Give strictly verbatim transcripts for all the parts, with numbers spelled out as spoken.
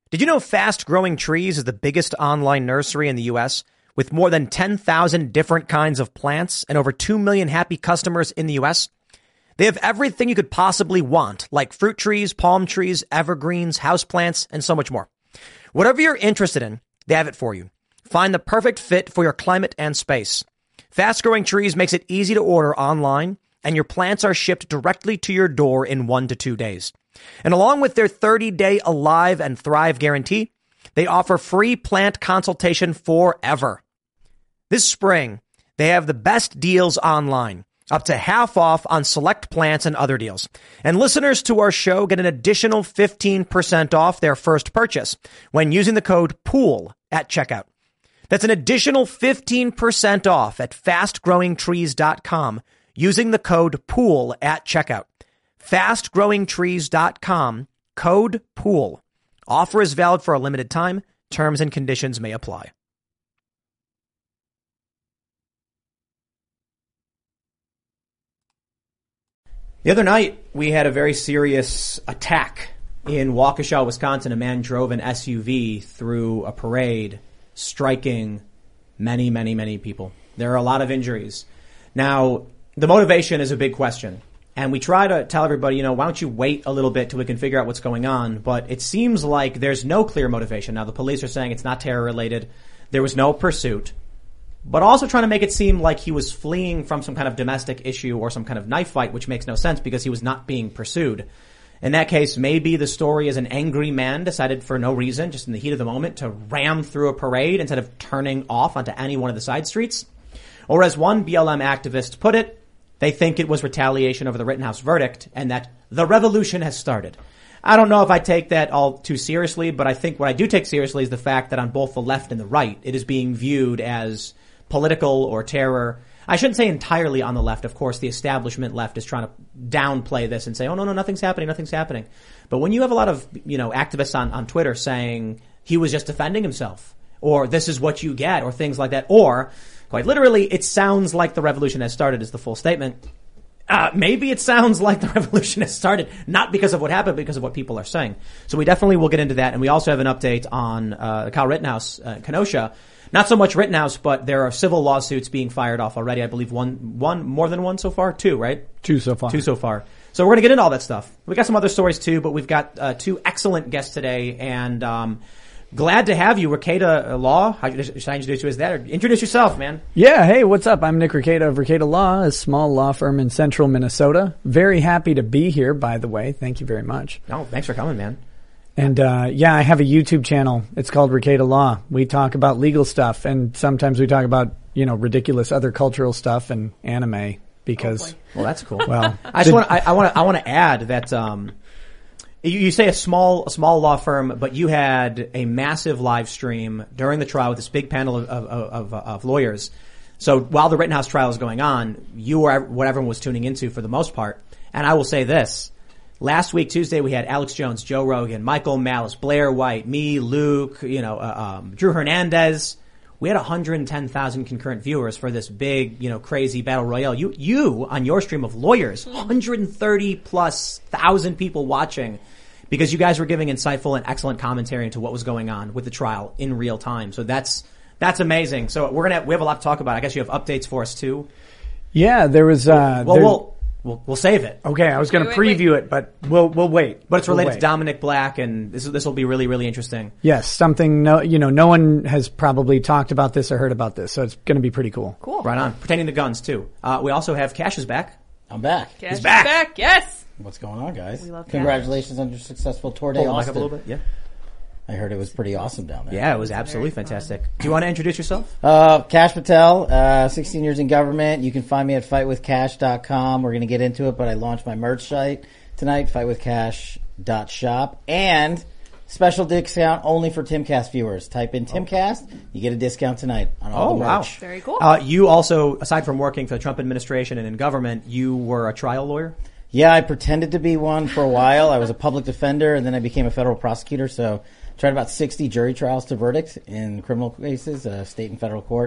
Did you know Fast Growing Trees is the biggest online nursery in the U S with more than ten thousand different kinds of plants and over two million happy customers in the U S? They have everything you could possibly want, like fruit trees, palm trees, evergreens, houseplants, and so much more. Whatever you're interested in, they have it for you. Find the perfect fit for your climate and space. Fast Growing Trees makes it easy to order online, and your plants are shipped directly to your door in one to two days. And along with their thirty-day Alive and Thrive guarantee, they offer free plant consultation forever. This spring, they have the best deals online, up to half off on select plants and other deals. And listeners to our show get an additional fifteen percent off their first purchase when using the code POOL at checkout. That's an additional fifteen percent off at fast growing trees dot com using the code POOL at checkout. fast growing trees dot com, code POOL. Offer is valid for a limited time. Terms and conditions may apply. The other night, we had a very serious attack in Waukesha, Wisconsin. A man drove an S U V through a parade, striking many, many, many people. There are a lot of injuries. Now, the motivation is a big question. And we try to tell everybody, you know, why don't you wait a little bit till we can figure out what's going on? But it seems like there's no clear motivation. Now, the police are saying it's not terror related. There was no pursuit. But also trying to make it seem like he was fleeing from some kind of domestic issue or some kind of knife fight, which makes no sense because he was not being pursued. In that case, maybe the story is an angry man decided for no reason, just in the heat of the moment, to ram through a parade instead of turning off onto any one of the side streets. Or as one B L M activist put it, they think it was retaliation over the Rittenhouse verdict and that the revolution has started. I don't know if I take that all too seriously, but I think what I do take seriously is the fact that on both the left and the right, it is being viewed as political or terror. I shouldn't say entirely on the left. Of course, the establishment left is trying to downplay this and say, oh, no, no, nothing's happening, nothing's happening. But when you have a lot of, you know, activists on, on Twitter saying he was just defending himself or this is what you get or things like that, or quite literally, it sounds like the revolution has started is the full statement. Uh, maybe it sounds like the revolution has started, not because of what happened, but because of what people are saying. So we definitely will get into that. And we also have an update on uh Kyle Rittenhouse, uh, Kenosha. Not so much Rittenhouse, but there are civil lawsuits being fired off already. I believe one, one, more than one so far? Two, right? Two so far. Two so far. So we're going to get into all that stuff. We got some other stories too, but we've got uh, two excellent guests today, and um glad to have you, Rekieta Law. How should I introduce you as that? Or introduce yourself, man. Yeah, hey, what's up? I'm Nick Rekieta of Rekieta Law, a small law firm in central Minnesota. Very happy to be here, by the way. Thank you very much. No, thanks for coming, man. And, uh, yeah, I have a YouTube channel. It's called Rekieta Law. We talk about legal stuff, and sometimes we talk about, you know, ridiculous other cultural stuff and anime because. Oh, well, that's cool. Well, I just want I, I want to I want to add that um, you, you say a small a small law firm, but you had a massive live stream during the trial with this big panel of of, of, of lawyers. So while the Rittenhouse trial is going on, you were what everyone was tuning into for the most part. And I will say this. Last week, Tuesday, we had Alex Jones, Joe Rogan, Michael Malice, Blair White, me, Luke, you know, uh, um, Drew Hernandez. We had one hundred ten thousand concurrent viewers for this big, you know, crazy battle royale. You, you on your stream of lawyers, one hundred thirty plus thousand people watching because you guys were giving insightful and excellent commentary into what was going on with the trial in real time. So that's, that's amazing. So we're going to, we have a lot to talk about. I guess you have updates for us too. Yeah, there was, uh, well, we'll, We'll, we'll save it. Okay, I was going to preview wait. it, but we'll we'll wait. But it's related we'll to Dominic Black, and this this will be really really interesting. Yes, something no you know no one has probably talked about this or heard about this, so it's going to be pretty cool. Cool. Right on. Pertaining to guns too. Uh, we also have Cash is back. I'm back. Cash He's is back. back. Yes. What's going on, guys? We love Congratulations on your successful tour de Hold the mic Austin. up a little bit. Yeah. I heard it was pretty awesome down there. Yeah, it was absolutely fantastic. Do you want to introduce yourself? Uh, Cash Patel, uh, sixteen years in government. You can find me at fight with cash dot com. We're going to get into it, but I launched my merch site tonight, fight with cash dot shop. And special discount only for Timcast viewers. Type in Timcast, you get a discount tonight on all Oh, the wow. merch. Very cool. Uh, you also, aside from working for the Trump administration and in government, you were a trial lawyer? Yeah, I pretended to be one for a while. I was a public defender, and then I became a federal prosecutor, so tried about sixty jury trials to verdict in criminal cases, uh, state and federal court.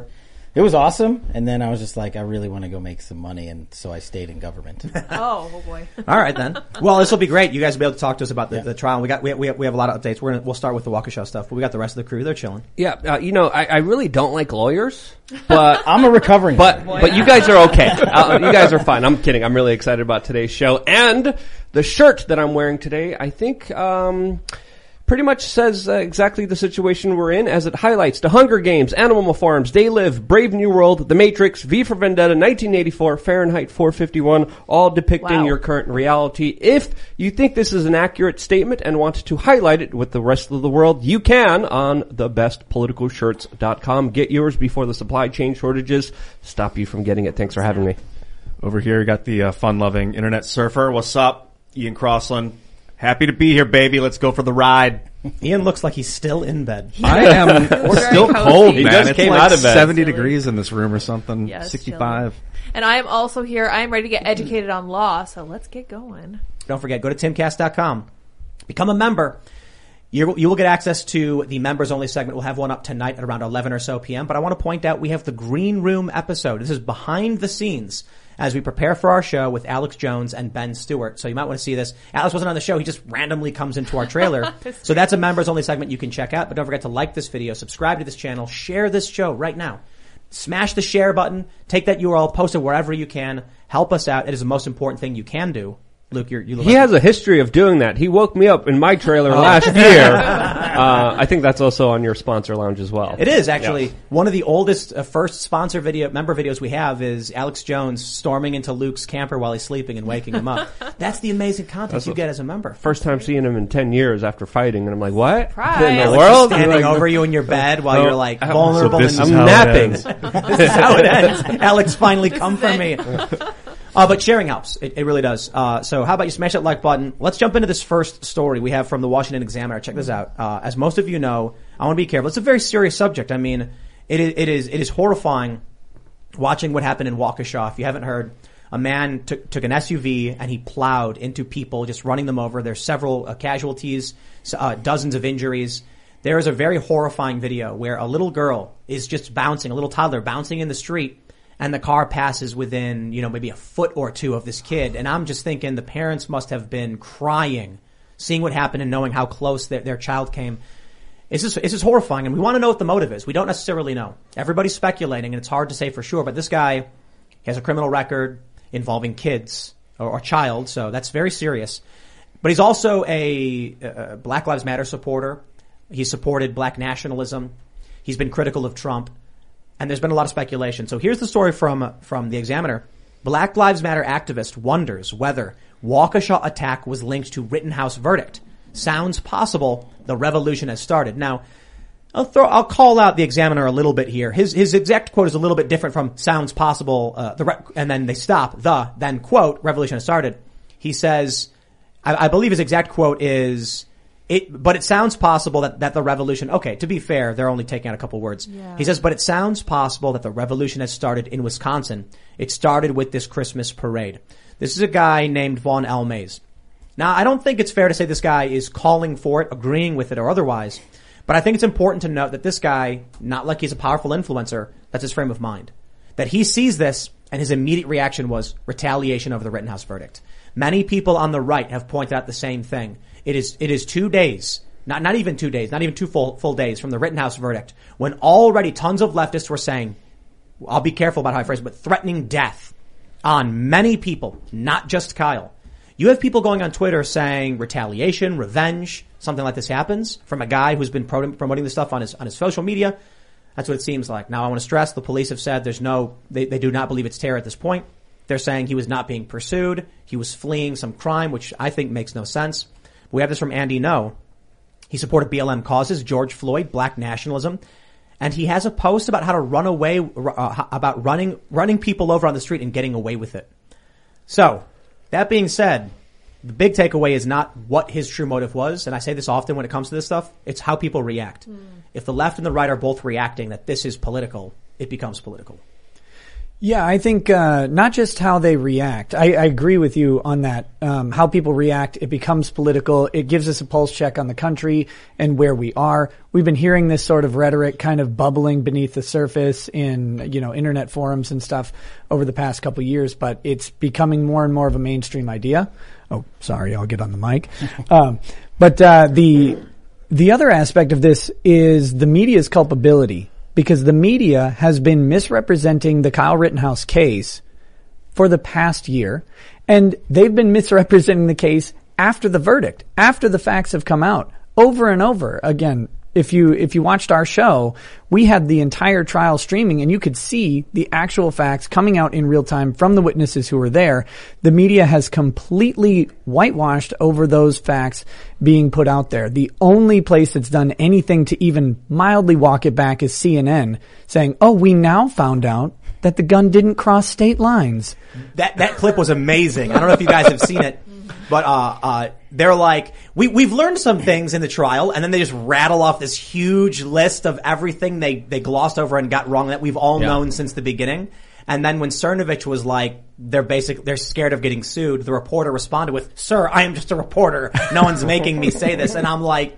It was awesome, and then I was just like, I really want to go make some money, and so I stayed in government. Oh, oh boy. All right then. Well, this will be great. You guys will be able to talk to us about the, Yeah. the trial. We got we, we we have a lot of updates. We're gonna, we'll start with the Waukesha stuff, but we got the rest of the crew. They're chilling. Yeah, uh, you know, I, I really don't like lawyers, but I'm a recovering. but Boy, but you guys are okay. Uh, you guys are fine. I'm kidding. I'm really excited about today's show, and the shirt that I'm wearing today, I think, um, pretty much says uh, exactly the situation we're in, as it highlights The Hunger Games, Animal Farms, They Live, Brave New World, The Matrix, V for Vendetta, nineteen eighty-four, Fahrenheit four fifty-one, all depicting Wow. your current reality. If you think this is an accurate statement and want to highlight it with the rest of the world, you can on the best political shirts dot com. Get yours before the supply chain shortages stop you from getting it. Thanks for having me. Over here, we got the uh, fun-loving internet surfer. What's up? Ian Crossland. Happy to be here, baby. Let's go for the ride. Ian looks like he's still in bed. I am Very still cozy. cold, He man. just It's came like out of bed. seventy Silly. degrees in this room or something. Yes, sixty-five. And I am also here. I am ready to get educated on law, so let's get going. Don't forget, go to timcast dot com. Become a member. You you will get access to the members only segment. We'll have one up tonight at around eleven or so p.m. But I want to point out we have the Green Room episode. This is behind the scenes as we prepare for our show with Alex Jones and Ben Stewart. So you might want to see this. Alex wasn't on the show. He just randomly comes into our trailer. So that's a members only segment you can check out. But don't forget to like this video, subscribe to this channel, share this show right now. Smash the share button. Take that U R L, post it wherever you can. Help us out. It is the most important thing you can do. Luke, you're, you look He like has a history of doing that. He woke me up in my trailer last year. Uh, I think that's also on your sponsor lounge as well. It is actually one of the oldest uh, first sponsor video member videos we have is Alex Jones storming into Luke's camper while he's sleeping and waking him up. That's the amazing content That's you a- get as a member. First time seeing him in ten years after fighting, and I'm like, what? Surprise. In the Alex world? Standing Like, over you in your bed while No, you're like I'm- vulnerable so this and is I'm how it napping. ends. this is how it ends. Alex finally come for me. Uh, but sharing helps. It, it really does. Uh, so how about you smash that like button? Let's jump into this first story we have from the Washington Examiner. Check this out. Uh, as most of you know, I want to be careful. It's a very serious subject. I mean, it is, it is, it is horrifying watching what happened in Waukesha. If you haven't heard, a man took, took an S U V and he plowed into people, just running them over. There's several uh, casualties, uh, dozens of injuries. There is a very horrifying video where a little girl is just bouncing, a little toddler bouncing in the street, and the car passes within, you know, maybe a foot or two of this kid. And I'm just thinking the parents must have been crying, seeing what happened and knowing how close their, their child came. It's just, it's just horrifying. And we want to know what the motive is. We don't necessarily know. Everybody's speculating, and it's hard to say for sure. But this guy has a criminal record involving kids or, or child, so that's very serious. But he's also a, a Black Lives Matter supporter. He's supported black nationalism. He's been critical of Trump. And there's been a lot of speculation. So here's the story from from the Examiner. Black Lives Matter activist wonders whether Waukesha attack was linked to Rittenhouse verdict. Sounds possible. The revolution has started. Now, I'll throw I'll call out the Examiner a little bit here. His his exact quote is a little bit different from sounds possible. Uh, the re- and then they stop the then quote revolution has started. He says, I, I believe his exact quote is. It, but it sounds possible that, that the revolution, okay, to be fair, they're only taking out a couple words. Yeah. He says, but it sounds possible that the revolution has started in Wisconsin. It started with this Christmas parade. This is a guy named Vaughn L. Mays. Now, I don't think it's fair to say this guy is calling for it, agreeing with it, or otherwise. But I think it's important to note that this guy, not like he's a powerful influencer, that's his frame of mind. That he sees this, and his immediate reaction was retaliation over the Rittenhouse verdict. Many people on the right have pointed out the same thing. It is, it is two days, not, not even two days, not even two full, full days from the Rittenhouse verdict, when already tons of leftists were saying, I'll be careful about how I phrase it, but threatening death on many people, not just Kyle. You have people going on Twitter saying retaliation, revenge, something like this happens from a guy who's been pro- promoting this stuff on his, on his social media. That's what it seems like. Now, I want to stress the police have said there's no, they, they do not believe it's terror at this point. They're saying he was not being pursued. He was fleeing some crime, which I think makes no sense. We have this from Andy No. He supported B L M causes, George Floyd, black nationalism. And he has a post about how to run away, uh, about running, running people over on the street and getting away with it. So, that being said, the big takeaway is not what his true motive was. And I say this often when it comes to this stuff. It's how people react. Mm. If the left and the right are both reacting that this is political, it becomes political. Yeah, I think uh, not just how they react. I, I agree with you on that. Um, how people react, it becomes political. It gives us a pulse check on the country and where we are. We've been hearing this sort of rhetoric kind of bubbling beneath the surface in, you know, internet forums and stuff over the past couple of years, but it's becoming more and more of a mainstream idea. Oh, sorry, I'll get on the mic. um, but uh, the the other aspect of this is the media's culpability. Because the media has been misrepresenting the Kyle Rittenhouse case for the past year, and they've been misrepresenting the case after the verdict, after the facts have come out, over and over again. If you, if you watched our show, we had the entire trial streaming and you could see the actual facts coming out in real time from the witnesses who were there. The media has completely whitewashed over those facts being put out there. The only place that's done anything to even mildly walk it back is C N N saying, oh, we now found out that the gun didn't cross state lines. That, that clip was amazing. I don't know if you guys have seen it. But, uh, uh, they're like, we, we've learned some things in the trial, and then they just rattle off this huge list of everything they, they glossed over and got wrong that we've all yeah. known since the beginning. And then when Cernovich was like, they're basic, they're scared of getting sued, the reporter responded with, sir, I am just a reporter. No one's making me say this. And I'm like,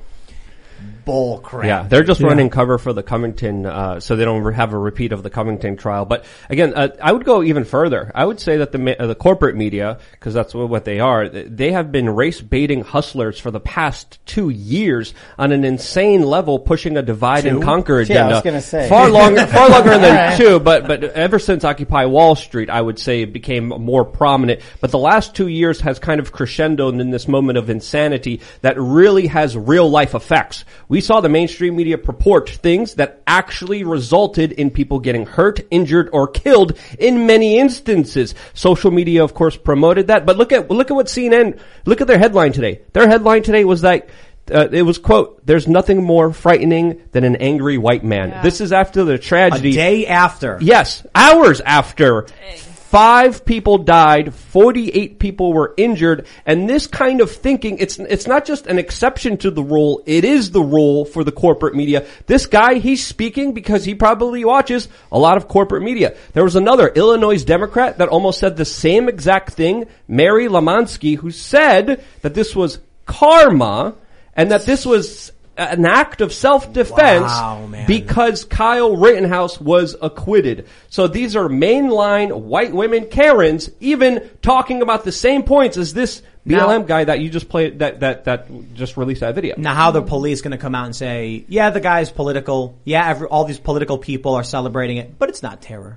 bull crap. Yeah, they're just Yeah. running cover for the Covington, uh, so they don't have a repeat of the Covington trial. But again, uh, I would go even further. I would say that the ma- uh, the corporate media, because that's what, what they are, they have been race baiting hustlers for the past two years on an insane level, pushing a divide and conquer Yeah, agenda. I was gonna say. far longer, far longer than Right. two. But but ever since Occupy Wall Street, I would say it became more prominent. But the last two years has kind of crescendoed in this moment of insanity that really has real life effects. We saw the mainstream media purport things that actually resulted in people getting hurt, injured, or killed in many instances. Social media, of course, promoted that. But look at look at what C N N, look at their headline today. Their headline today was that uh, it was, quote, "There's nothing more frightening than an angry white man." Yeah. This is after the A tragedy. day after. Yes, hours after. Five people died, forty-eight people were injured, and this kind of thinking, it's it's not just an exception to the rule, it is the rule for the corporate media. This guy, he's speaking because he probably watches a lot of corporate media. There was another Illinois Democrat that almost said the same exact thing, Mary Lamansky, who said that this was karma, and that this was an act of self-defense Wow, man. because Kyle Rittenhouse was acquitted. So these are mainline white women Karens even talking about the same points as this B L M Now- guy that you just played, that, that, that just released that video. Now, how the police going to come out and say, yeah, the guy's political. Yeah, every, all these political people are celebrating it, but it's not terror.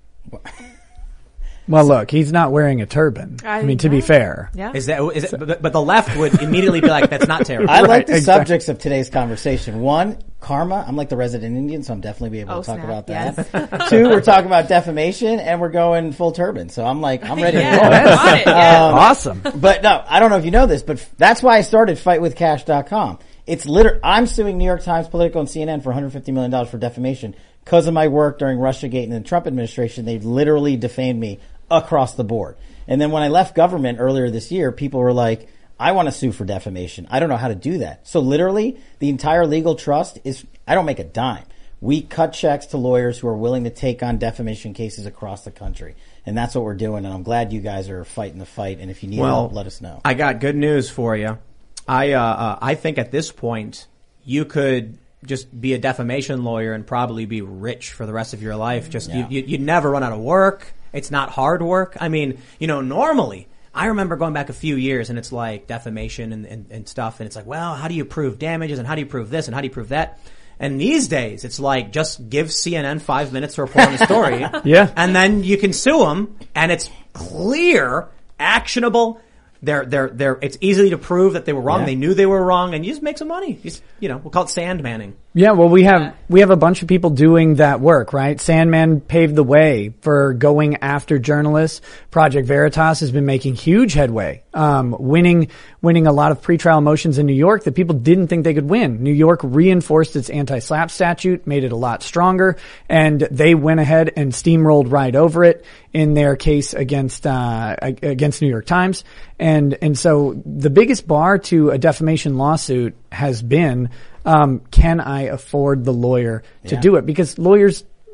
Well, look, he's not wearing a turban. I, I mean, to be know. fair. Yeah. Is that, is it, but, but the left would immediately be like, that's not terror. I like Right, the exactly. subjects of today's conversation. One, karma. I'm like the resident Indian, so I'm definitely be able Oh, to talk snap. about Yes. that. Two, we're talking about defamation, and we're going full turban. So I'm like, I'm ready Yeah, to roll. got it, yeah. Um, Awesome. But no, I don't know if you know this, but f- that's why I started fight with cash dot com. It's liter- I'm suing New York Times, Politico, and C N N for one hundred fifty million dollars for defamation because of my work during Russiagate and the Trump administration. They've literally defamed me across the board. And then when I left government earlier this year, people were like, I want to sue for defamation. I don't know how to do that. So literally, the entire legal trust is, I don't make a dime. We cut checks to lawyers who are willing to take on defamation cases across the country. And that's what we're doing. And I'm glad you guys are fighting the fight. And if you need help, let us know. I got good news for you. I, uh, uh, I think at this point, you could just be a defamation lawyer and probably be rich for the rest of your life. Just, Yeah. you, you, you'd never run out of work. It's not hard work. I mean, you know, normally, I remember going back a few years and it's like defamation and, and, and stuff. And it's like, well, how do you prove damages and how do you prove this and how do you prove that? And these days, it's like, just give C N N five minutes to report on the story. Yeah. And then you can sue them and it's clear, actionable. They're, they're, they're, it's easy to prove that they were wrong. Yeah. They knew they were wrong and you just make some money. You, just, you know, we'll call it sandmanning. Yeah, well, we have we have a bunch of people doing that work, right? Sandman paved the way for going after journalists. Project Veritas has been making huge headway, um, winning winning a lot of pretrial motions in New York that people didn't think they could win. New York reinforced its anti-SLAPP statute, made it a lot stronger, and they went ahead and steamrolled right over it in their case against uh against New York Times. And and so the biggest bar to a defamation lawsuit has been, Um, can I afford the lawyer to Yeah. do it? Because lawyers,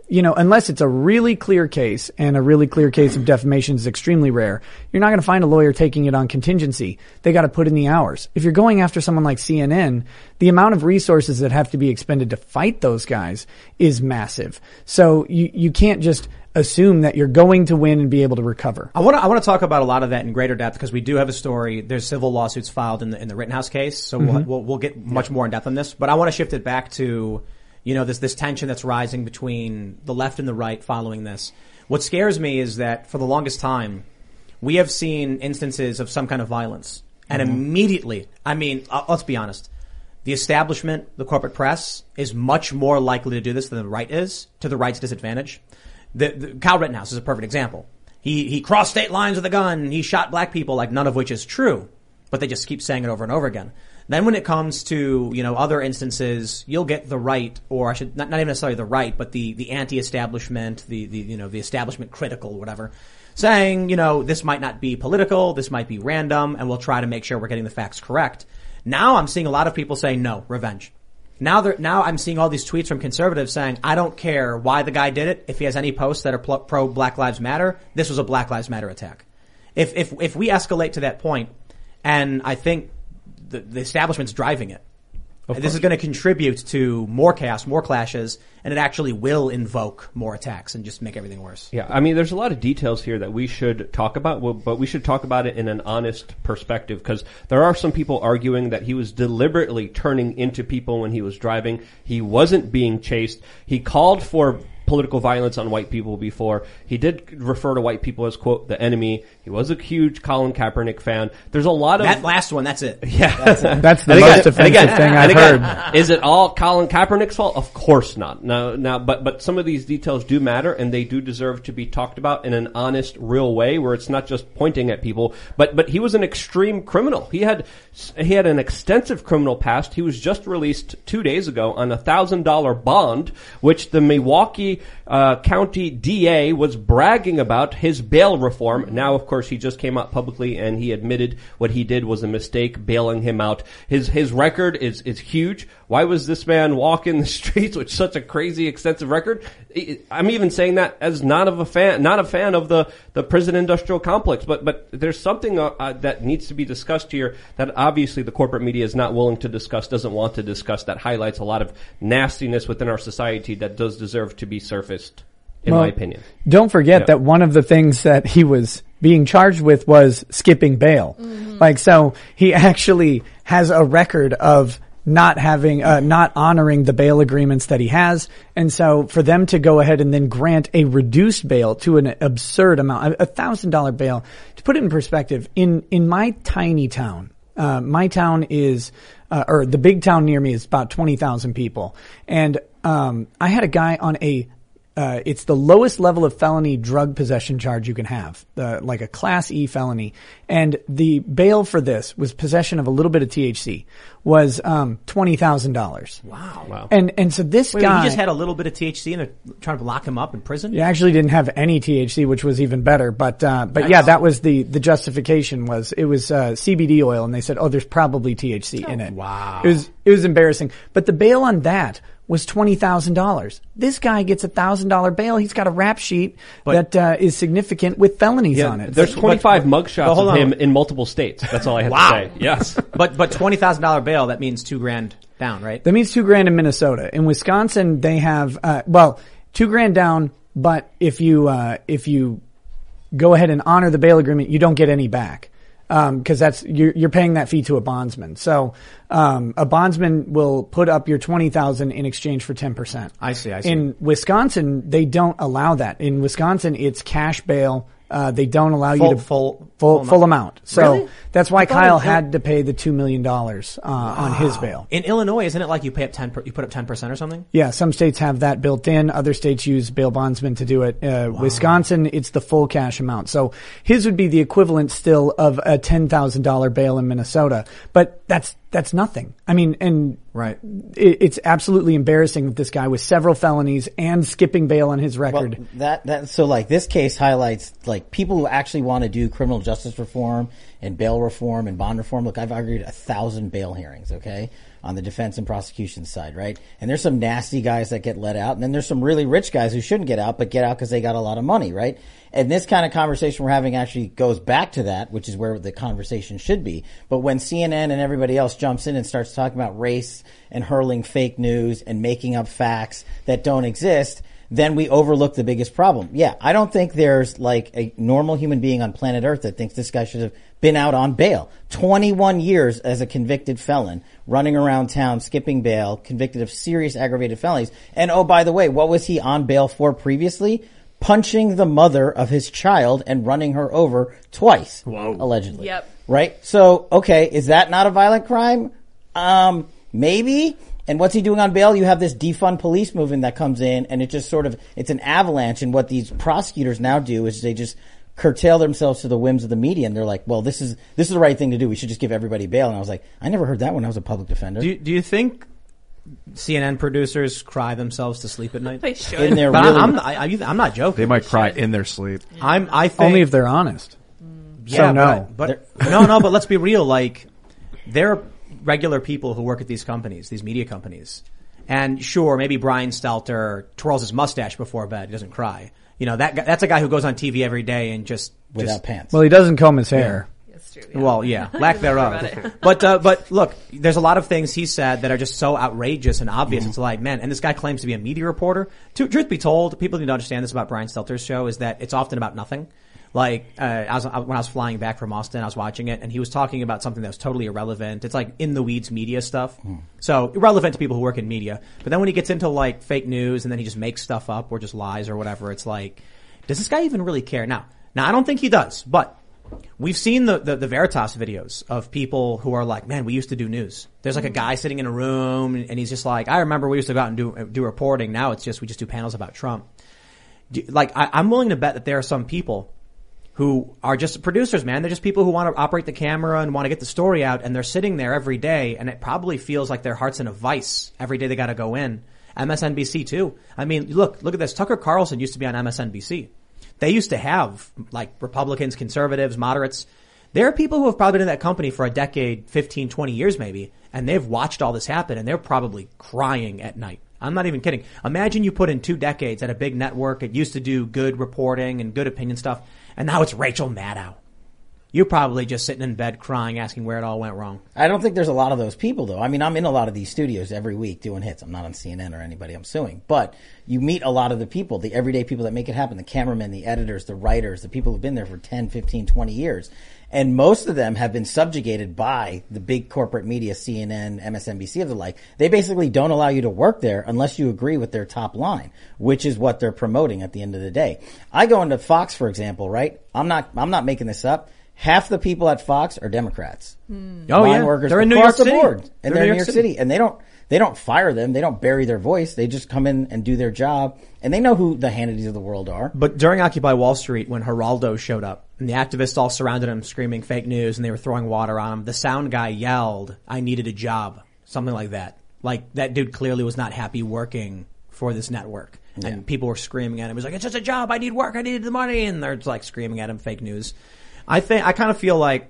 you know, unless it's a really clear case, and a really clear case of defamation is extremely rare, you're not going to find a lawyer taking it on contingency. They got to put in the hours. If you're going after someone like C N N, the amount of resources that have to be expended to fight those guys is massive. So you, you can't just assume that you're going to win and be able to recover. I want to I want to talk about a lot of that in greater depth because we do have a story. There's civil lawsuits filed in the in the Rittenhouse case, so mm-hmm. we'll, we'll we'll get much more in depth on this. But I want to shift it back to, you know, this this tension that's rising between the left and the right following this. What scares me is that for the longest time, we have seen instances of some kind of violence, and mm-hmm. immediately, I mean, uh, let's be honest. The establishment, the corporate press, is much more likely to do this than the right is, to the right's disadvantage. The, the, Kyle Rittenhouse is a perfect example. He, he crossed state lines with a gun. He shot black people, like none of which is true, but they just keep saying it over and over again. Then when it comes to, you know, other instances, you'll get the right, or I should, not, not even necessarily the right, but the, the anti-establishment, the, the, you know, the establishment critical, whatever, saying, you know, this might not be political, this might be random, and we'll try to make sure we're getting the facts correct. Now I'm seeing a lot of people say no, revenge. Now, now I'm seeing all these tweets from conservatives saying, I don't care why the guy did it. If he has any posts that are pl- pro Black Lives Matter, this was a Black Lives Matter attack. If, if, if we escalate to that point, and I think the, the establishment's driving it, this is going to contribute to more chaos, more clashes, and it actually will invoke more attacks and just make everything worse. Yeah, I mean, there's a lot of details here that we should talk about, but we should talk about it in an honest perspective, because there are some people arguing that he was deliberately turning into people when he was driving. He wasn't being chased. He called for political violence on white people before. He did refer to white people as, quote, the enemy. He was a huge Colin Kaepernick fan. There's a lot of... That last one, that's it. Yeah. That's, it. That's the and most again, offensive again, thing I've again, heard. Is it all Colin Kaepernick's fault? Of course not. No, now, but, but some of these details do matter, and they do deserve to be talked about in an honest, real way, where it's not just pointing at people. But, but he was an extreme criminal. He had, he had an extensive criminal past. He was just released two days ago on a thousand dollar bond, which the Milwaukee, uh, County D A was bragging about his bail reform. Now, of course, he just came out publicly and he admitted what he did was a mistake, bailing him out. His his record is is huge. Why was this man walking the streets with such a crazy, extensive record? I'm even saying that as not of a fan, not a fan of the the prison industrial complex. But but there's something uh, uh, that needs to be discussed here that obviously the corporate media is not willing to discuss, doesn't want to discuss. That highlights a lot of nastiness within our society that does deserve to be surfaced. In well, my opinion. Don't forget yeah. that one of the things that he was being charged with was skipping bail. Mm-hmm. Like, so he actually has a record of not having, uh, not honoring the bail agreements that he has. And so for them to go ahead and then grant a reduced bail to an absurd amount, a thousand dollar bail, to put it in perspective, in, in my tiny town, uh, my town is, uh, or the big town near me is about twenty thousand people. And, um, I had a guy on a Uh, it's the lowest level of felony drug possession charge you can have, uh, like a class E felony. And the bail for this was possession of a little bit of T H C was, um, twenty thousand dollars. Wow. Wow. And, and so this Wait, guy. he just had a little bit of T H C and they're trying to lock him up in prison? He actually didn't have any T H C, which was even better. But, uh, but nice. yeah, that was the, the justification was, it was, uh, C B D oil and they said, oh, there's probably T H C oh, in it. Wow. It was, it was embarrassing. But the bail on that was twenty thousand dollars. This guy gets a one thousand dollars bail. He's got a rap sheet but, that uh, is significant with felonies yeah, on it. There's twenty-five but, mugshots but of him in multiple states. That's all I have wow. to say. Yes. But but twenty thousand dollars bail, that means two grand down, right? That means two grand in Minnesota. In Wisconsin, they have, uh, well, two grand down, but if you, uh, if you go ahead and honor the bail agreement, you don't get any back. Um, cause that's, you're, you're paying that fee to a bondsman. So, um, a bondsman will put up your twenty thousand in exchange for ten percent. I see, I see. In Wisconsin, they don't allow that. In Wisconsin, it's cash bail. Uh, they don't allow full, you to full, full, full, full amount. So really? that's why I thought Kyle it- had to pay the two million dollars, uh, wow. on his bail. In Illinois, isn't it like you pay up ten, per, you put up ten percent or something? Yeah, some states have that built in. Other states use bail bondsmen to do it. Uh, wow. Wisconsin, it's the full cash amount. So his would be the equivalent still of a ten thousand dollars bail in Minnesota. But that's, that's nothing. I mean, and right. it, it's absolutely embarrassing that this guy with several felonies and skipping bail on his record. Well, that, that, so like this case highlights like people who actually want to do criminal justice reform and bail reform and bond reform. Look, I've argued a thousand bail hearings, okay? on the defense and prosecution side, right? And there's some nasty guys that get let out, and then there's some really rich guys who shouldn't get out, but get out because they got a lot of money, right? And this kind of conversation we're having actually goes back to that, which is where the conversation should be. But when C N N and everybody else jumps in and starts talking about race and hurling fake news and making up facts that don't exist, then we overlook the biggest problem. Yeah, I don't think there's like a normal human being on planet Earth that thinks this guy should have been out on bail. twenty-one years as a convicted felon, running around town, skipping bail, convicted of serious aggravated felonies. And oh, by the way, what was he on bail for previously? Punching the mother of his child and running her over twice, Whoa. allegedly. Yep. Right? So, okay, is that not a violent crime? Um, maybe. And what's he doing on bail? You have this defund police movement that comes in, and it just sort of, it's an avalanche. And what these prosecutors now do is they just curtail themselves to the whims of the media, and they're like, well, this is, this is the right thing to do. We should just give everybody bail. And I was like, I never heard that when I was a public defender. Do you, do you think C N N producers cry themselves to sleep at night? They should. In their But really, I'm, I, I'm not joking. They might cry in their sleep. I'm, I think, Only if they're honest. yeah, so no. But, but no, no, but let's be real. Like, they're regular people who work at these companies, these media companies. And sure, maybe Brian Stelter twirls his mustache before bed. He doesn't cry. You know, that guy, that's a guy who goes on T V every day and just without just, pants. Well, he doesn't comb his hair. That's true. Yeah. Well, yeah, lack thereof. But uh, but look, there's a lot of things he said that are just so outrageous and obvious. Mm-hmm. It's like, man, and this guy claims to be a media reporter. To, truth be told, people need to understand this about Brian Stelter's show is that it's often about nothing. Like, uh, I was, when I was flying back from Austin, I was watching it, and he was talking about something that was totally irrelevant. It's like in the weeds media stuff. Mm. So, irrelevant to people who work in media. But then when he gets into like fake news, and then he just makes stuff up or just lies or whatever, it's like, does this guy even really care? Now, now I don't think he does, but we've seen the, the, the Veritas videos of people who are like, man, we used to do news. There's like a guy sitting in a room, and he's just like, I remember we used to go out and do, do reporting. Now it's just, we just do panels about Trump. Do, like, I, I'm willing to bet that there are some people who are just producers, man. They're just people who want to operate the camera and want to get the story out, and they're sitting there every day, and it probably feels like their heart's in a vice every day they got to go in. M S N B C too. I mean, look, look at this. Tucker Carlson used to be on M S N B C. They used to have like Republicans, conservatives, moderates. There are people who have probably been in that company for a decade, fifteen, twenty years maybe, and they've watched all this happen, and they're probably crying at night. I'm not even kidding. Imagine you put in two decades at a big network. It used to do good reporting and good opinion stuff. And now it's Rachel Maddow. You're probably just sitting in bed crying, asking where it all went wrong. I don't think there's a lot of those people, though. I mean, I'm in a lot of these studios every week doing hits. I'm not on C N N or anybody I'm suing. But you meet a lot of the people, the everyday people that make it happen, the cameramen, the editors, the writers, the people who've been there for ten, fifteen, twenty years. And most of them have been subjugated by the big corporate media, C N N, M S N B C of the like. They basically don't allow you to work there unless you agree with their top line, which is what they're promoting at the end of the day. I go into Fox, for example, right? I'm not, I'm not making this up. Half the people at Fox are Democrats. Hmm. Oh yeah, workers they're in New across York the City. board, and they're, they're in New York City. City, and they don't, they don't fire them. They don't bury their voice. They just come in and do their job, and they know who the Hannitys of the world are. But during Occupy Wall Street, when Geraldo showed up, and the activists all surrounded him screaming fake news, and they were throwing water on him, the sound guy yelled, "I needed a job," something like that. Like that dude clearly was not happy working for this network. Yeah. And people were screaming at him. He was like, "It's just a job. I need work. I need the money." And they're like screaming at him fake news. I think, I kind of feel like,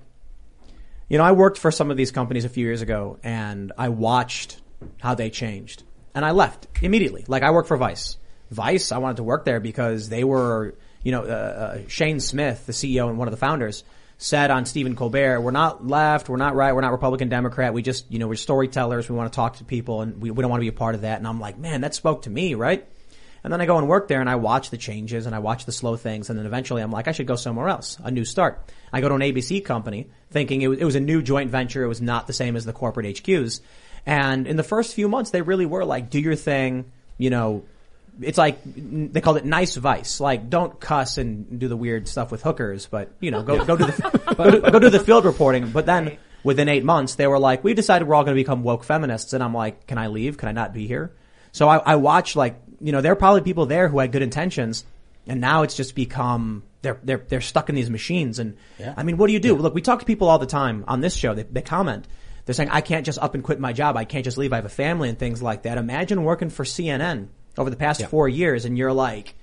you know, I worked for some of these companies a few years ago, and I watched how they changed. And I left immediately. Like, I worked for Vice. Vice, I wanted to work there because they were, you know, uh, uh, Shane Smith, the C E O and one of the founders, said on Stephen Colbert, we're not left, we're not right, we're not Republican, Democrat, we just, you know, we're storytellers, we want to talk to people, and we, we don't want to be a part of that. And I'm like, man, that spoke to me, right? And then I go and work there, and I watch the changes, and I watch the slow things, and then eventually I'm like, I should go somewhere else, a new start. I go to an A B C company, thinking it was, it was a new joint venture, it was not the same as the corporate H Qs. And in the first few months, they really were like, do your thing, you know, it's like, they called it nice Vice. Like, don't cuss and do the weird stuff with hookers, but, you know, go, go do the, go, do, go do the field reporting. But then, within eight months, they were like, we decided we're all going to become woke feminists. And I'm like, can I leave? Can I not be here? So I, I watch, like, you know, there are probably people there who had good intentions, and now it's just become, they're, they're, they're stuck in these machines. And, yeah. I mean, what do you do? Yeah. Look, we talk to people all the time on this show. They, they comment. They're saying, I can't just up and quit my job. I can't just leave. I have a family and things like that. Imagine working for C N N over the past yeah. four years, and you're like,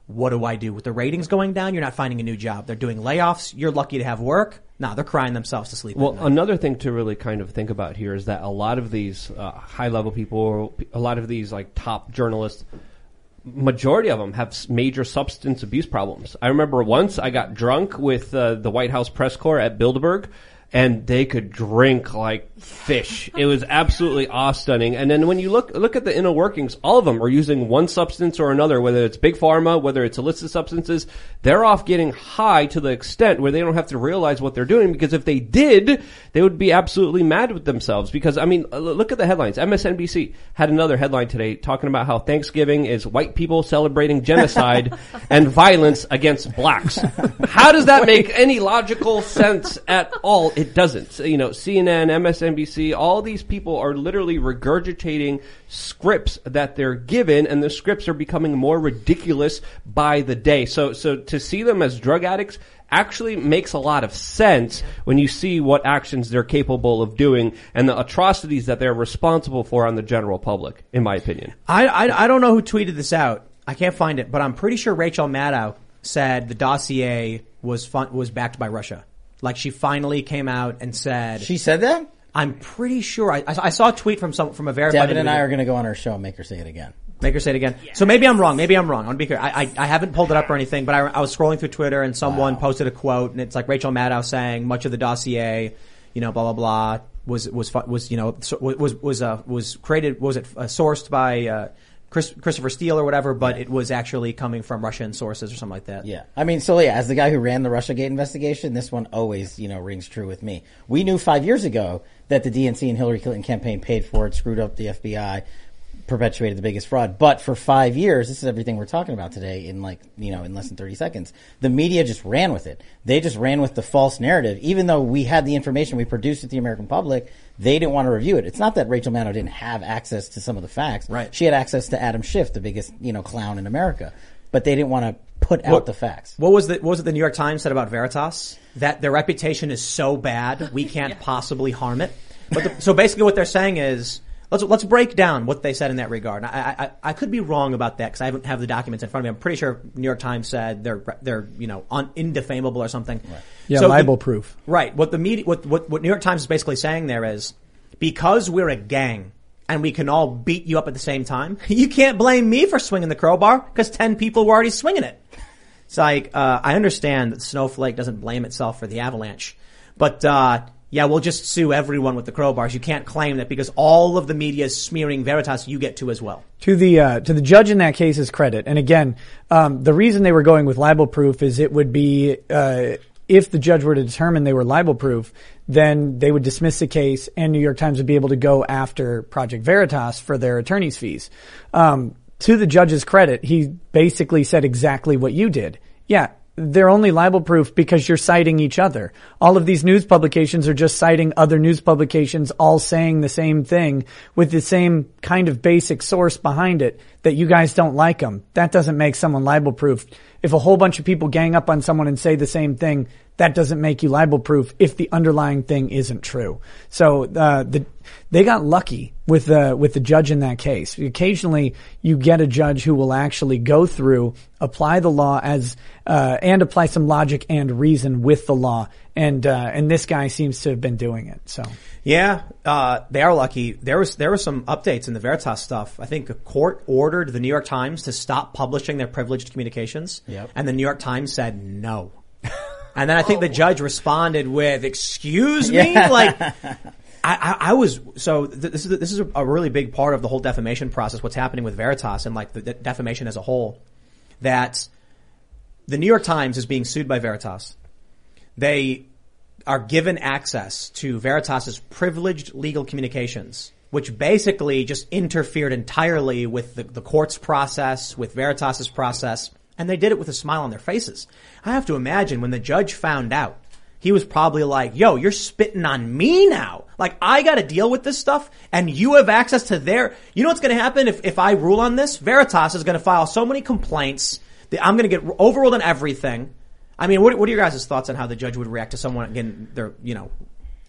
what do I do? With the ratings going down, you're not finding a new job. They're doing layoffs. You're lucky to have work. No, they're crying themselves to sleep. Well, another thing to really kind of think about here is that a lot of these uh, high-level people, a lot of these like top journalists, majority of them have major substance abuse problems. I remember once I got drunk with uh, the White House press corps at Bilderberg, and they could drink like fish. It was absolutely awe-stunning. And then when you look look at the inner workings, all of them are using one substance or another, whether it's big pharma, whether it's illicit substances. They're off getting high to the extent where they don't have to realize what they're doing, because if they did, they would be absolutely mad with themselves. Because, I mean, look at the headlines. M S N B C had another headline today talking about how Thanksgiving is white people celebrating genocide and violence against blacks. How does that make any logical sense at all? It doesn't. You know, C N N, M S N B C, all these people are literally regurgitating scripts that they're given, and the scripts are becoming more ridiculous by the day. So, so to see them as drug addicts actually makes a lot of sense when you see what actions they're capable of doing and the atrocities that they're responsible for on the general public, in my opinion. I, I, I don't know who tweeted this out. I can't find it, but I'm pretty sure Rachel Maddow said the dossier was fun, was backed by Russia. Like, she finally came out and said... She said that? I'm pretty sure. I, I, I saw a tweet from some from a verified... Devin and I are going to go on our show and make her say it again. Make her say it again. Yeah. So maybe I'm wrong. Maybe I'm wrong. I want to be clear. I, I, I haven't pulled it up or anything, but I, I was scrolling through Twitter and someone wow. posted a quote, and it's like Rachel Maddow saying much of the dossier, you know, blah, blah, blah, was, was, was, you know, was, was, uh, was created, was it uh, sourced by, uh, Chris, Christopher Steele or whatever, but yeah. it was actually coming from Russian sources or something like that. Yeah. I mean, so yeah, as the guy who ran the Russiagate investigation, this one always, you know, rings true with me. We knew five years ago that the D N C and Hillary Clinton campaign paid for it, screwed up the F B I, perpetuated the biggest fraud. But for five years, this is everything we're talking about today in like, you know, in less than thirty seconds. The media just ran with it. They just ran with the false narrative. Even though we had the information, we produced it to the American public, they didn't want to review it. It's not that Rachel Maddow didn't have access to some of the facts. Right. She had access to Adam Schiff, the biggest, you know, clown in America. But they didn't want to put out what, the facts. What was the, what was it the New York Times said about Veritas? That their reputation is so bad, we can't yeah. possibly harm it. But the, so basically what they're saying is, Let's let's break down what they said in that regard. I I, I could be wrong about that because I haven't have the documents in front of me. I'm pretty sure New York Times said they're they're you know un, indefamable or something. Right. Yeah, so libel the, proof. Right. What the media what, what what New York Times is basically saying there is, because we're a gang and we can all beat you up at the same time, you can't blame me for swinging the crowbar because ten people were already swinging it. It's like uh I understand that Snowflake doesn't blame itself for the avalanche, but uh yeah, we'll just sue everyone with the crowbars. You can't claim that because all of the media is smearing Veritas, you get to as well. To the uh, to the judge in that case's credit, and again, um, the reason they were going with libel proof is it would be uh, if the judge were to determine they were libel proof, then they would dismiss the case, and New York Times would be able to go after Project Veritas for their attorney's fees. Um, to the judge's credit, he basically said exactly what you did. Yeah. They're only libel proof because you're citing each other. All of these news publications are just citing other news publications all saying the same thing with the same kind of basic source behind it that you guys don't like them. That doesn't make someone libel proof. If a whole bunch of people gang up on someone and say the same thing, that doesn't make you libel proof if the underlying thing isn't true. So, uh, the, they got lucky with the, with the judge in that case. Occasionally you get a judge who will actually go through, apply the law as, uh, and apply some logic and reason with the law. And, uh, and this guy seems to have been doing it. So. Yeah, uh, they are lucky. There was, there were some updates in the Veritas stuff. I think a court ordered the New York Times to stop publishing their privileged communications. Yep. And the New York Times said no. And then I think oh. the judge responded with, excuse me? Yeah. Like, I, I, I was, so th- this is, this is a really big part of the whole defamation process, what's happening with Veritas and like the, the defamation as a whole, that the New York Times is being sued by Veritas. They are given access to Veritas's privileged legal communications, which basically just interfered entirely with the, the court's process, with Veritas's process. And they did it with a smile on their faces. I have to imagine when the judge found out, he was probably like, yo, you're spitting on me now. Like, I gotta deal with this stuff, and you have access to their... You know what's gonna happen if, if I rule on this? Veritas is gonna file so many complaints that I'm gonna get overruled on everything. I mean, what, what are your guys' thoughts on how the judge would react to someone getting their, you know...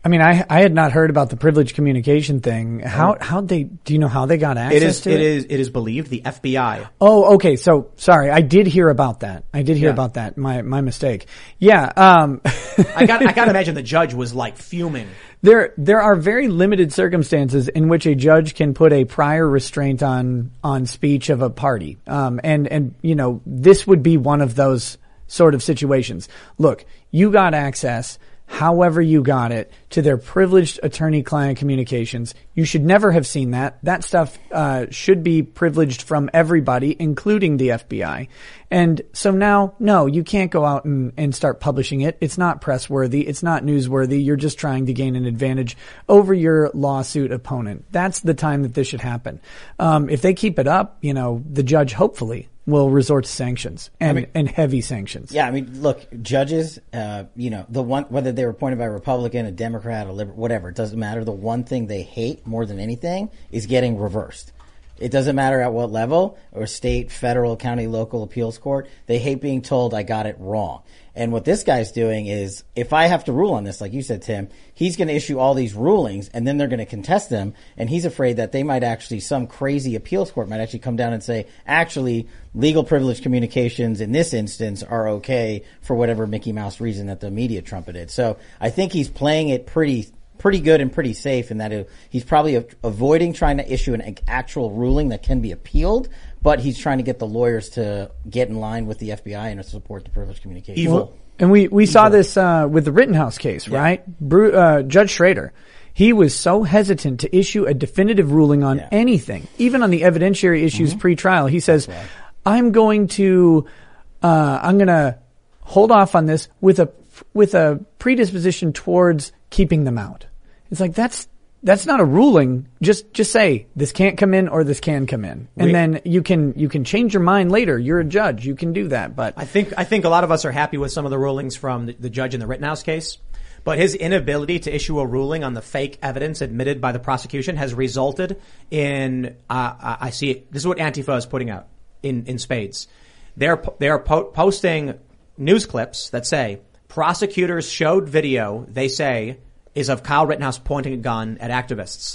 I mean, I I had not heard about the privileged communication thing. How how they do you know how they got access It is to it it? is it is believed the F B I. Oh, okay. So sorry, I did hear about that. I did hear Yeah. about that. My my mistake. Yeah. Um, I got I got to imagine the judge was like fuming. There, there are very limited circumstances in which a judge can put a prior restraint on on speech of a party, um, and and you know this would be one of those sort of situations. Look, you got access, however you got it, to their privileged attorney-client communications. You should never have seen that. That stuff uh, should be privileged from everybody, including the F B I. And so now, no, you can't go out and, and start publishing it. It's not press-worthy. It's not newsworthy. You're just trying to gain an advantage over your lawsuit opponent. That's the time that this should happen. Um, if they keep it up, you know, the judge hopefully will resort to sanctions and, I mean- and heavy sanctions. Yeah, I mean, look, judges, uh, you know, the one, whether they were appointed by a Republican, a Democrat, a liberal, whatever, it doesn't matter. The one thing they hate more than anything is getting reversed. It doesn't matter at what level, or state, federal, county, local appeals court. They hate being told I got it wrong. And what this guy's doing is, if I have to rule on this, like you said, Tim, he's going to issue all these rulings and then they're going to contest them. And he's afraid that they might actually, some crazy appeals court might actually come down and say, actually, legal privilege communications in this instance are okay for whatever Mickey Mouse reason that the media trumpeted. So I think he's playing it pretty pretty good and pretty safe in that it, he's probably a, avoiding trying to issue an actual ruling that can be appealed, but he's trying to get the lawyers to get in line with the F B I and to support the privileged communication. Evil. Well, and we, we saw this uh, with the Rittenhouse case, Yeah. right? Bru- uh, Judge Schrader, he was so hesitant to issue a definitive ruling on Yeah. anything, even on the evidentiary issues pre-trial. He says, I'm going to, uh, I'm going to hold off on this with a, with a predisposition towards keeping them out. It's like, that's, that's not a ruling. Just, just say this can't come in or this can come in. And We- then you can, you can change your mind later. You're a judge. You can do that. But I think I think a lot of us are happy with some of the rulings from the, the judge in the Rittenhouse case, but his inability to issue a ruling on the fake evidence admitted by the prosecution has resulted in uh, I I see it. This is what Antifa is putting out in in spades. They're po- they're po- posting news clips that say prosecutors showed video they say is of Kyle Rittenhouse pointing a gun at activists.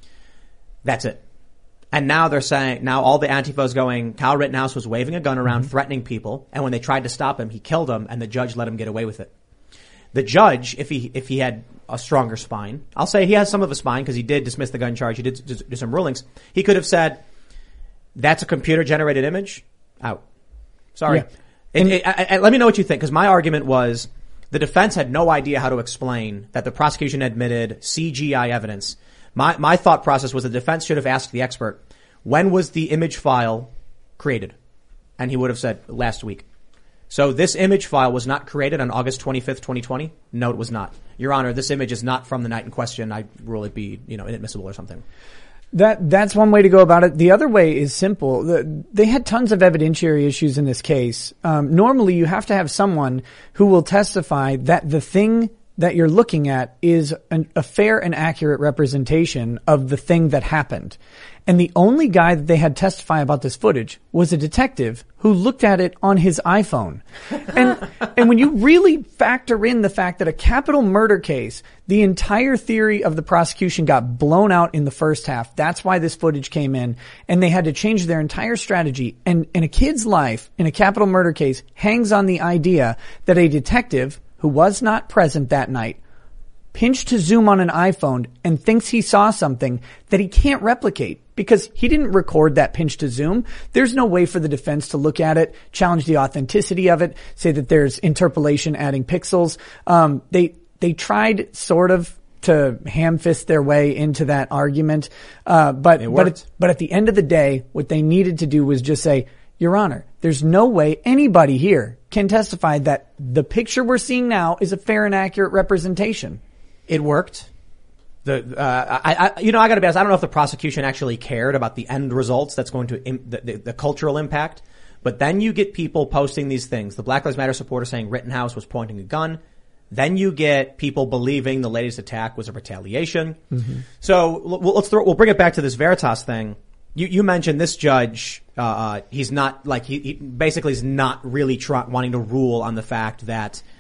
That's it. And now they're saying, now all the Antifa is going, Kyle Rittenhouse was waving a gun around, mm-hmm. threatening people, and when they tried to stop him, he killed them, and the judge let him get away with it. The judge, if he if he had a stronger spine, I'll say he has some of a spine because he did dismiss the gun charge, he did do some rulings, he could have said, that's a computer-generated image, out. Sorry. Yeah. It, it, I, I, let me know what you think, because my argument was, the defense had no idea how to explain that the prosecution admitted C G I evidence. My, my thought process was the defense should have asked the expert, when was the image file created? And he would have said last week. So this image file was not created on August twenty-fifth, twenty twenty? No, it was not. Your Honor, this image is not from the night in question. I rule it be, you know, inadmissible or something. That that's one way to go about it. The other way is simple. The, they had tons of evidentiary issues in this case. Um, normally, you have to have someone who will testify that the thing that you're looking at is an, a fair and accurate representation of the thing that happened. And the only guy that they had testify about this footage was a detective who looked at it on his iPhone. And, and when you really factor in the fact that a capital murder case, the entire theory of the prosecution got blown out in the first half. That's why this footage came in, and they had to change their entire strategy. And, and a kid's life in a capital murder case hangs on the idea that a detective who was not present that night pinched to zoom on an iPhone and thinks he saw something that he can't replicate because he didn't record that pinch to zoom. There's no way for the defense to look at it, challenge the authenticity of it, say that there's interpolation adding pixels. Um, they, they tried sort of to ham fist their way into that argument. Uh, but, but, it, but at the end of the day, what they needed to do was just say, Your Honor, there's no way anybody here can testify that the picture we're seeing now is a fair and accurate representation. It worked. The uh, I, I you know I got to be honest. I don't know if the prosecution actually cared about the end results. That's going to Im- the, the, the cultural impact. But then you get people posting these things. The Black Lives Matter supporter saying Rittenhouse was pointing a gun. Then you get people believing the latest attack was a retaliation. Mm-hmm. So let's throw, we'll bring it back to this Veritas thing. You, you mentioned this judge. Uh, he's not like he, he basically is not really try, wanting to rule on the fact that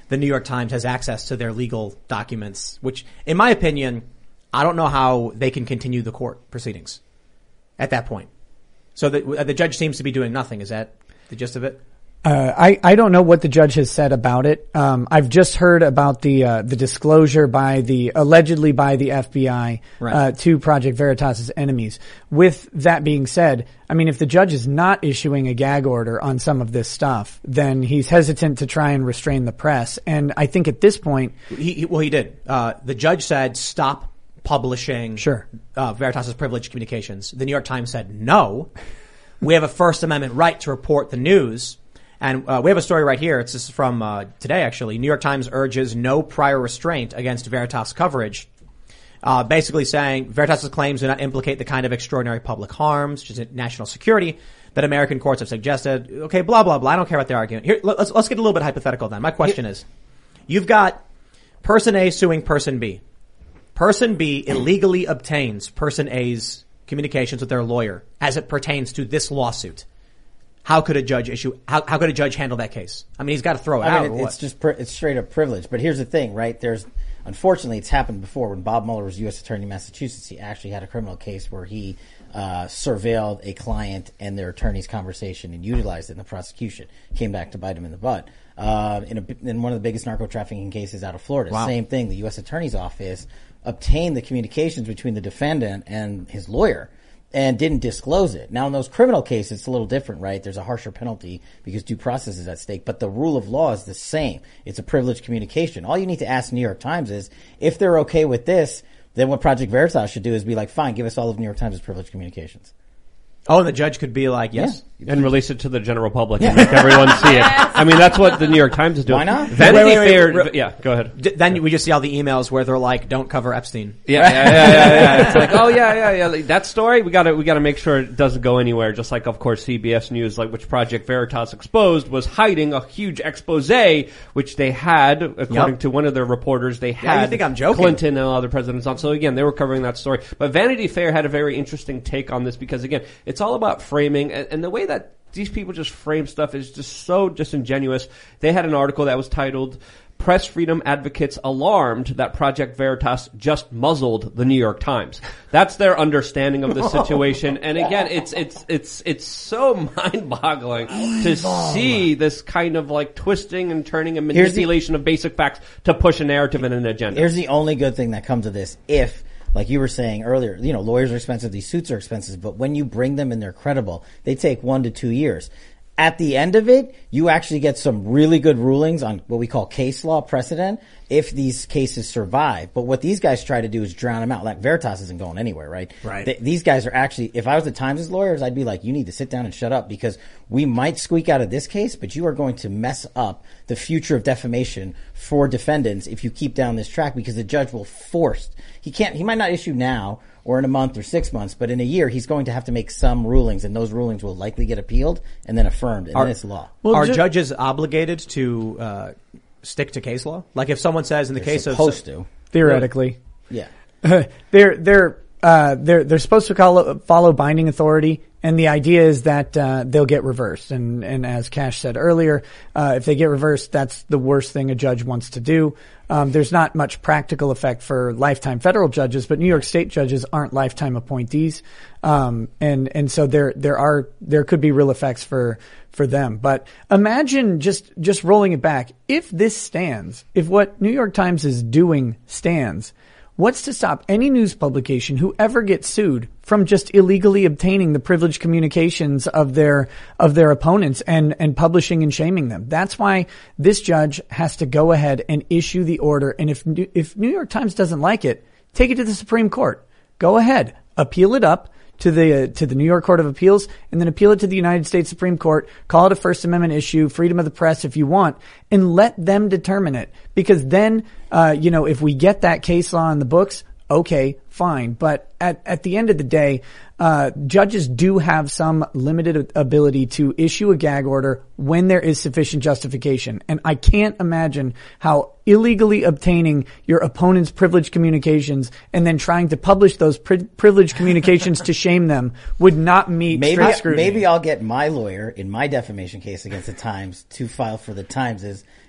the New York Times has access to their legal documents, which, in my opinion, I don't know how they can continue the court proceedings at that point. So the, the judge seems to be doing nothing. Is that the gist of it? Uh, I, I don't know what the judge has said about it. Um, I've just heard about the, uh, the disclosure by the, allegedly by the F B I, right. uh, to Project Veritas's enemies. With that being said, I mean, if the judge is not issuing a gag order on some of this stuff, then he's hesitant to try and restrain the press. And I think at this point, he, he well, he did. Uh, the judge said, stop publishing, sure, uh, Veritas's privileged communications. The New York Times said, no, we have a First Amendment right to report the news. And uh, we have a story right here. It's this is from uh, today, actually. New York Times urges no prior restraint against Veritas coverage, uh, basically saying Veritas's claims do not implicate the kind of extraordinary public harms, such as national security, that American courts have suggested. Okay, blah blah blah. I don't care about their argument. Here, let's let's get a little bit hypothetical then. My question is, you've got person A suing person B. Person B illegally obtains person A's communications with their lawyer as it pertains to this lawsuit. How could a judge issue? How, how could a judge handle that case? I mean, he's got to throw it I out. mean, or it, what? it's just pri- it's straight up privilege. But here's the thing, right? There's unfortunately it's happened before. When Bob Mueller was U S Attorney in Massachusetts, he actually had a criminal case where he uh, surveilled a client and their attorney's conversation and utilized it in the prosecution. Came back to bite him in the butt. Uh, in, a, in one of the biggest narco trafficking cases out of Florida, Wow. Same thing. The U S Attorney's Office obtained the communications between the defendant and his lawyer, and didn't disclose it. Now, in those criminal cases, it's a little different, right? There's a harsher penalty because due process is at stake, but the rule of law is the same. It's a privileged communication. All you need to ask the New York Times is, if they're okay with this, then what Project Veritas should do is be like, fine, give us all of New York Times' privileged communications. Oh, and the judge could be like, yes. Yeah. And release it to the general public and make everyone see it. I mean, that's what the New York Times is doing. Why not? Vanity Wait, wait, wait, Fair. wait. Yeah, go ahead. D- then we just see all the emails where they're like, don't cover Epstein. Yeah, yeah, yeah, yeah, yeah. It's like, oh yeah, yeah, yeah. Like, that story, we gotta, we gotta make sure it doesn't go anywhere. Just like, of course, C B S News, like, which Project Veritas exposed, was hiding a huge expose, which they had, according Yep. to one of their reporters, they Yeah, had you think I'm joking. Clinton and other presidents on. So again, they were covering that story. But Vanity Fair had a very interesting take on this because again, it's all about framing, and, and the way that these people just frame stuff is just so disingenuous. They had an article that was titled, Press Freedom Advocates Alarmed That Project Veritas Just Muzzled the New York Times. That's their understanding of the situation. And again, it's, it's, it's, it's so mind-boggling to see this kind of like twisting and turning and Here's the- manipulation of basic facts to push a narrative and an agenda. Here's the only good thing that comes of this. If, like you were saying earlier, you know, lawyers are expensive, these suits are expensive, but when you bring them and they're credible, they take one to two years. At the end of it, you actually get some really good rulings on what we call case law precedent if these cases survive. But what these guys try to do is drown them out. Like Veritas isn't going anywhere, right? Right. Th- these guys are actually, if I was the Times' lawyers, I'd be like, you need to sit down and shut up because we might squeak out of this case, but you are going to mess up the future of defamation for defendants if you keep down this track because the judge will force, he can't, he might not issue now or in a month or six months, but in a year, he's going to have to make some rulings, and those rulings will likely get appealed and then affirmed, and Are- then it's law. Well, Are ju- judges obligated to uh, stick to case law? Like if someone says in the They're case of supposed to. theoretically, Yeah. they're they're uh, they're they're supposed to follow, follow binding authority, and the idea is that uh, they'll get reversed. And and as Cash said earlier, uh, if they get reversed, that's the worst thing a judge wants to do. Um, there's not much practical effect for lifetime federal judges, but New York State judges aren't lifetime appointees, um, and and so there there are there could be real effects for for them. But imagine just just rolling it back. If this stands, if what New York Times is doing stands, what's to stop any news publication who ever gets sued from just illegally obtaining the privileged communications of their of their opponents and and publishing and shaming them? That's why this judge has to go ahead and issue the order. And if if New York Times doesn't like it, take it to the Supreme Court. Go ahead, appeal it up to the uh, to the New York Court of Appeals, and then appeal it to the United States Supreme Court. Call it a First Amendment issue, freedom of the press if you want, and let them determine it. Because then, uh, you know, if we get that case law in the books, okay, fine. But at at the end of the day, uh, judges do have some limited ability to issue a gag order when there is sufficient justification. And I can't imagine how illegally obtaining your opponent's privileged communications and then trying to publish those pri- privileged communications to shame them would not meet Maybe, strict scrutiny. maybe I'll get my lawyer in my defamation case against the Times to file for the Times'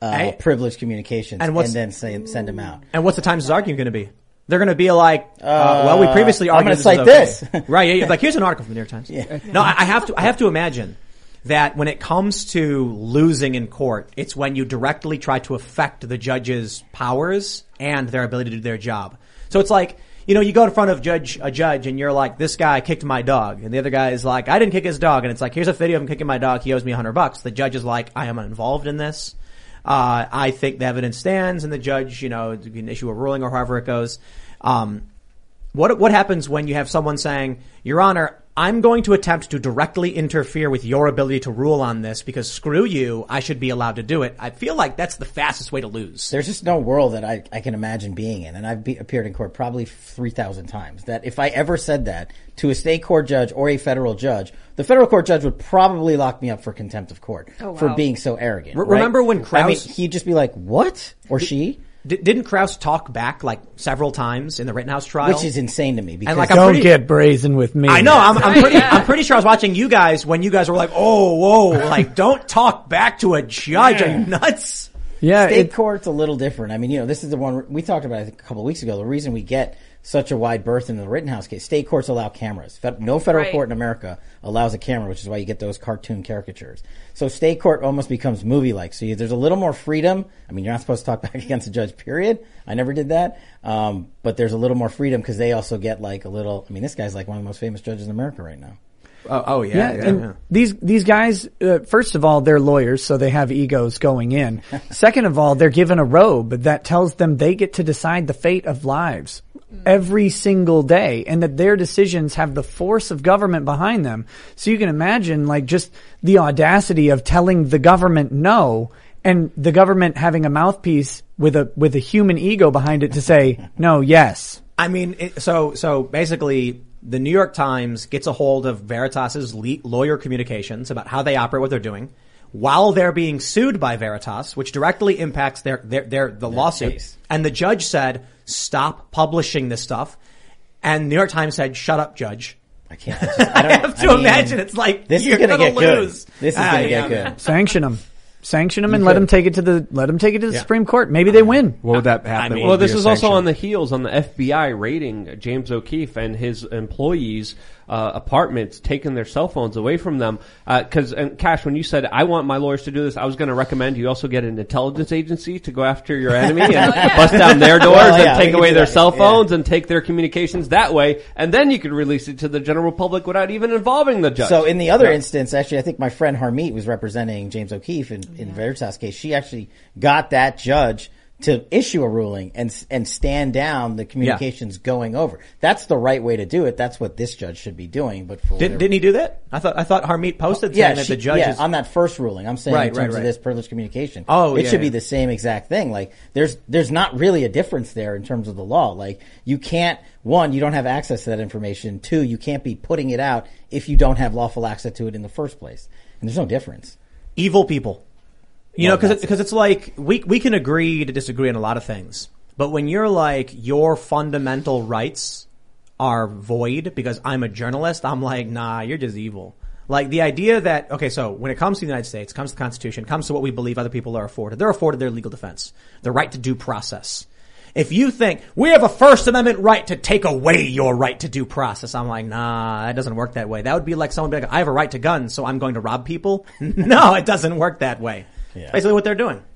uh, Hey. privileged communications And and, what's- then say, send them out. And what's the Times' argument going to be? They're going to be like, uh, well, we previously I'm argued gonna cite this. is okay. this. Right. Yeah, like, here's an article from the New York Times. Yeah. No, I, I have to, I have to imagine that when it comes to losing in court, it's when you directly try to affect the judge's powers and their ability to do their job. So it's like, you know, you go in front of judge, a judge and you're like, this guy kicked my dog. And the other guy is like, I didn't kick his dog. And it's like, here's a video of him kicking my dog. He owes me a hundred bucks. The judge is like, I am involved in this. Uh, I think the evidence stands, and the judge, you know, can issue a ruling or however it goes. Um, what, what happens when you have someone saying, Your Honor, I'm going to attempt to directly interfere with your ability to rule on this because screw you, I should be allowed to do it. I feel like that's the fastest way to lose. There's just no world that I, I can imagine being in, and I've be, appeared in court probably three thousand times, that if I ever said that to a state court judge or a federal judge, the federal court judge would probably lock me up for contempt of court Oh, wow. for being so arrogant. R- right? remember when I mean, Krauss- he'd just be like, what? Or she? D- didn't Krauss talk back like several times in the Rittenhouse trial? Which is insane to me. Because And like, I'm Don't pretty- get brazen with me. I know. I'm, I'm Right, pretty. yeah. I'm pretty sure I was watching you guys when you guys were like, "Oh, whoa!" Like, don't talk back to a judge. Are you nuts? Yeah, state it, court's a little different. I mean, you know, this is the one we talked about I think, a couple of weeks ago. The reason we get such a wide berth in the Rittenhouse case, state courts allow cameras. Fe- No federal Right. court in America allows a camera, which is why you get those cartoon caricatures. So state court almost becomes movie-like. So you, there's a little more freedom. I mean, you're not supposed to talk back against a judge, period. I never did that. Um, but there's a little more freedom because they also get like a little, I mean, this guy's like one of the most famous judges in America right now. Oh, oh Yeah, and these these guys, uh, first of all, they're lawyers, so they have egos going in. Second of all, they're given a robe that tells them they get to decide the fate of lives every single day, and that their decisions have the force of government behind them. So you can imagine, like, just the audacity of telling the government no, and the government having a mouthpiece with a with a human ego behind it to say no, yes. I mean, it, so so basically, the New York Times gets a hold of Veritas's le- lawyer communications about how they operate, what they're doing, while they're being sued by Veritas, which directly impacts their their, their the lawsuit. case. And the judge said, "Stop publishing this stuff." And New York Times said, "Shut up, judge." I can't. I, just, I, don't, I have to I mean, imagine it's like this you're is gonna, gonna get good. lose. This is Ah, gonna yeah, get man. good. Sanction them. Sanction them You and let could. them take it to the let them take it to the Yeah. Supreme Court. Maybe they win. What would that happen? I mean- What Well, would be this a is also sanction? on the heels on the F B I raiding James O'Keefe and his employees' uh, apartments, taking their cell phones away from them. Because, and Cash, when you said I want my lawyers to do this, I was going to recommend you also get an intelligence agency to go after your enemy and yeah. bust down their doors Well, and yeah, we take can away do their that. cell Yeah. phones and take their communications that way, and then you could release it to the general public without even involving the judge. So in the other instance, actually, I think my friend Harmeet was representing James O'Keefe in, in Veritas case. She actually got that judge to issue a ruling and and stand down the communications going over. That's the right way to do it. That's what this judge should be doing. But for Did, whatever- didn't he do that? I thought I thought Harmeet posted yeah, saying that she- the judge yeah, is on that first ruling. I'm saying Right, in terms right, of right. this privileged communication. Oh, it yeah, should be yeah. the same exact thing. Like there's there's not really a difference there in terms of the law. Like you can't one, you don't have access to that information. Two, you can't be putting it out if you don't have lawful access to it in the first place. And there's no difference. evil people. You Well, know, because that's because it's like we we can agree to disagree on a lot of things, but when you're like your fundamental rights are void because I'm a journalist, I'm like, nah, you're just evil. Like the idea that okay, so when it comes to the United States, comes to the Constitution, comes to what we believe other people are afforded, they're afforded their legal defense, the right to due process. If you think we have a First Amendment right to take away your right to due process, I'm like, nah, that doesn't work that way. That would be like someone being like, I have a right to guns, so I'm going to rob people. No, it doesn't work that way. Yeah. Basically what they're doing.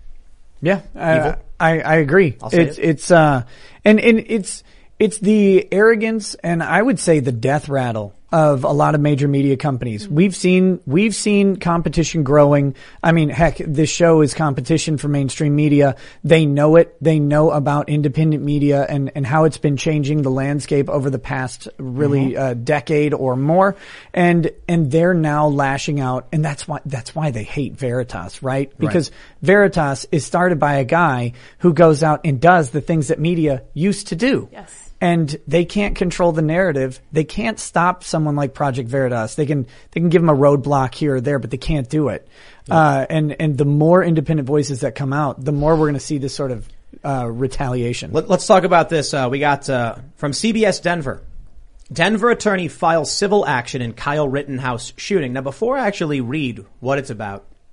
Yeah, I, I I agree. I'll say It's it. it's uh and and it's it's the arrogance and I would say the death rattle of a lot of major media companies. We've seen we've seen competition growing. I mean, heck, this show is competition for mainstream media. They know it. They know about independent media and and how it's been changing the landscape over the past really uh, decade or more. And and they're now lashing out, and that's why that's why they hate Veritas, right? Because Veritas is started by a guy who goes out and does the things that media used to do. Yes. And they can't control the narrative. They can't stop someone like Project Veritas. They can they can give them a roadblock here or there, but they can't do it. Uh, and and the more independent voices that come out, the more we're going to see this sort of uh, retaliation. Let, let's talk about this. Uh, we got uh, from C B S Denver. Denver attorney files civil action in Kyle Rittenhouse shooting. Now, before I actually read what it's about,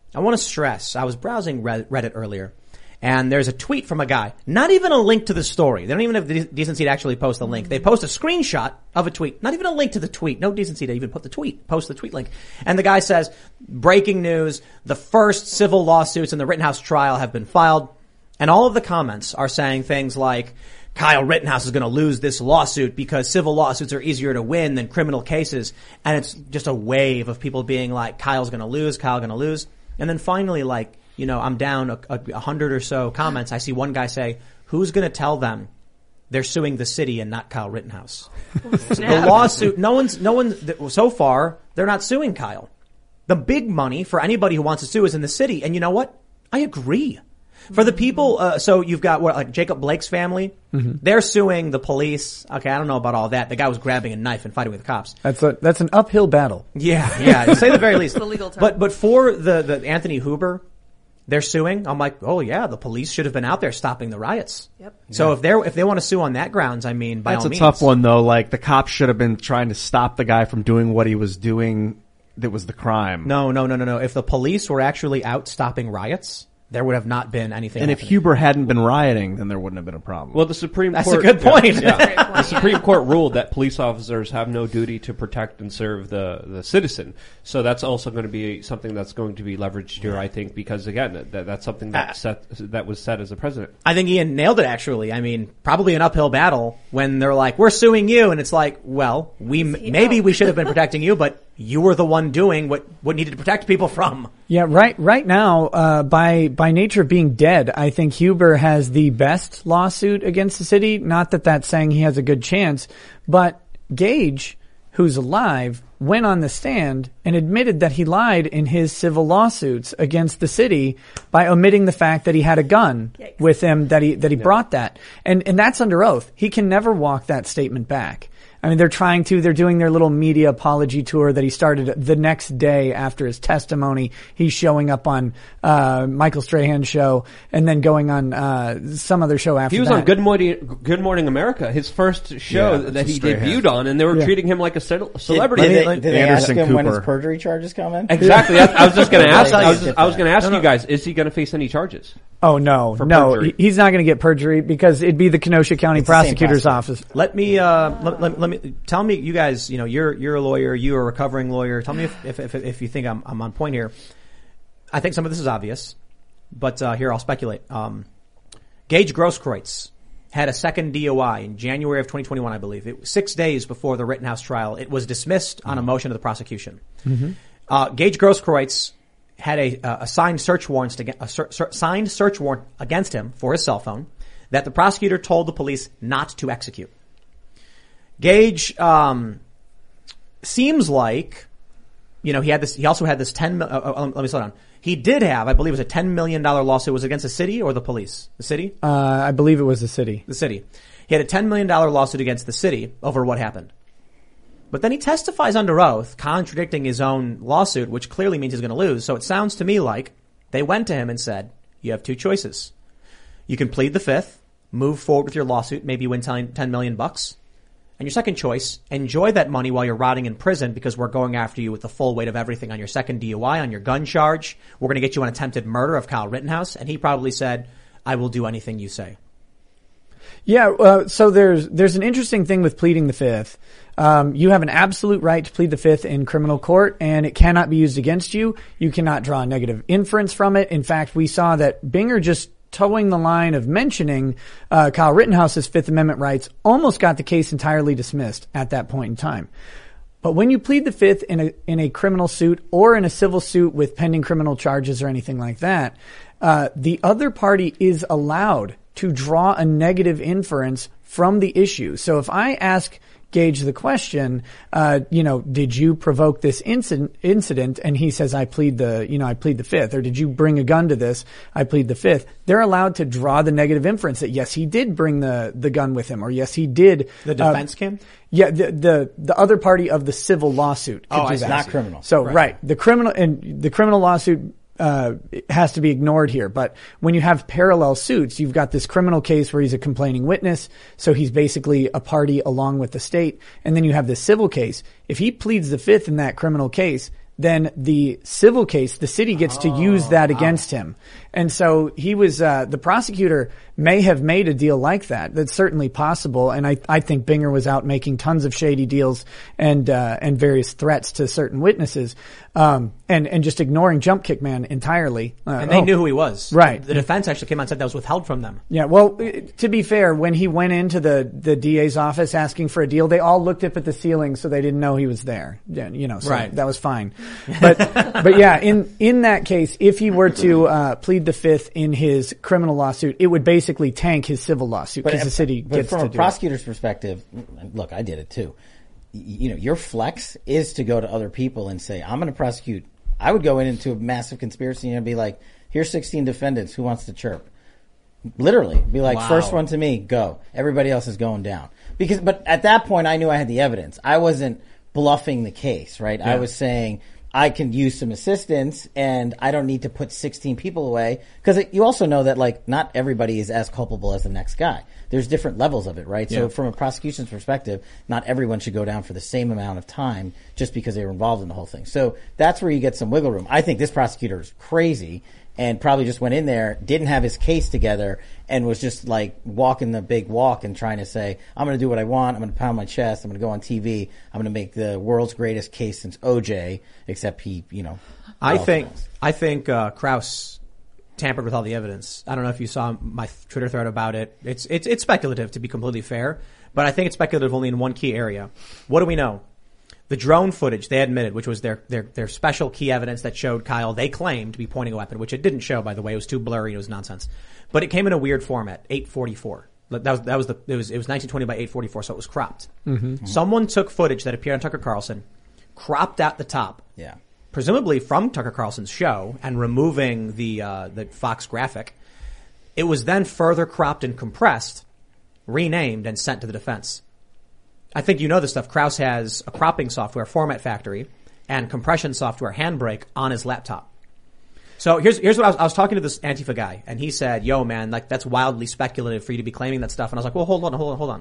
I want to stress, I was browsing Reddit earlier, and there's a tweet from a guy, not even a link to the story. They don't even have the decency to actually post a link. They post a screenshot of a tweet, not even a link to the tweet. No decency to even put the tweet, post the tweet link. And the guy says, breaking news, the first civil lawsuits in the Rittenhouse trial have been filed. And all of the comments are saying things like, Kyle Rittenhouse is going to lose this lawsuit because civil lawsuits are easier to win than criminal cases. And it's just a wave of people being like, Kyle's going to lose, Kyle going to lose. And then finally, like, you know, I'm down a, a, a hundred or so comments. I see one guy say, who's going to tell them they're suing the city and not Kyle Rittenhouse? The lawsuit, no one's, no one, so far, they're not suing Kyle. The big money for anybody who wants to sue is in the city. And you know what? I agree. For the people, uh, so you've got what, like Jacob Blake's family, mm-hmm. they're suing the police. Okay, I don't know about all that. The guy was grabbing a knife and fighting with the cops. That's a, that's an uphill battle. Yeah, yeah, to say the very least. The legal term. But, but for the, the Anthony Huber, they're suing. I'm like, oh yeah, the police should have been out there stopping the riots. Yep. So yeah. if they're, if they want to sue on that grounds, I mean, by That's all a means. tough one though. Like the cops should have been trying to stop the guy from doing what he was doing that was the crime. No, no, no, no, no. If the police were actually out stopping riots, there would have not been anything. And happening. if Huber hadn't been rioting, then there wouldn't have been a problem. Well, the Supreme That's Court. a good point. Yeah, yeah. Point, The Supreme yeah. Court ruled that police officers have no duty to protect and serve the, the citizen. So that's also going to be something that's going to be leveraged here, I think, because again, that, that's something that Uh, set, that was set as a precedent. I think Ian nailed it, actually. I mean, probably an uphill battle when they're like, we're suing you. And it's like, well, we, he maybe out? we should have been protecting you, but you were the one doing what, what needed to protect people from. Yeah, right, right now, uh, by, by nature of being dead, I think Huber has the best lawsuit against the city. Not that that's saying he has a good chance, but Gage, who's alive, went on the stand and admitted that he lied in his civil lawsuits against the city by omitting the fact that he had a gun Yikes. with him, that he, that he yeah. brought that. And, and that's under oath. He can never walk that statement back. I mean, they're trying to, they're doing their little media apology tour that he started the next day after his testimony. He's showing up on, uh, Michael Strahan's show and then going on, uh, some other show after that. He was that. on Good Morning, Good Morning America, his first show Yeah, that he Strahan. debuted on, and they were Yeah. treating him like a ce- celebrity. Did, did, Let they, me- did they ask Anderson him when his Cooper. perjury charges come in? Exactly. I, I was just going to ask. I'll I was, get just, I was that. going to ask No, no. you guys: is he going to face any charges? Oh no, For no, perjury. he- he's not going to get perjury because it'd be the Kenosha County It's the same Prosecutor's prosecutor. Office. Let me, uh, let, let, let me, tell me, you guys, you know, you're, you're a lawyer, you're a recovering lawyer. Tell me if, if, if, if you think I'm, I'm on point here. I think some of this is obvious, but, uh, here I'll speculate. Um, Gage Grosskreutz had a second D O I in January of twenty twenty-one, I believe. It was six days before the Rittenhouse trial. It was dismissed on a motion of the prosecution. Mm-hmm. Uh, Gage Grosskreutz had a, uh, a signed search warrant, to, a ser, ser, signed search warrant against him for his cell phone that the prosecutor told the police not to execute. Gage, um, seems like, you know, he had this, he also had this ten, uh, uh, let me slow down. He did have, I believe it was a ten million dollars lawsuit. Was it against the city or the police? The city? Uh, I believe it was the city. The city. He had a ten million dollars lawsuit against the city over what happened. But then he testifies under oath, contradicting his own lawsuit, which clearly means he's going to lose. So it sounds to me like they went to him and said, you have two choices. You can plead the fifth, move forward with your lawsuit, maybe win ten million bucks. And your second choice, enjoy that money while you're rotting in prison because we're going after you with the full weight of everything on your second D U I, on your gun charge. We're going to get you on attempted murder of Kyle Rittenhouse. And he probably said, I will do anything you say. Yeah, uh, so there's there's an interesting thing with pleading the fifth. Um, you have an absolute right to plead the fifth in criminal court, and it cannot be used against you. You cannot draw a negative inference from it. In fact, we saw that Binger just towing the line of mentioning uh, Kyle Rittenhouse's Fifth Amendment rights almost got the case entirely dismissed at that point in time. But when you plead the fifth in a in a criminal suit or in a civil suit with pending criminal charges or anything like that, uh, the other party is allowed to draw a negative inference from the issue. So if I ask Gage the question, uh, you know, did you provoke this incident, incident? And he says, I plead the, you know, I plead the fifth. Or did you bring a gun to this? I plead the fifth. They're allowed to draw the negative inference that yes, he did bring the, the gun with him, or yes, he did. The defense uh, can? Yeah, the, the, the other party of the civil lawsuit could Oh, do I see. that. Not criminal. So, Right. right. The criminal, and the criminal lawsuit, uh, it has to be ignored here. But when you have parallel suits, you've got this criminal case where he's a complaining witness. So he's basically a party along with the state. And then you have this civil case. If he pleads the fifth in that criminal case, then the civil case, the city gets to use that against him. And so he was, uh, the prosecutor may have made a deal like that. That's certainly possible. And I, I think Binger was out making tons of shady deals and, uh, and various threats to certain witnesses. Um, and, and just ignoring Jump Kick Man entirely. Uh, And they oh, knew who he was. Right. The defense actually came out and said that was withheld from them. Yeah, well, to be fair, when he went into the, the D A's office asking for a deal, they all looked up at the ceiling so they didn't know he was there. Yeah, you know, so Right. that was fine. But, but yeah, in, in that case, if he were to, uh, plead the fifth in his criminal lawsuit, it would basically tank his civil lawsuit because the city but gets from to a do prosecutor's perspective, look, I did it too. Y- You know, your flex is to go to other people and say, I'm going to prosecute. I would go in into a massive conspiracy and be like, here's sixteen defendants. Who wants to chirp? Literally be like, Wow. first one to me, go. Everybody else is going down. Because, but at that point I knew I had the evidence. I wasn't bluffing the case, right? I was saying, I can use some assistance and I don't need to put sixteen people away. Cause it, you also know that like not everybody is as culpable as the next guy. There's different levels of it, right? Yeah. So from a prosecution's perspective, not everyone should go down for the same amount of time just because they were involved in the whole thing. So that's where you get some wiggle room. I think this prosecutor is crazy and probably just went in there, didn't have his case together and was just like walking the big walk and trying to say, I'm going to do what I want. I'm going to pound my chest. I'm going to go on T V. I'm going to make the world's greatest case since O J, except he, you know. I well, think I think uh, Krause tampered with all the evidence. I don't know if you saw my Twitter thread about it. It's it's it's speculative, to be completely fair, but I think it's speculative only in one key area. What do we know? The drone footage they admitted, which was their their their special key evidence that showed Kyle, they claimed to be pointing a weapon, which it didn't show, by the way. It was too blurry. It was nonsense. But it came in a weird format, eight forty-four. That was that was the it was it was nineteen twenty by eight forty-four, so it was cropped. Mm-hmm. Someone took footage that appeared on Tucker Carlson, cropped at the top. Yeah. Presumably from Tucker Carlson's show, and removing the uh, the Fox graphic. It was then further cropped and compressed, renamed, and sent to the defense. I think you know this stuff. Krause has a cropping software, Format Factory, and compression software, Handbrake, on his laptop. So here's here's what I was, I was talking to this Antifa guy, and he said, "Yo, man, like that's wildly speculative for you to be claiming that stuff." And I was like, "Well, hold on, hold on, hold on."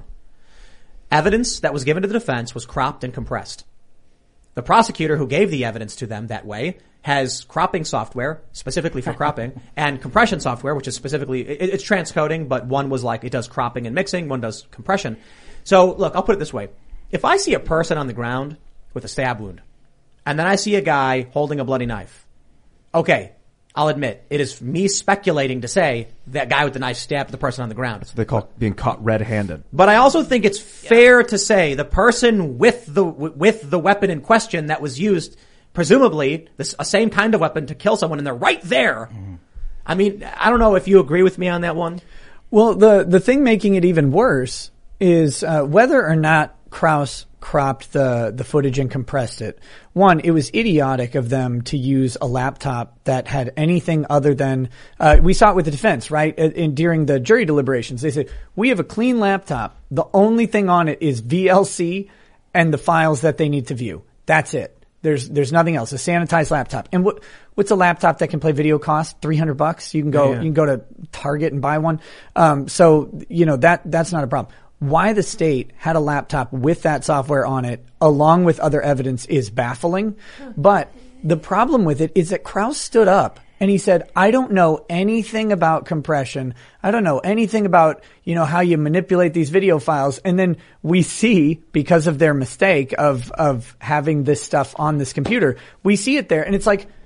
Evidence that was given to the defense was cropped and compressed. The prosecutor who gave the evidence to them that way has cropping software, specifically for cropping, and compression software, which is specifically, it, it's transcoding, but one was like, it does cropping and mixing, one does compression. So look, I'll put it this way. If I see a person on the ground with a stab wound, and then I see a guy holding a bloody knife, okay, I'll admit, it is me speculating to say that guy with the knife stabbed the person on the ground. They call being caught red-handed. But I also think it's fair to say the person with the with the weapon in question that was used, presumably the same kind of weapon to kill someone, and they're right there. Mm. I mean, I don't know if you agree with me on that one. Well, the the thing making it even worse is uh, whether or not Krause cropped the the footage and compressed it. One, it was idiotic of them to use a laptop that had anything other than uh, we saw it with the defense, right? In, in, during the jury deliberations, they said we have a clean laptop. The only thing on it is V L C and the files that they need to view. That's it. There's there's nothing else. A sanitized laptop. And what what's a laptop that can play video cost? Three hundred bucks. You can go yeah. you can go to Target and buy one. Um, so you know that that's not a problem. Why the state had a laptop with that software on it, along with other evidence, is baffling. But the problem with it is that Krause stood up and he said, I don't know anything about compression. I don't know anything about, you know, how you manipulate these video files. And then we see, because of their mistake of, of having this stuff on this computer, we see it there. And it's like,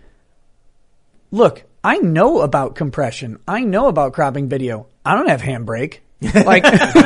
look, I know about compression. I know about cropping video. I don't have Handbrake. like,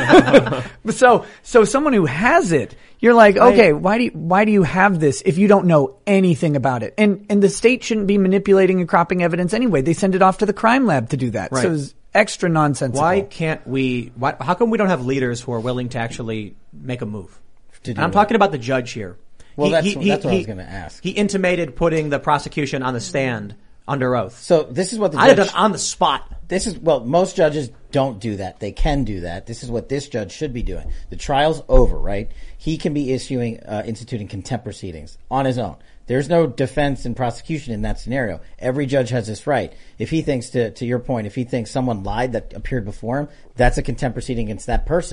so, so someone who has it, you're like, okay, why do you, why do you have this if you don't know anything about it? And, and the state shouldn't be manipulating and cropping evidence anyway. They send it off to the crime lab to do that. Right. So it's extra nonsensical. Why can't we, why, how come we don't have leaders who are willing to actually make a move? To do I'm what? talking about the judge here. Well, He- that's, he- he- that's what I was he- going to ask. He intimated putting the prosecution on the stand under oath. So this is what the I'd have judge, done on the spot. this is, well, most judges don't do that. They can do that. This is what this judge should be doing. The trial's over, right? He can be issuing, uh, instituting contempt proceedings on his own. There's no defense and prosecution in that scenario. Every judge has this right. If he thinks, to, to your point, if he thinks someone lied that appeared before him, that's a contempt proceeding against that person.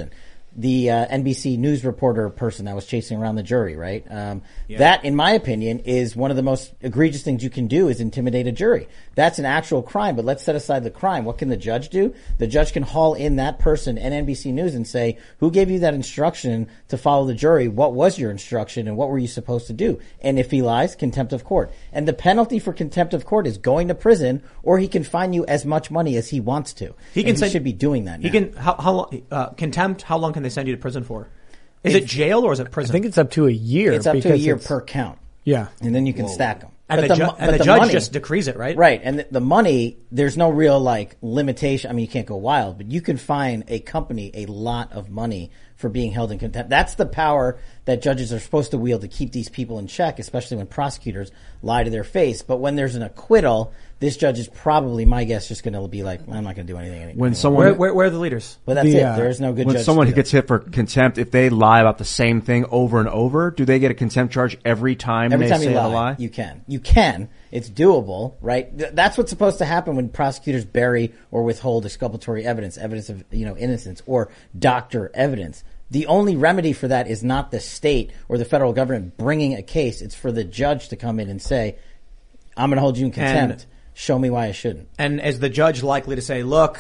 the uh, N B C News reporter person that was chasing around the jury, right? Um, yeah. That, in my opinion, is one of the most egregious things you can do is intimidate a jury. That's an actual crime, but let's set aside the crime. What can the judge do? The judge can haul in that person and N B C News and say, who gave you that instruction to follow the jury? What was your instruction and what were you supposed to do? And if he lies, contempt of court. And the penalty for contempt of court is going to prison, or he can fine you as much money as he wants to. He can and he send, should be doing that now. He can, how, how long, uh, contempt, how long can they send you to prison for? Is If- it jail or is it prison? I think it's up to a year. It's up to a because year it's- per count. Yeah. And then you can stack them. and But the, ju- mo- and but the the judge money- just decrees it, right? Right. And the, the money, there's no real like limitation. I mean, you can't go wild, but you can fine a company a lot of money for being held in contempt. That's the power that judges are supposed to wield to keep these people in check, especially when prosecutors lie to their face. But when there's an acquittal, this judge is probably, my guess, just going to be like, I'm not going to do anything anymore. When someone Where, where, where are the leaders? But that's The, it. uh, There is no good when judge. someone to do gets hit for contempt, if they lie about the same thing over and over, do they get a contempt charge every time Every they time say you lie, the lie? you can. You can. It's doable, right? Th- That's what's supposed to happen when prosecutors bury or withhold exculpatory evidence, evidence of, you know, innocence or doctor evidence. The only remedy for that is not the state or the federal government bringing a case. It's for the judge to come in and say, I'm going to hold you in contempt. And- Show me why I shouldn't. And is the judge likely to say, look,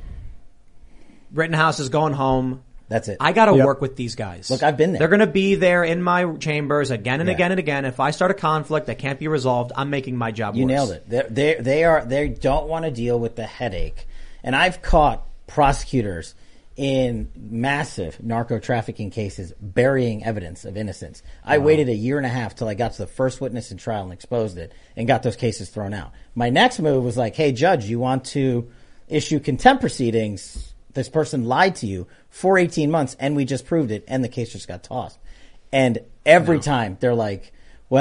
Rittenhouse is going home. That's it. I got to Yep. work with these guys. Look, I've been there. They're going to be there in my chambers again and Yeah. again and again. If I start a conflict that can't be resolved, I'm making my job You worse. nailed it. They're, they they are they don't want to deal with the headache, and I've caught prosecutors in massive narco trafficking cases burying evidence of innocence. I waited a year and a half till I got to the first witness in trial and exposed it, and got those cases thrown out. My next move was like, "Hey, judge, you want to issue contempt proceedings? This person lied to you for eighteen months, and we just proved it, and the case just got tossed." And every time they're like,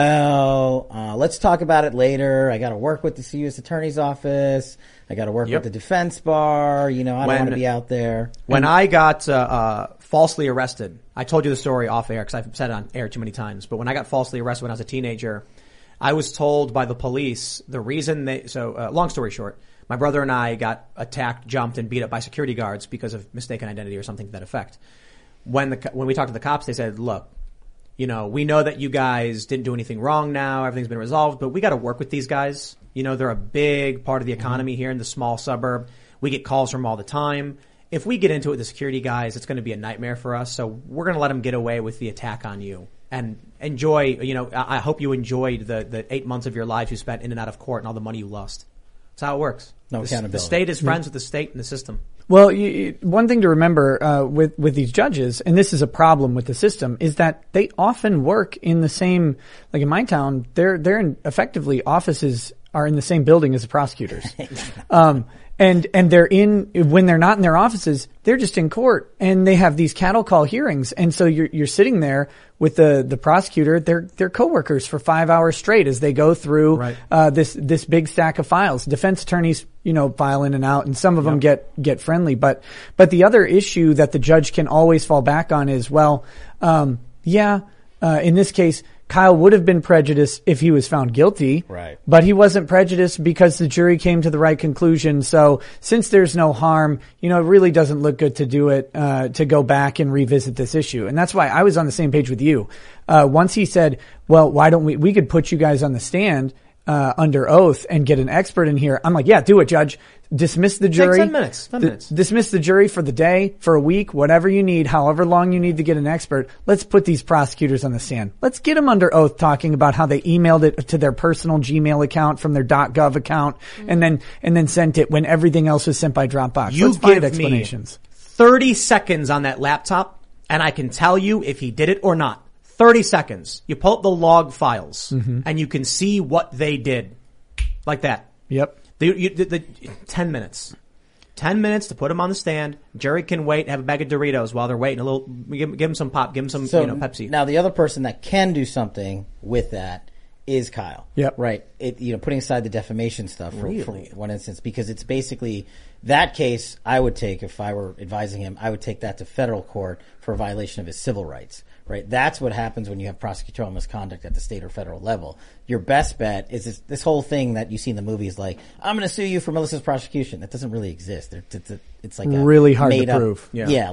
well, uh, let's talk about it later. I got to work with the U S Attorney's Office. I got to work Yep. with the defense bar. You know, I don't When- want to be out there. When I got uh, uh, falsely arrested, I told you the story off air because I've said it on air too many times. But when I got falsely arrested when I was a teenager, I was told by the police the reason they. So, uh, long story short, my brother and I got attacked, jumped, and beat up by security guards because of mistaken identity or something to that effect. When the when we talked to the cops, they said, "Look, you know, we know that you guys didn't do anything wrong now. Everything's been resolved, but we got to work with these guys. You know, they're a big part of the economy here in the small suburb. We get calls from them all the time. If we get into it with the security guys, it's going to be a nightmare for us. So we're going to let them get away with the attack on you and enjoy, you know, I I hope you enjoyed the, the eight months of your lives you spent in and out of court and all the money you lost. That's how it works. No the, accountability. The state is friends with the state and the system. Well, you, you- one thing to remember uh, with with these judges, and this is a problem with the system, is that they often work in the same. Like in my town, they're they're in effectively offices are in the same building as the prosecutors, um, and and they're in when they're not in their offices, they're just in court, and they have these cattle call hearings, and so you're you're sitting there with the the prosecutor, they're they're coworkers for five hours straight as they go through Right. uh, this this big stack of files. Defense attorneys, you know, file in and out, and some of them get get friendly. But but the other issue that the judge can always fall back on is, well, um, yeah, uh, in this case, Kyle would have been prejudiced if he was found guilty, Right. but he wasn't prejudiced because the jury came to the right conclusion. So since there's no harm, you know, it really doesn't look good to do it, uh, to go back and revisit this issue. And that's why I was on the same page with you. Uh, once he said, well, why don't we, we could put you guys on the stand, uh, under oath and get an expert in here. I'm like, yeah, do it, judge. Dismiss the jury. ten minutes, ten D- minutes. Dismiss the jury for the day, for a week, whatever you need, however long you need to get an expert. Let's put these prosecutors on the stand. Let's get them under oath talking about how they emailed it to their personal Gmail account from their .gov account and then, and then sent it when everything else was sent by Dropbox. You Let's find give me explanations. thirty seconds on that laptop, and I can tell you if he did it or not. thirty seconds. You pull up the log files, and you can see what they did. Like that. Yep. The, you, the, the, ten minutes. Ten minutes to put him on the stand. Jerry can wait, have a bag of Doritos while they're waiting. A little, give, give him some pop, give him some, So you know, Pepsi. now the other person that can do something with that is Kyle. Yep. Right. It, you know, putting aside the defamation stuff for, Really? for one instance, because it's basically that case I would take if I were advising him, I would take that to federal court for a violation of his civil rights. Right. That's what happens when you have prosecutorial misconduct at the state or federal level. Your best bet is this, this whole thing that you see in the movies, like, I'm going to sue you for malicious prosecution. That doesn't really exist. It's, it's, a, it's like a Really hard to made up- prove. Yeah. Yeah. Like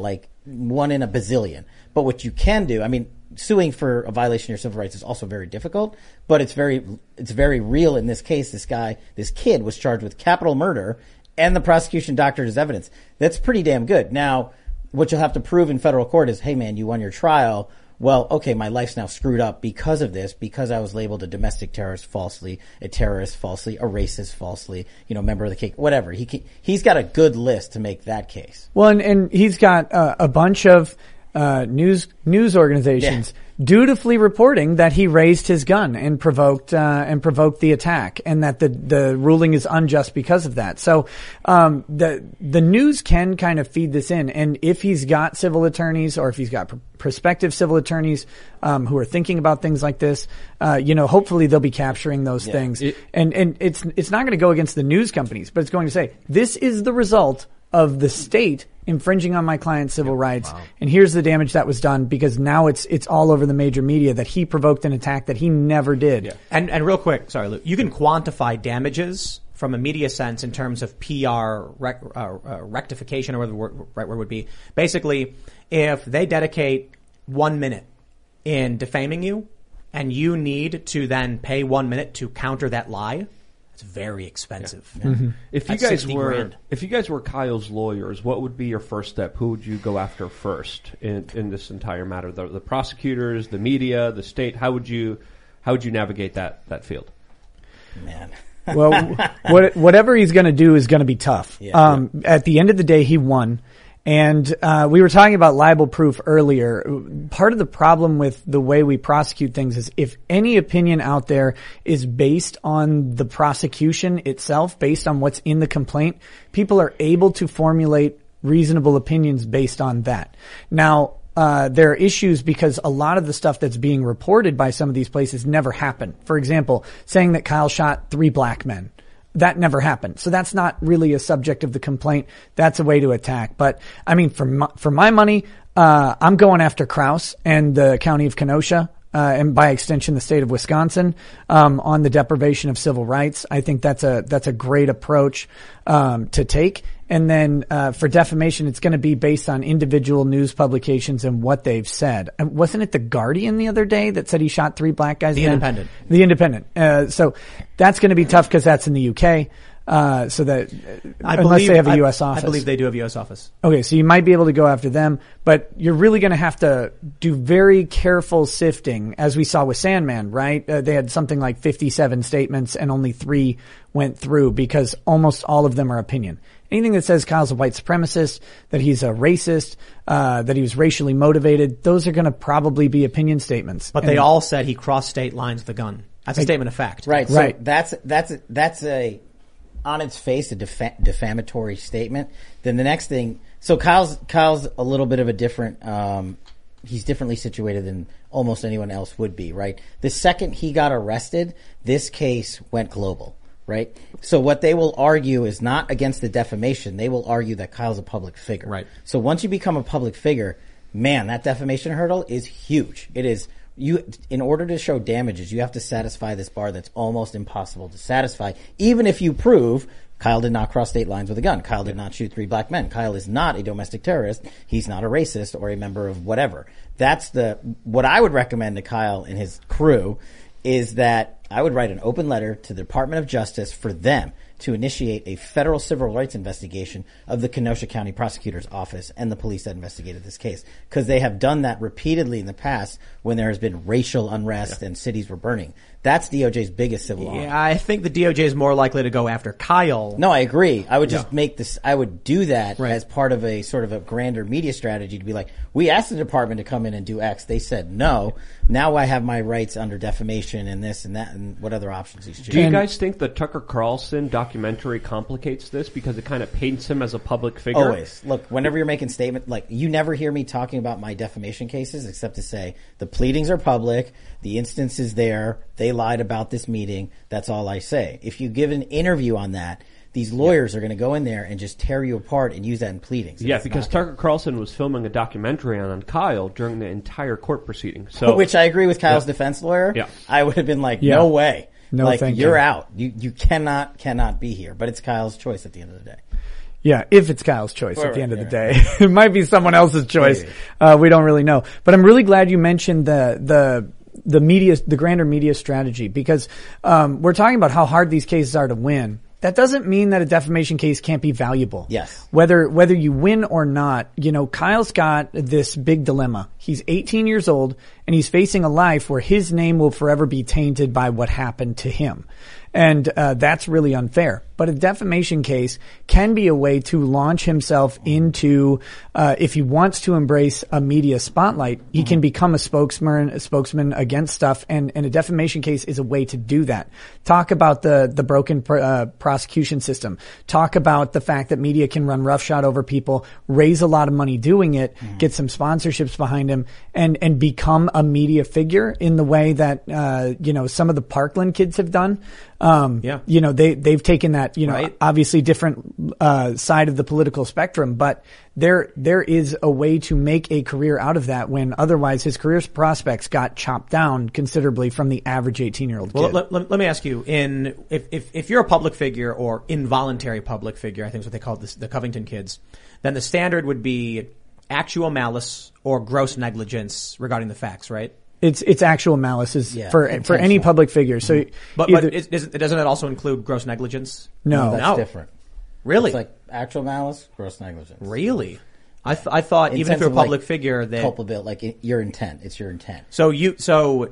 one in a bazillion. But what you can do, I mean, suing for a violation of your civil rights is also very difficult, but it's very, it's very real in this case. This guy, this kid was charged with capital murder and the prosecution doctored his evidence. That's pretty damn good. Now, what you'll have to prove in federal court is, hey man, you won your trial. Well, okay, my life's now screwed up because of this, because I was labeled a domestic terrorist falsely, a terrorist falsely, a racist falsely, you know, member of the cake, whatever. He can, he's got a good list to make that case. Well, and, and he's got uh, a bunch of uh news news organizations yeah. dutifully reporting that he raised his gun and provoked uh and provoked the attack, and that the the ruling is unjust because of that. So um the the news can kind of feed this in, and if he's got civil attorneys or if he's got pr- prospective civil attorneys um who are thinking about things like this, uh you know, hopefully they'll be capturing those yeah. things. It, and and it's it's not going to go against the news companies, but it's going to say this is the result of the state infringing on my client's civil rights. Wow. And here's the damage that was done, because now it's it's all over the major media that he provoked an attack that he never did. Yeah. And and real quick, sorry, Lou, you can quantify damages from a media sense in terms of P R rec, uh, uh, rectification, or whatever the word, right word would be. Basically, if they dedicate one minute in defaming you, and you need to then pay one minute to counter that lie, it's very expensive. Yeah. Mm-hmm. If you That's guys were, grand. if you guys were Kyle's lawyers, what would be your first step? Who would you go after first in, in this entire matter? The, the prosecutors, the media, the state. How would you, how would you navigate that that field? Man. Well, what, whatever he's going to do is going to be tough. Yeah. Um, at the end of the day, he won. And uh we were talking about libel proof earlier. Part of the problem with the way we prosecute things is if any opinion out there is based on the prosecution itself, based on what's in the complaint, people are able to formulate reasonable opinions based on that. Now, uh there are issues because a lot of the stuff that's being reported by some of these places never happened. For example, saying that Kyle shot three black men. That never happened. So that's not really a subject of the complaint. That's a way to attack. But I mean, for my, for my money, uh, I'm going after Krause and the county of Kenosha, uh, and by extension, the state of Wisconsin, um, on the deprivation of civil rights. I think that's a, that's a great approach, um, to take. And then, uh, for defamation, it's going to be based on individual news publications and what they've said. And wasn't it the Guardian the other day that said he shot three black guys? The then? Independent. The Independent. Uh, so that's going to be tough because that's in the U K. Uh, so that, I unless believe, they have a I, U S office. I believe they do have a U S office. Okay, so you might be able to go after them, but you're really going to have to do very careful sifting, as we saw with Sandman, right? Uh, they had something like fifty-seven statements and only three went through because almost all of them are opinion. Anything that says Kyle's a white supremacist, that he's a racist, uh, that he was racially motivated, those are going to probably be opinion statements. But and they all said he crossed state lines with a gun. That's a statement of fact. Right. So Right. that's, that's, that's a, on its face, a defa- defamatory statement. Then the next thing, so Kyle's, Kyle's a little bit of a different, um, he's differently situated than almost anyone else would be, right? The second he got arrested, this case went global, right? So what they will argue is not against the defamation. They will argue that Kyle's a public figure. Right. So once you become a public figure, man, that defamation hurdle is huge. It is, you, in order to show damages, you have to satisfy this bar that's almost impossible to satisfy, even if you prove Kyle did not cross state lines with a gun. Kyle did not shoot three black men. Kyle is not a domestic terrorist. He's not a racist or a member of whatever. That's the, what I would recommend to Kyle and his crew is that I would write an open letter to the Department of Justice for them to initiate a federal civil rights investigation of the Kenosha County Prosecutor's Office and the police that investigated this case. Because they have done that repeatedly in the past when there has been racial unrest yeah. and cities were burning. That's D O J's biggest civil harm. Yeah, I think the D O J is more likely to go after Kyle. No, I agree. I would just Yeah. make this, I would do that Right. as part of a sort of a grander media strategy to be like, we asked the department to come in and do X. They said no. Now I have my rights under defamation and this and that and what other options he's choosing. Do you And- guys think the Tucker Carlson documentary complicates this because it kind of paints him as a public figure? Always. Look, whenever you're making statement, like you never hear me talking about my defamation cases except to say the pleadings are public, the instance is there, they lied about this meeting. That's all I say. If you give an interview on that, these lawyers are going to go in there and just tear you apart and use that in pleadings. Yeah, It's because not- Tucker Carlson was filming a documentary on, on Kyle during the entire court proceeding. So, which I agree with Kyle's Yeah. defense lawyer. Yeah. I would have been like, Yeah. no way. No, like thank you're you. out. You you cannot cannot be here. But it's Kyle's choice at the end of the day. Yeah, if it's Kyle's choice Right, at the end right, of the day. It might be someone else's choice. Uh, we don't really know. But I'm really glad you mentioned the, the, the media, the grander media strategy, because, um, we're talking about how hard these cases are to win. That doesn't mean that a defamation case can't be valuable. Yes. Whether, whether you win or not, you know, Kyle's got this big dilemma. He's eighteen years old and he's facing a life where his name will forever be tainted by what happened to him. And, uh, that's really unfair. But a defamation case can be a way to launch himself into, uh, if he wants to embrace a media spotlight, he can become a spokesman, a spokesman against stuff. And, and a defamation case is a way to do that. Talk about the, the broken, uh, prosecution system. Talk about the fact that media can run roughshod over people, raise a lot of money doing it, mm-hmm. get some sponsorships behind him, and, and become a media figure in the way that, uh, you know, some of the Parkland kids have done. Um, yeah. you know, they, they've taken that, you know, right. obviously different, uh, side of the political spectrum, but there, there is a way to make a career out of that when otherwise his career prospects got chopped down considerably from the average eighteen year old kid. Well, let, let, let me ask you, in, if, if, if you're a public figure or involuntary public figure, I think is what they call this, the Covington kids, then the standard would be actual malice or gross negligence regarding the facts, right? It's it's actual malice is Yeah, for for any intentional. public figure. So, But, either, but it, isn't, doesn't it also include gross negligence? no, That's No. different. Really? It's like actual malice, gross negligence. Really? I th- I thought even if you're a Intensive, like, public figure that Culpability, like it, your intent. It's your intent. so you so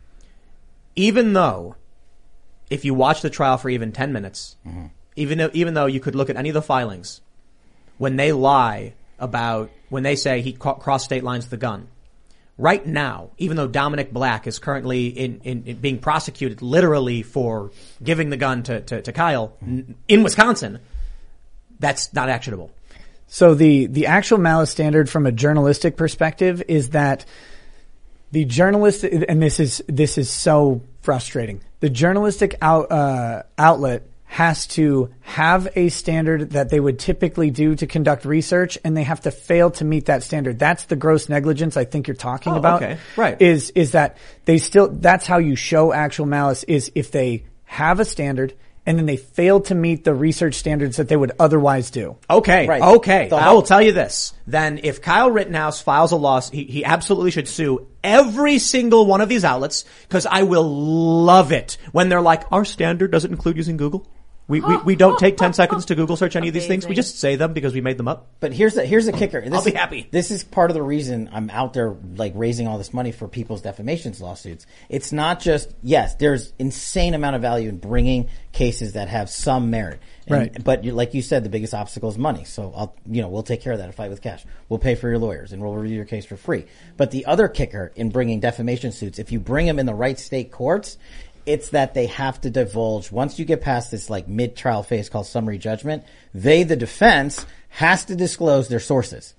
even though if you watch the trial for even ten minutes, Mm-hmm. even though even though you could look at any of the filings, when they lie about when they say he ca- crossed state lines with the gun. Right now, even though Dominic Black is currently in, in, in being prosecuted literally for giving the gun to, to, to Kyle n- in Wisconsin, that's not actionable. So the, the actual malice standard from a journalistic perspective is that the journalist, and this is, this is so frustrating. The journalistic out, uh, outlet has to have a standard that they would typically do to conduct research, and they have to fail to meet that standard. That's the gross negligence I think you're talking Oh, about. okay. Right. Is, is that they still, that's how you show actual malice, is if they have a standard and then they fail to meet the research standards that they would otherwise do. Okay. Right. Okay. The I whole- will tell you this. Then if Kyle Rittenhouse files a lawsuit, he, he absolutely should sue every single one of these outlets, because I will love it when they're like, our standard doesn't include using Google. We, we, we don't take ten seconds to Google search any of these things. We Amazing. just say them because we made them up. But here's the here's the kicker. This I'll be is- happy. This is part of the reason I'm out there like raising all this money for people's defamations lawsuits. It's not just yes, there's insane amount of value in bringing cases that have some merit. And, Right. But you, like you said, the biggest obstacle is money. So I'll you know we'll take care of that at Fight with Cash. We'll pay for your lawyers and we'll review your case for free. But the other kicker in bringing defamation suits, if you bring them in the right state courts, it's that they have to divulge, once you get past this like mid-trial phase called summary judgment, they, the defense, has to disclose their sources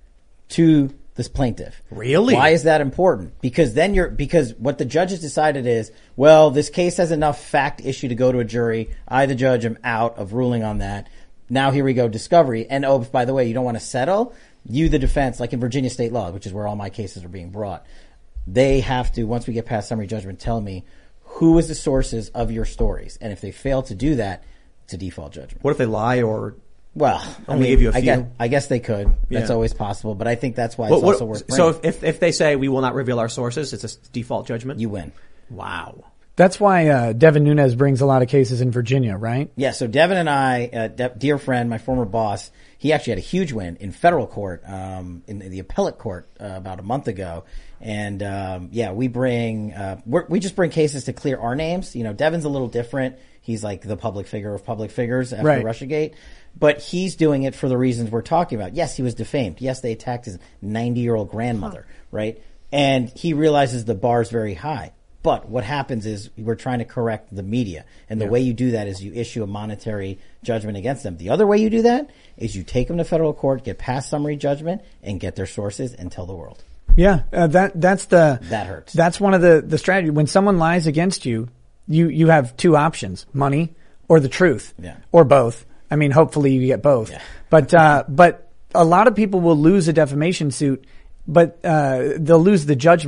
to this plaintiff. Really? Why is that important? Because then you're, because what the judge has decided is, well, this case has enough fact issue to go to a jury. I, the judge, am out of ruling on that. Now here we go, discovery. And oh, by the way, you don't want to settle? You, the defense, like in Virginia state law, which is where all my cases are being brought, they have to, once we get past summary judgment, tell me who is the sources of your stories. And if they fail to do that, it's a default judgment. What if they lie or Well, Only I mean, give you a I few. guess, I guess they could. That's Yeah. always possible. But I think that's why What- it's what- also worth so bringing. if, if if they say we will not reveal our sources, it's a default judgment. You win. Wow. That's why uh, Devin Nunes brings a lot of cases in Virginia, right? Yeah, so Devin and I, uh, De- dear friend, my former boss, he actually had a huge win in federal court, um, in the appellate court uh, about a month ago. And, um, yeah, we bring, uh, we're, we just bring cases to clear our names. You know, Devin's a little different. He's like the public figure of public figures after Right. Russiagate. But he's doing it for the reasons we're talking about. Yes, he was defamed. Yes, they attacked his ninety-year-old grandmother, right? And he realizes the bar's very high. But what happens is we're trying to correct the media. And the way you do that is you issue a monetary judgment against them. The other way you do that is you take them to federal court, get past summary judgment, and get their sources and tell the world. Yeah, uh, that that's the That hurts. That's one of the the strategy. When someone lies against you, you you have two options: money or the truth, Yeah. or both. I mean, hopefully you get both. Yeah. But uh, but a lot of people will lose a defamation suit, but uh, they'll lose the judgment.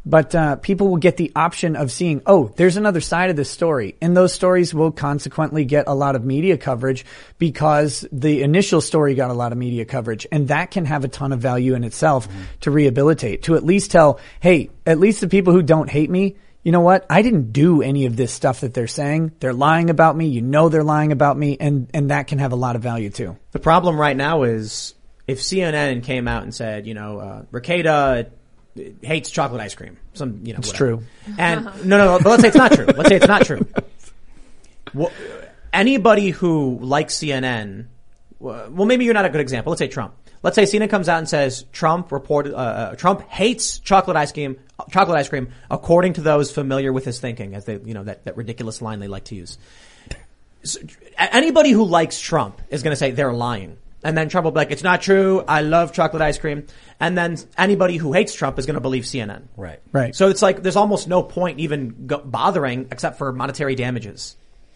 But uh, people will get the option of seeing, oh, there's another side of this story. And those stories will consequently get a lot of media coverage because the initial story got a lot of media coverage. And that can have a ton of value in itself mm-hmm. to rehabilitate, to at least tell, hey, at least the people who don't hate me, you know what? I didn't do any of this stuff that they're saying. They're lying about me. You know they're lying about me. And, and that can have a lot of value too. The problem right now is if C N N came out and said, you know, uh, Rekieta hates chocolate ice cream. Some, you know, it's whatever. true. And no, no, no, but let's say it's not true. Let's say it's not true. Well, anybody who likes C N N, well, maybe you're not a good example. Let's say Trump. Let's say C N N comes out and says Trump reported, uh, Trump hates chocolate ice cream, chocolate ice cream, according to those familiar with his thinking, as they, you know, that, that ridiculous line they like to use. So, anybody who likes Trump is going to say they're lying. And then Trump will be like, it's not true. I love chocolate ice cream. And then anybody who hates Trump is going to believe C N N. Right. Right. So it's like there's almost no point even go- bothering except for monetary damages.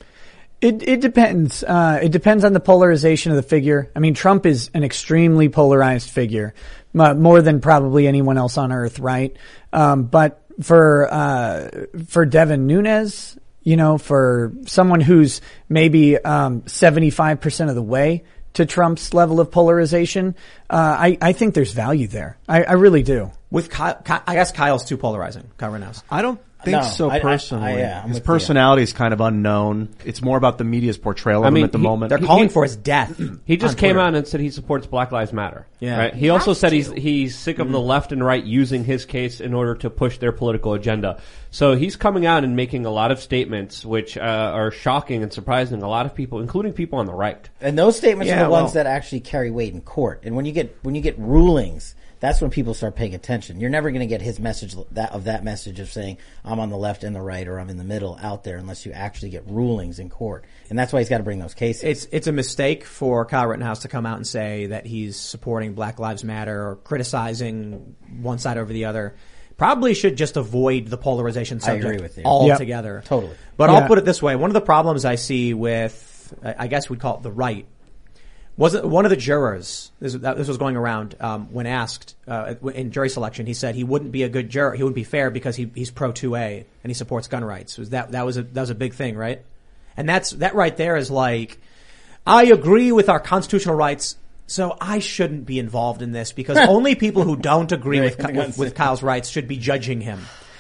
It it depends. Uh, it depends on the polarization of the figure. I mean, Trump is an extremely polarized figure, m- more than probably anyone else on earth, right? Um, but for uh, for Devin Nunes, you know, for someone who's maybe um, seventy-five percent of the way to Trump's level of polarization, uh, I, I think there's value there. I, I really do. With Kyle, I guess Kyle's too polarizing. Kyle Rittenhouse. I don't think No, so I- I- personally. I- yeah, I'm His with you. personality is kind of unknown. It's more about the media's portrayal of I him mean, at the he- moment. They're He- calling he- for his death. He just on came Twitter. out and said he supports Black Lives Matter. Yeah. Right? He also Has said he's to. he's sick of the left and right using his case in order to push their political agenda. So he's coming out and making a lot of statements which uh, are shocking and surprising a lot of people, including people on the right. And those statements Yeah, are the well- ones that actually carry weight in court. And when you get when you get rulings, that's when people start paying attention. You're never going to get his message that of that message of saying I'm on the left and the right or I'm in the middle out there unless you actually get rulings in court. And that's why he's got to bring those cases. It's it's a mistake for Kyle Rittenhouse to come out and say that he's supporting Black Lives Matter or criticizing one side over the other. Probably should just avoid the polarization I agree subject with you. altogether. Yep, totally. But Yeah. I'll put it this way: one of the problems I see with, I I guess we'd call it the right, wasn't one of the jurors. This, that, this was going around um, when asked uh, in jury selection. He said he wouldn't be a good juror. He wouldn't be fair because he, he's pro two A and he supports gun rights. Was that that was a that was a big thing, right? And that's that right there is like, I agree with our constitutional rights, so I shouldn't be involved in this because only people who don't agree with, with with Kyle's rights should be judging him.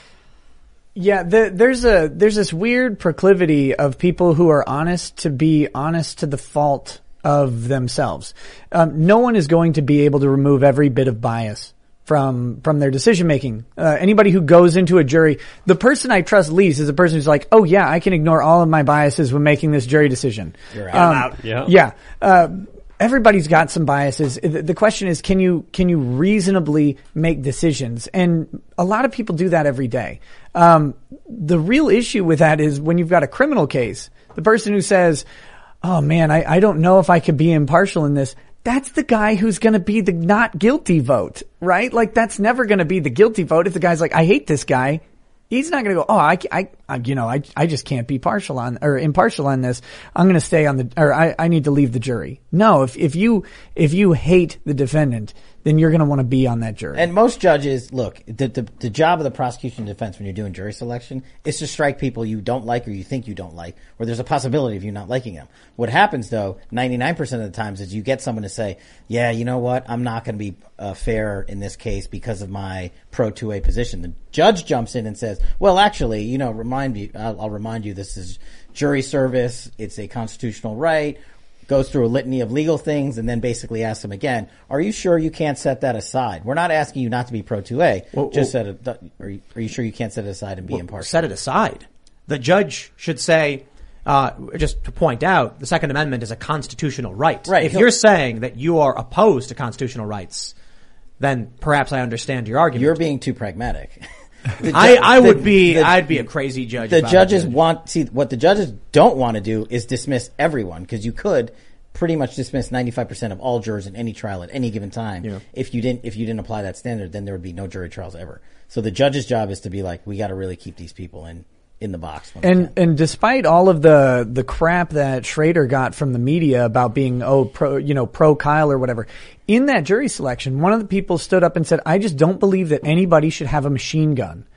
Yeah, the, there's a there's this weird proclivity of people who are honest to be honest to the fault of themselves. Um, no one is going to be able to remove every bit of bias from from their decision making. Uh, anybody who goes into a jury, the person I trust least is the person who's like, oh yeah, I can ignore all of my biases when making this jury decision. You're Um, out. Yeah. Yeah. Uh, everybody's got some biases. The the question is, can you, can you reasonably make decisions? And a lot of people do that every day. Um, the real issue with that is when you've got a criminal case, the person who says, oh man, I, I don't know if I could be impartial in this. That's the guy who's going to be the not guilty vote, right? Like that's never going to be the guilty vote. If the guy's like, I hate this guy, he's not going to go, oh, I, I, I, you know, I, I just can't be partial on, or impartial on this. I'm going to stay on the, or I, I need to leave the jury. No, if, if you, if you hate the defendant, then you're going to want to be on that jury. And most judges, look, the, the the job of the prosecution and defense when you're doing jury selection is to strike people you don't like or you think you don't like, or there's a possibility of you not liking them. What happens though, ninety-nine percent of the times is you get someone to say, yeah, you know what, I'm not going to be uh, fair in this case because of my pro two A position. The judge jumps in and says, well, actually, you know, remind you, I'll, I'll remind you this is jury service, it's a constitutional right, goes through a litany of legal things and then basically asks them again, are you sure you can't set that aside? We're not asking you not to be pro two A. Well, just well, set it, are you, are you sure you can't set it aside and be impartial? Set it aside. The judge should say, uh, just to point out, the Second Amendment is a constitutional right. Right. If He'll- you're saying that you are opposed to constitutional rights, then perhaps I understand your argument. You're being too pragmatic. The ju- I, I would the- be, the- I'd be a crazy judge. The if I were judges judge. want, see, what the judges don't want to do is dismiss everyone, because you could pretty much dismiss ninety-five percent of all jurors in any trial at any given time. Yeah. If you didn't, if you didn't apply that standard, then there would be no jury trials ever. So the judge's job is to be like, we got to really keep these people in, in the box. when we And can. and despite all of the the crap that Schrader got from the media about being oh pro you know pro Kyle or whatever, in that jury selection, one of the people stood up and said, "I just don't believe that anybody should have a machine gun."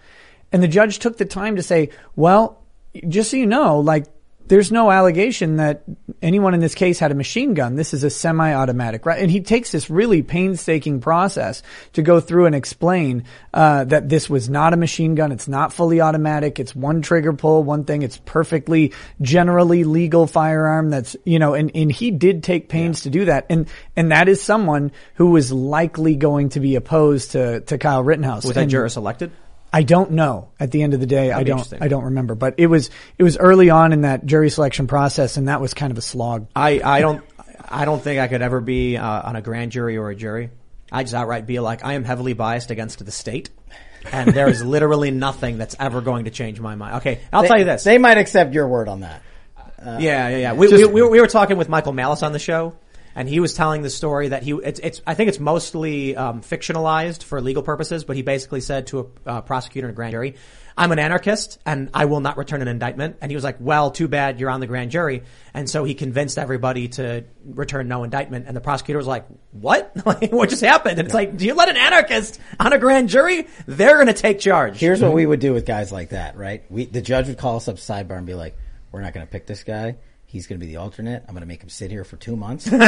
And the judge took the time to say, well, just so you know, like, there's no allegation that anyone in this case had a machine gun. This is a semi-automatic, right? And he takes this really painstaking process to go through and explain uh that this was not a machine gun. It's not fully automatic. It's one trigger pull, one thing. It's perfectly generally legal firearm. That's, you know, and, and he did take pains yeah. to do that. And, and that is someone who was likely going to be opposed to, to Kyle Rittenhouse. Was that and, juror selected? I don't know. At the end of the day, That'd I don't. I don't remember. But it was it was early on in that jury selection process, and that was kind of a slog. I, I don't I don't think I could ever be uh, on a grand jury or a jury. I just outright be like, I am heavily biased against the state, and there is literally nothing that's ever going to change my mind. Okay, I'll they, tell you this. They might accept your word on that. Uh, yeah, yeah, yeah. We, just, we, we, we were talking with Michael Malice on the show. And he was telling the story that he, it's, it's, I think it's mostly, um, fictionalized for legal purposes, but he basically said to a uh, prosecutor in a grand jury, I'm an anarchist and I will not return an indictment. And he was like, well, too bad you're on the grand jury. And so he convinced everybody to return no indictment. And the prosecutor was like, what? Like, what just happened? And it's like, do you let an anarchist on a grand jury? They're going to take charge. Here's what we would do with guys like that, right? We, the judge would call us up sidebar and be like, we're not going to pick this guy. He's going to be the alternate. I'm going to make him sit here for two months. we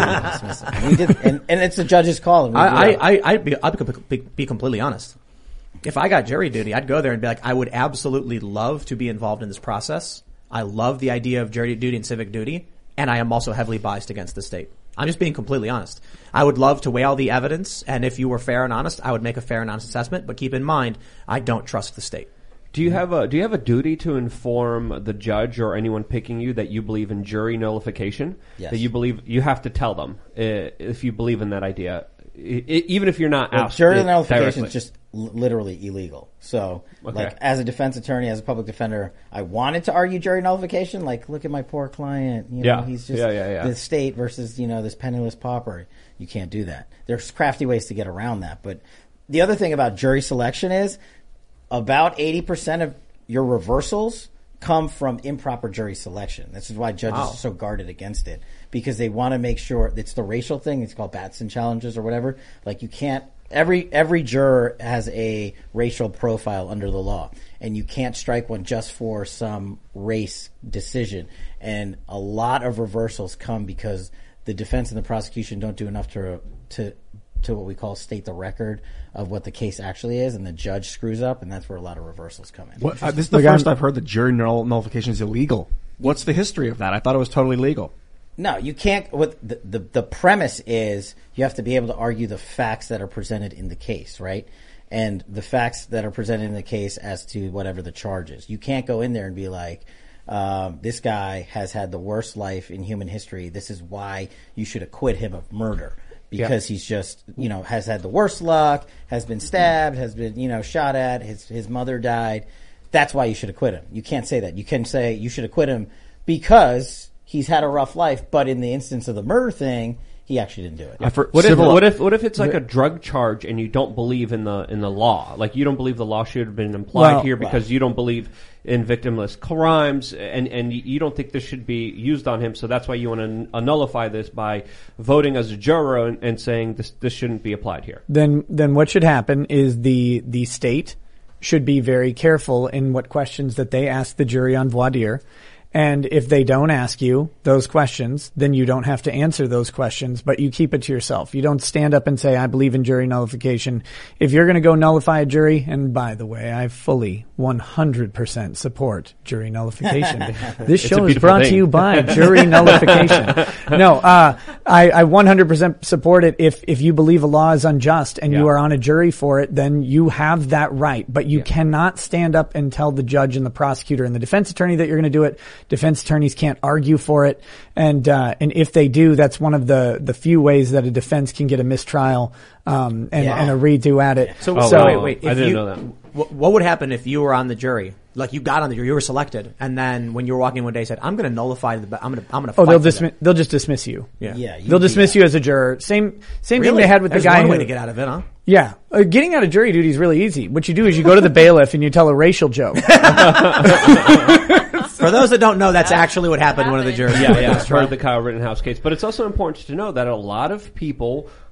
did, and, and it's the judge's call. And I, I, I, I'd be, I'd be, be completely honest. If I got jury duty, I'd go there and be like, I would absolutely love to be involved in this process. I love the idea of jury duty and civic duty, and I am also heavily biased against the state. I'm just being completely honest. I would love to weigh all the evidence, and if you were fair and honest, I would make a fair and honest assessment. But keep in mind, I don't trust the state. Do you have a do you have a duty to inform the judge or anyone picking you that you believe in jury nullification? Yes. That you believe you have to tell them uh, if you believe in that idea, I, I, even if you're not well, asked. Jury nullification directly. is just l- literally illegal. So, Okay. like, as a defense attorney, as a public defender, I wanted to argue jury nullification. Like, look at my poor client. You know, Yeah. he's just Yeah, yeah, yeah. the state versus, you know, this penniless pauper. You can't do that. There's crafty ways to get around that. But the other thing about jury selection is about eighty percent of your reversals come from improper jury selection. This is why judges Wow. are so guarded against it, because they want to make sure it's the racial thing. It's called Batson challenges or whatever. Like, you can't, every, every juror has a racial profile under the law, and you can't strike one just for some race decision. And a lot of reversals come because the defense and the prosecution don't do enough to, to, to what we call state the record of what the case actually is, and the judge screws up, and that's where a lot of reversals come in. What, uh, this is the Like, first I'm- I've heard that jury null- nullification is illegal. What's the history of that? I thought it was totally legal. No, you can't. What the, the the premise is, you have to be able to argue the facts that are presented in the case, right? And the facts that are presented in the case as to whatever the charge is. You can't go in there and be like, um, this guy has had the worst life in human history. This is why you should acquit him of murder. Because yeah. he's just, you know, has had the worst luck, has been stabbed, has been, you know, shot at, his his mother died. That's why you should acquit him. You can't say that. You can say you should acquit him because he's had a rough life, but in the instance of the murder thing, he actually didn't do it. I for, What if, civil- what if what if it's like a drug charge and you don't believe in the in the law? Like, you don't believe the law should have been implied Well, here because well. you don't believe in victimless crimes, and and you don't think this should be used on him. So that's why you want to nullify this by voting as a juror and, and saying this this shouldn't be applied here. Then then what should happen is the the state should be very careful in what questions that they ask the jury on voir dire. And if they don't ask you those questions, then you don't have to answer those questions, but you keep it to yourself. You don't stand up and say, I believe in jury nullification. If you're going to go nullify a jury, and by the way, I fully one hundred percent support jury nullification. This show is brought thing. to you by jury nullification. No, uh, I, I one hundred percent support it. If, if you believe a law is unjust and Yeah. you are on a jury for it, then you have that right, but you yeah. cannot stand up and tell the judge and the prosecutor and the defense attorney that you're going to do it. Defense attorneys can't argue for it, and uh, and if they do, that's one of the the few ways that a defense can get a mistrial um, and, Yeah. and a redo at it. So, Oh, so wow. wait, wait. I If didn't you, know that. What, what would happen if you were on the jury? Like, you got on the jury, you were selected, and then when you were walking one day, you said, "I'm going to nullify the. I'm going to. I'm going to." Oh, fight they'll for dismiss. that." They'll just dismiss you. Yeah. Yeah, you They'll do dismiss that. you as a juror. Same same Really? thing they had with There's the guy one who. way to get out of it, huh? Yeah, uh, getting out of jury duty is really easy. What you do is you go to the bailiff and you tell a racial joke. For those that don't know, that's actually what happened. One of the jurors. Yeah, yeah, I've heard the Kyle Rittenhouse case. But it's also important to know that a lot of people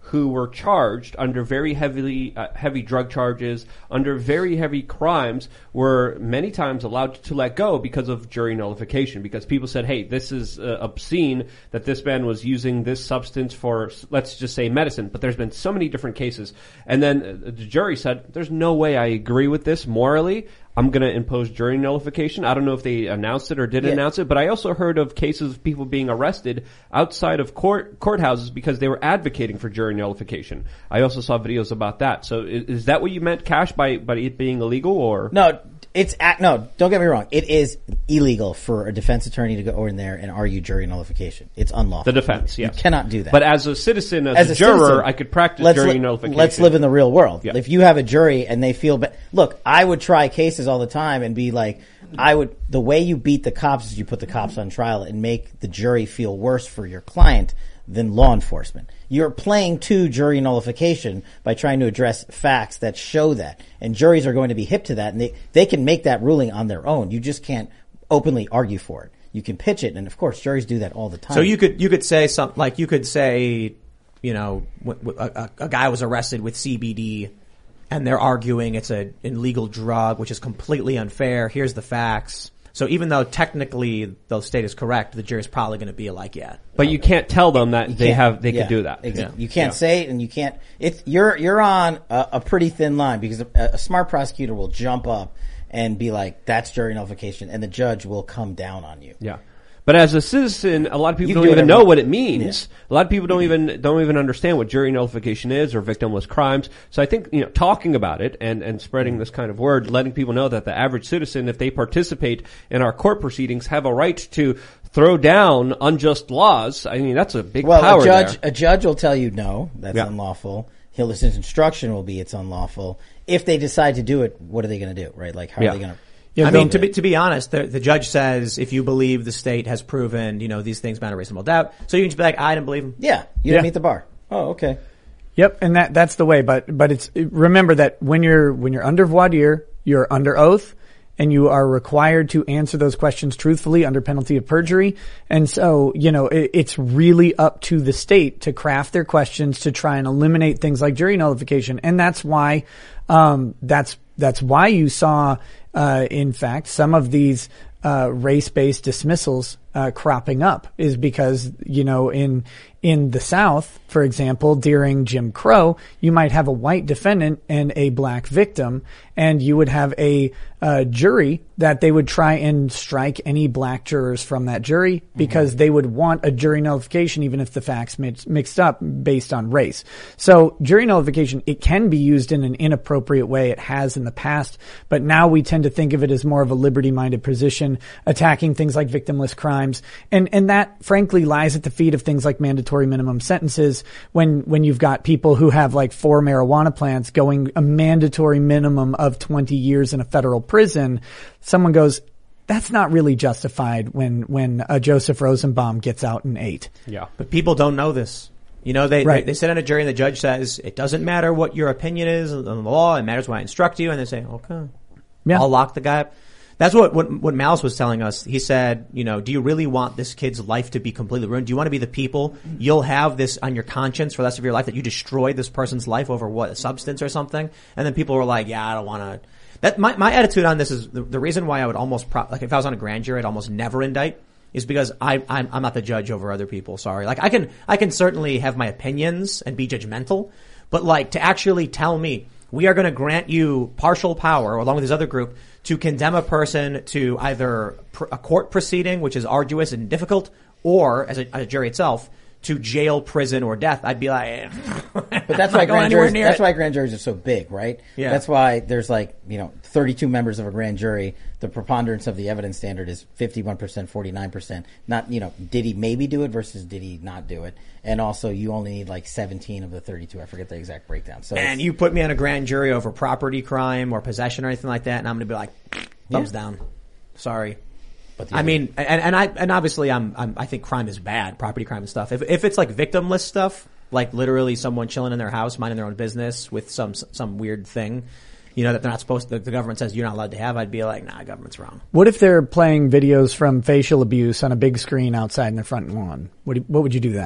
who were charged under very heavily uh, heavy drug charges, under very heavy crimes, were many times allowed to let go because of jury nullification. Because people said, "Hey, this is uh, obscene that this man was using this substance for, let's just say, medicine." But there's been so many different cases, and then uh, the jury said, "There's no way I agree with this morally. I'm going to impose jury nullification." I don't know if they announced it or didn't Yeah. announce it, but I also heard of cases of people being arrested outside of court courthouses because they were advocating for jury nullification. I also saw videos about that. So is, is that what you meant, Cash, by, by it being illegal, or? No, it's act, no, don't get me wrong. It is illegal for a defense attorney to go in there and argue jury nullification. It's unlawful. The defense, You yes. cannot do that. But as a citizen, as, As a, a juror, citizen, I could practice let's jury li- nullification. Let's live in the real world. Yeah. If you have a jury and they feel bad, look, I would try cases all the time and be like, I would, the way you beat the cops is you put the cops on trial and make the jury feel worse for your client than law enforcement. You're playing to jury nullification by trying to address facts that show that. And juries are going to be hip to that, and they, they can make that ruling on their own. You just can't openly argue for it. You can pitch it, and of course juries do that all the time. So you could you could say something like you could say, you know, w- w- a, a guy was arrested with C B D, and they're arguing it's a an illegal drug, which is completely unfair. Here's the facts. So even though technically the state is correct, the jury's probably going to be like, yeah. But you can't tell them that You they can't- have they yeah, could do that. exa- Yeah. You can't Yeah. say it, and you can't. It's you're you're on a, a pretty thin line because a, a smart prosecutor will jump up and be like, "That's jury nullification," and the judge will come down on you. Yeah. But as a citizen, a lot of people You don't can do even whatever- know what it means. A lot of people don't even don't even understand what jury nullification is or victimless crimes. So I think, you know, talking about it and, and spreading this kind of word, letting people know that the average citizen, if they participate in our court proceedings, have a right to throw down unjust laws. I mean, that's a big Well, power a judge there. a judge will tell you no, that's Yeah. unlawful. He'll his instruction will be it's unlawful. If they decide to do it, what are they going to do? Right? Like how Yeah. are they going to? Yeah, I mean, Bill- to be to be honest, the, the judge says if you believe the state has proven, you know, these things beyond a reasonable doubt, so you can just be like, I didn't believe him. Yeah, you Yeah. didn't meet the bar. Oh, okay. Yep, and that that's the way. But but it's remember that when you're when you're under voir dire, you're under oath, and you are required to answer those questions truthfully under penalty of perjury. And so, you know, it, it's really up to the state to craft their questions to try and eliminate things like jury nullification. And that's why um, that's that's why you saw, uh, in fact, some of these uh, race-based dismissals uh, cropping up is because, you know, in in the South, for example, during Jim Crow, you might have a white defendant and a black victim, and you would have a uh, jury that they would try and strike any black jurors from that jury because mm-hmm. they would want a jury nullification even if the facts mix, mixed up based on race. So jury nullification, it can be used in an inappropriate way. It has in the past, but now we tend to think of it as more of a liberty-minded position, attacking things like victimless crimes. And, and that frankly lies at the feet of things like mandatory minimum sentences when, when you've got people who have like four marijuana plants going a mandatory minimum of twenty years in a federal prison. Someone goes, that's not really justified when, when a Joseph Rosenbaum gets out in eight. Yeah. But people don't know this. You know, they, Right. they, they sit on a jury and the judge says, it doesn't matter what your opinion is on the law, it matters what I instruct you, and they say, okay, Yeah. I'll lock the guy up. That's what, what, what Malice was telling us. He said, you know, do you really want this kid's life to be completely ruined? Do you want to be the people? You'll have this on your conscience for the rest of your life that you destroyed this person's life over what, a substance or something? And then people were like, yeah, I don't want to. That, my, my attitude on this is the, the reason why I would almost, pro- like if I was on a grand jury, I'd almost never indict is because I, I'm, I'm not the judge over other people. Sorry. Like I can, I can certainly have my opinions and be judgmental, but like to actually tell me, we are going to grant you partial power along with this other group to condemn a person to either pr- a court proceeding, which is arduous and difficult, or as a, as a jury itself, to jail, prison, or death. I'd be like, But that's why grand anywhere juries, near that's it. why grand juries are so big, right? Yeah. That's why there's like, you know, thirty-two members of a grand jury. The preponderance of the evidence standard is fifty-one percent, forty-nine percent. Not, you know, did he maybe do it versus did he not do it? And also you only need like seventeen of the thirty-two. I forget the exact breakdown. So And it's- you put me on a grand jury over property crime or possession or anything like that, and I'm going to be like, thumbs Yeah. down. Sorry. but the I other- mean, and, and I, and obviously I'm, I'm, I think crime is bad, property crime and stuff. If, if it's like victimless stuff, like literally someone chilling in their house, minding their own business with some, some weird thing, you know, that they're not supposed to, the government says you're not allowed to have, I'd be like, nah, government's wrong. What if they're playing videos from facial abuse on a big screen outside in their front lawn? What, do- what would you do then?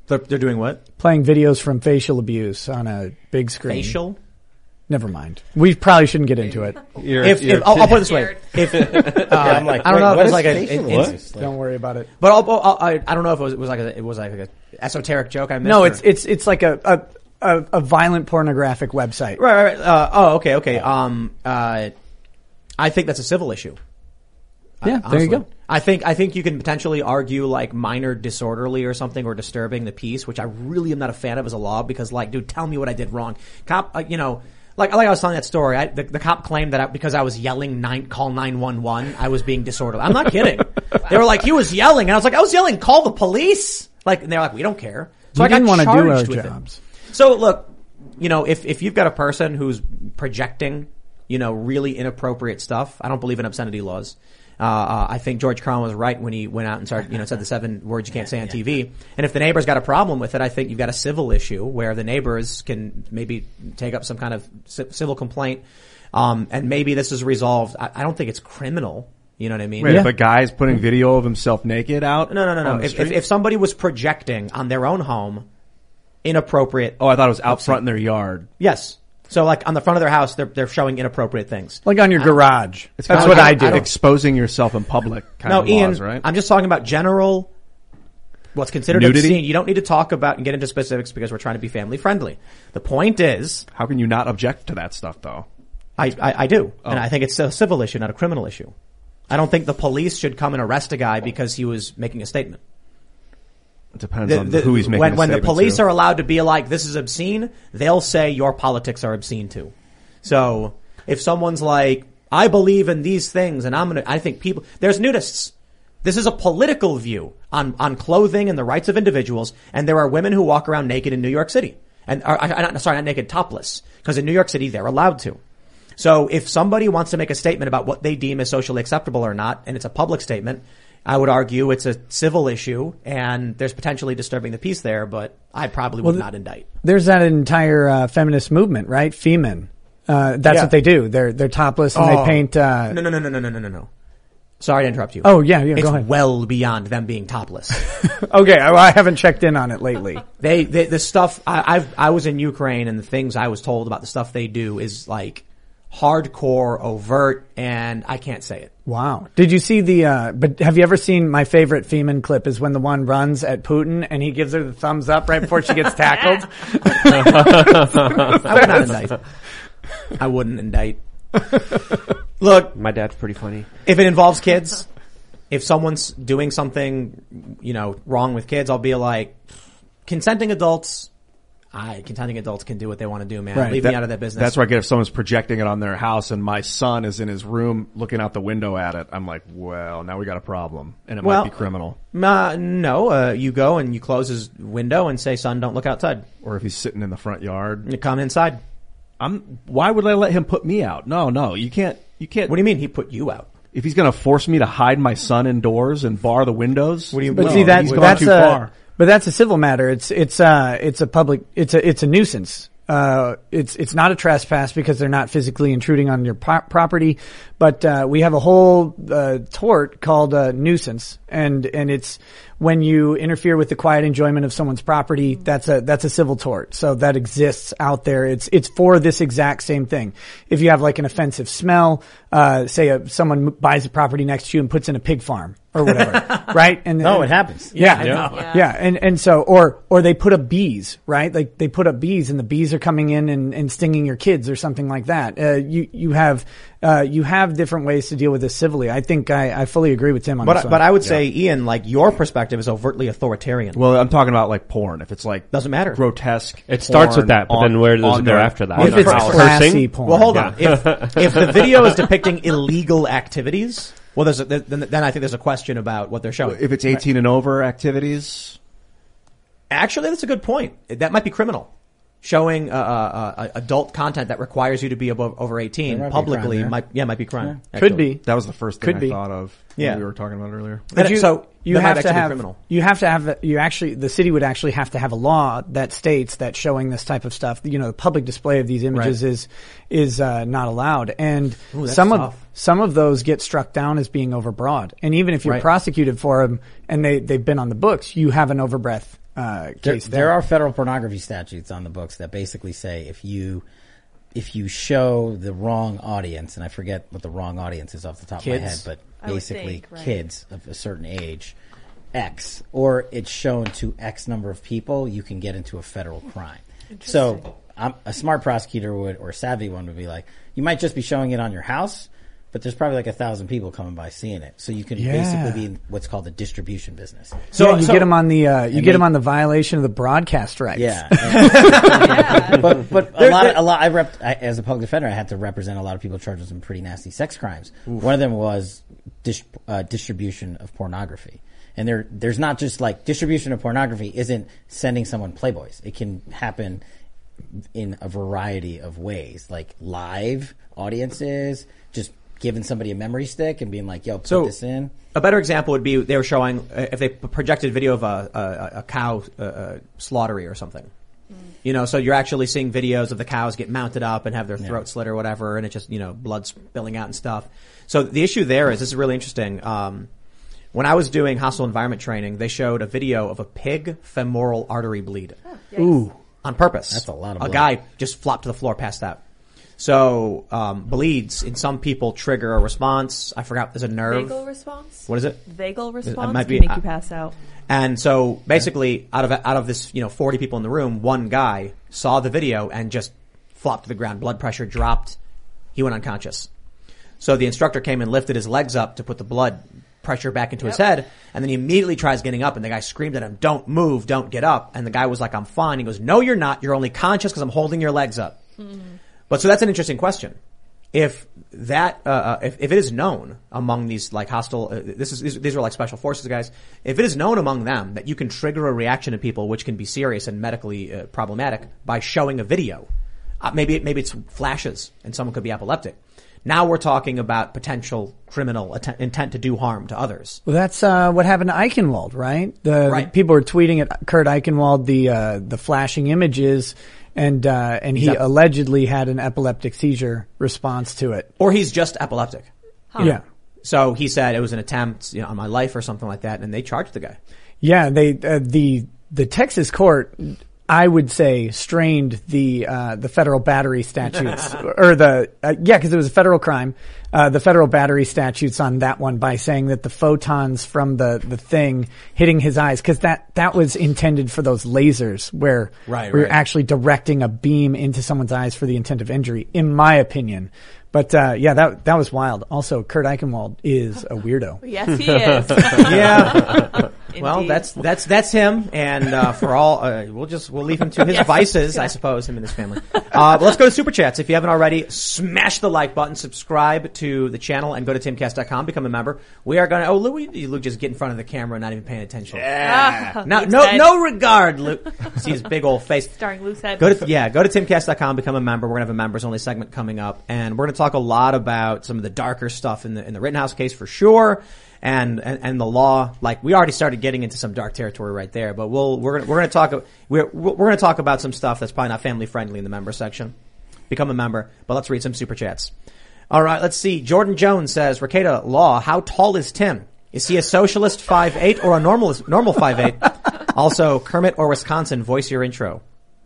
They're, they're doing what? Playing videos from facial abuse on a big screen. Facial? Never mind. We probably shouldn't get into it. You're, If, you're if I'll, I'll put it this way, if uh, I'm like, I don't wait, know if what it's is like a, facial it- it's- abuse? Like- Don't worry about it. but I'll, I'll, I I don't know if it was, it was like a, it was like a esoteric joke I missed. No, or- it's it's it's like a a, a, a violent pornographic website. right, right, right. Uh, oh, okay, okay. Um, uh, I think that's a civil issue. Yeah, I- there you honestly. go. I think I think you can potentially argue like minor disorderly or something or disturbing the peace, which I really am not a fan of as a law because like, dude, tell me what I did wrong. Cop, uh, you know, like like I was telling that story. I, the, the cop claimed that I, because I was yelling nine, call nine one one, I was being disorderly. I'm not kidding. They were like, he was yelling, and I was like, I was yelling, call the police. Like, and they're like, we don't care. So We I got didn't want to do our charged with it. jobs. So look, you know, if if you've got a person who's projecting, you know, really inappropriate stuff, I don't believe in obscenity laws. Uh, uh, I think George Carlin was right when he went out and started, you know, said the seven words you can't say on T V. And if the neighbor's got a problem with it, I think you've got a civil issue where the neighbors can maybe take up some kind of ci- civil complaint. Um, and maybe this is resolved. I, I don't think it's criminal. You know what I mean? Wait, Yeah. if a guy's putting video of himself naked out? No, no, no, on no. the If, if, street? if somebody was projecting on their own home inappropriate. Oh, I thought it was out front in their yard. Yes. So like on the front of their house, they're, they're showing inappropriate things. Like on your garage. It's That's kinda what like I do. I don't- Exposing yourself in public kind No, of Ian, laws, right? I'm just talking about general, what's considered Nudity? obscene. You don't need to talk about and get into specifics because we're trying to be family friendly. The point is, How can you not object to that stuff, though? I, I, I do. Oh. And I think it's a civil issue, not a criminal issue. I don't think the police should come and arrest a guy because he was making a statement. It depends The- on the- who he's making when a when the statement police to. are allowed to be like, this is obscene, they'll say your politics are obscene too. So if someone's like, I believe in these things and I'm gonna, I think people, there's nudists. This is a political view on, on clothing and the rights of individuals. And there are women who walk around naked in New York City. And are, are not, sorry, not naked, topless. Because in New York City, they're allowed to. So if somebody wants to make a statement about what they deem as socially acceptable or not, and it's a public statement, I would argue it's a civil issue and there's potentially disturbing the peace there, but I probably would Well, not indict. There's that entire uh, feminist movement, right? Femen. Uh, that's Yeah. what they do. They're they're topless and Oh. they paint. Uh, No, no, no, no, no, no, no, no, no. Sorry to interrupt you. Oh yeah, yeah. It's Go ahead. well beyond them being topless. Okay, I, I haven't checked in on it lately. They, they, the stuff, I, I've, I was in Ukraine and the things I was told about the stuff they do is like hardcore, overt, and I can't say it. Wow. Did you see the? Uh, but have you ever seen my favorite Femen clip? Is when the one runs at Putin and he gives her the thumbs up right before she gets tackled. I would not indict. I wouldn't indict. Look, My dad's pretty funny. if it involves kids, if someone's doing something, you know, wrong with kids, I'll be like, consenting adults, I, consenting adults can do what they want to do, man. Right. Leave That- me out of that business. That's where I get if someone's projecting it on their house and my son is in his room looking out the window at it. I'm like, well, now we got a problem, and it Well- might be criminal. Uh, no, uh, you go and you close his window and say, son, don't look outside. Or if he's sitting in the front yard, You come inside. I'm. Why would I let him put me out? No, no, you can't. You can't. What do you mean he put you out? If he's going to force me to hide my son indoors and bar the windows, What do you- But No, see, that's he's gone that's too a far. but that's a civil matter. It's it's uh it's a public it's a it's a nuisance. Uh, it's it's not a trespass because they're not physically intruding on your pro- property, but uh, we have a whole uh, tort called uh, nuisance, and and it's when you interfere with the quiet enjoyment of someone's property. That's a that's a civil tort. So that exists out there. It's it's for this exact same thing. If you have like an offensive smell, uh, say a, someone buys a property next to you and puts in a pig farm or whatever, right? And No, and- it happens. Yeah, Yeah. yeah, Yeah. and and so or or they put up bees, right? Like they put up bees, and the bees are coming in and, and stinging your kids or something like that. Uh, you you have uh, you have different ways to deal with this civilly. I think I, I fully agree with Tim on But, this one. but I would say, Ian, like your perspective is overtly authoritarian. well, I'm talking about like porn. If it's like Doesn't matter. grotesque. It starts with porn that, but on- then where does on it go their- after that? on if their it's house. classy Cursing? porn, Well, hold on. If if the video is depicting illegal activities, well, there's a, then then I think there's a question about what they're showing. If it's eighteen and over activities, Actually, that's a good point. That might be criminal. Showing uh, uh, uh, adult content that requires you to be above over eighteen There might be a publicly crime there. might yeah might be crime. could actually. be. that was the first thing Could I be. thought of. Yeah. when we were talking about it earlier. But But you, so you that might have to actually be have criminal. you have to have you actually the city would actually have to have a law that states that showing this type of stuff, you know, the public display of these images Right. is is uh, not allowed, and Ooh, that's some of tough. some of those get struck down as being overbroad. And even if you're Right. prosecuted for them and they they've been on the books, you have an overbreath uh, There, case there are federal pornography statutes on the books that basically say if you if you show the wrong audience, and I forget what the wrong audience is off the top Kids? of my head, but I would basically think, right. kids of a certain age, X, or it's shown to X number of people, you can get into a federal crime. So I'm, a smart prosecutor would, or a savvy one would be like, you might just be showing it on your house, but there's probably like a thousand people coming by seeing it. So you can Yeah. basically be in what's called the distribution business. So you so- get them on the uh, you And get them they- on the violation of the broadcast rights. Yeah. And- but but a lot of, a lot I rep I, as a public defender I had to represent a lot of people charged with some pretty nasty sex crimes. One of them was dis, uh, distribution of pornography. And there there's not just like distribution of pornography isn't sending someone Playboys. It can happen in a variety of ways, like live audiences, just giving somebody a memory stick and being like, yo, put So- this in. A better example would be they were showing uh, if they projected video of a, a, a cow uh, uh, slaughtery or something. You know, so you're actually seeing videos of the cows get mounted up and have their throat slit or whatever, and it's just, you know, blood spilling out and stuff. So the issue there is, this is really interesting. Um, when I was doing hostile environment training, they showed a video of a pig femoral artery bleed. Ooh. On purpose. That's a lot of A blood. guy just flopped to the floor, passed out. So, um, bleeds in some people trigger a response. I forgot, there's a nerve. Vagal response? What is it? Vagal response might can be- make I- you pass out. And so basically out of, out of this, you know, forty people in the room, one guy saw the video and just flopped to the ground. Blood pressure dropped. He went unconscious. So the instructor came and lifted his legs up to put the blood pressure back into his head. And then he immediately tries getting up and the guy screamed at him, don't move, don't get up. And the guy was like, I'm fine. He goes, no, you're not. You're only conscious because I'm holding your legs up. Mm-hmm. But so that's an interesting question. If that, uh, uh, if, if it is known among these like hostile, uh, this is, these, these are like special forces guys. If it is known among them that you can trigger a reaction in people which can be serious and medically uh, problematic by showing a video, uh, maybe, it, maybe it's flashes and someone could be epileptic. Now we're talking about potential criminal atten- intent to do harm to others. Well, that's uh, what happened to Eichenwald, right? The, Right. the people were tweeting at Kurt Eichenwald the uh, the flashing images, and uh, and he He's ep- allegedly had an epileptic seizure response to it. Or he's just epileptic. Yeah, So he said it was an attempt, you know, on my life or something like that, and they charged the guy. yeah. They uh, the the Texas court, I would say, strained the uh, the federal battery statutes, or the uh, yeah, because it was a federal crime. Uh, the federal battery statutes on that one by saying that the photons from the, the thing hitting his eyes, because that that was intended for those lasers where Right, we're right. actually directing a beam into someone's eyes for the intent of injury, in my opinion. But uh, yeah, that that was wild. Also, Kurt Eichenwald is a weirdo. Yes, he is. Yeah. Well, Indeed. that's that's that's him, and uh, for all uh, we'll just we'll leave him to his Yes. vices, I suppose, him and his family. Uh, but let's go to super chats. If you haven't already, smash the like button, subscribe to the channel, and go to timcast dot com, become a member. We are going to. Oh, Luke, you Luke just get in front of the camera, and not even paying attention. Ah, No, Luke's no, head. no regard, Luke. See his big old face. Starring Luke's head. Go to yeah, go to timcast dot com, become a member. We're gonna have a members only segment coming up, and we're gonna talk a lot about some of the darker stuff in the in the Rittenhouse case for sure, and and, and the law. Like we already started getting into some dark territory right there, but we'll we're gonna, we're gonna talk we're we're gonna talk about some stuff that's probably not family friendly in the member section. Become a member, but let's read some super chats. All right, let's see. Jordan Jones says, Ricada Law, how tall is Tim? Is he a socialist five eight or a normal normal five eight? Also, Kermit or Wisconsin, voice your intro.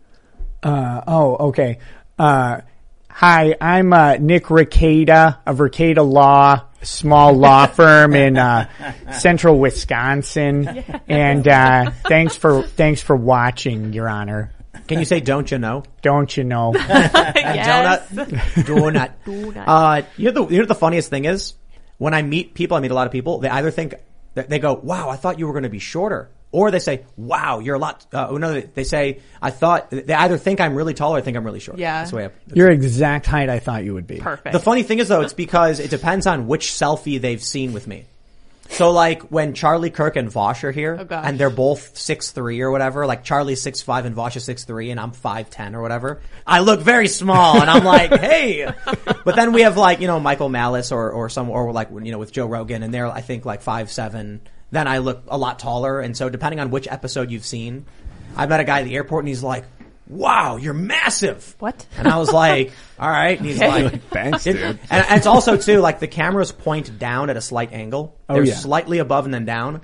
Uh, oh, okay. Uh, hi, I'm, uh, Nick Ricada of Ricada Law, a small law firm in, uh, central Wisconsin. And, uh, thanks for, thanks for watching, Your Honor. Can you say don't you know? Don't you know? Yes. Donut. Donut. Donut. Uh, you know the, you know what the funniest thing is? When I meet people, I meet a lot of people, they either think, they go, wow, I thought you were going to be shorter. Or they say, wow, you're a lot, uh, no, they say, I thought, they either think I'm really tall or think I'm really short. Yeah. That's the way I, Your exact height I thought you would be. Perfect. The funny thing is though, it's because it depends on which selfie they've seen with me. So like when Charlie Kirk and Vosh are here, Oh, gosh. and they're both six three or whatever, like Charlie's six five and Vosh is six three and I'm five ten or whatever, I look very small and I'm like, hey! But then we have like, you know, Michael Malice or, or some, or like, you know, with Joe Rogan and they're, I think like five seven, then I look a lot taller. And so depending on which episode you've seen, I met a guy at the airport and he's like, wow, you're massive. What? And I was like, all right. And he's like, Thanks, it- dude. and, and it's also too like the cameras point down at a slight angle. Oh, They're yeah. slightly above and then down.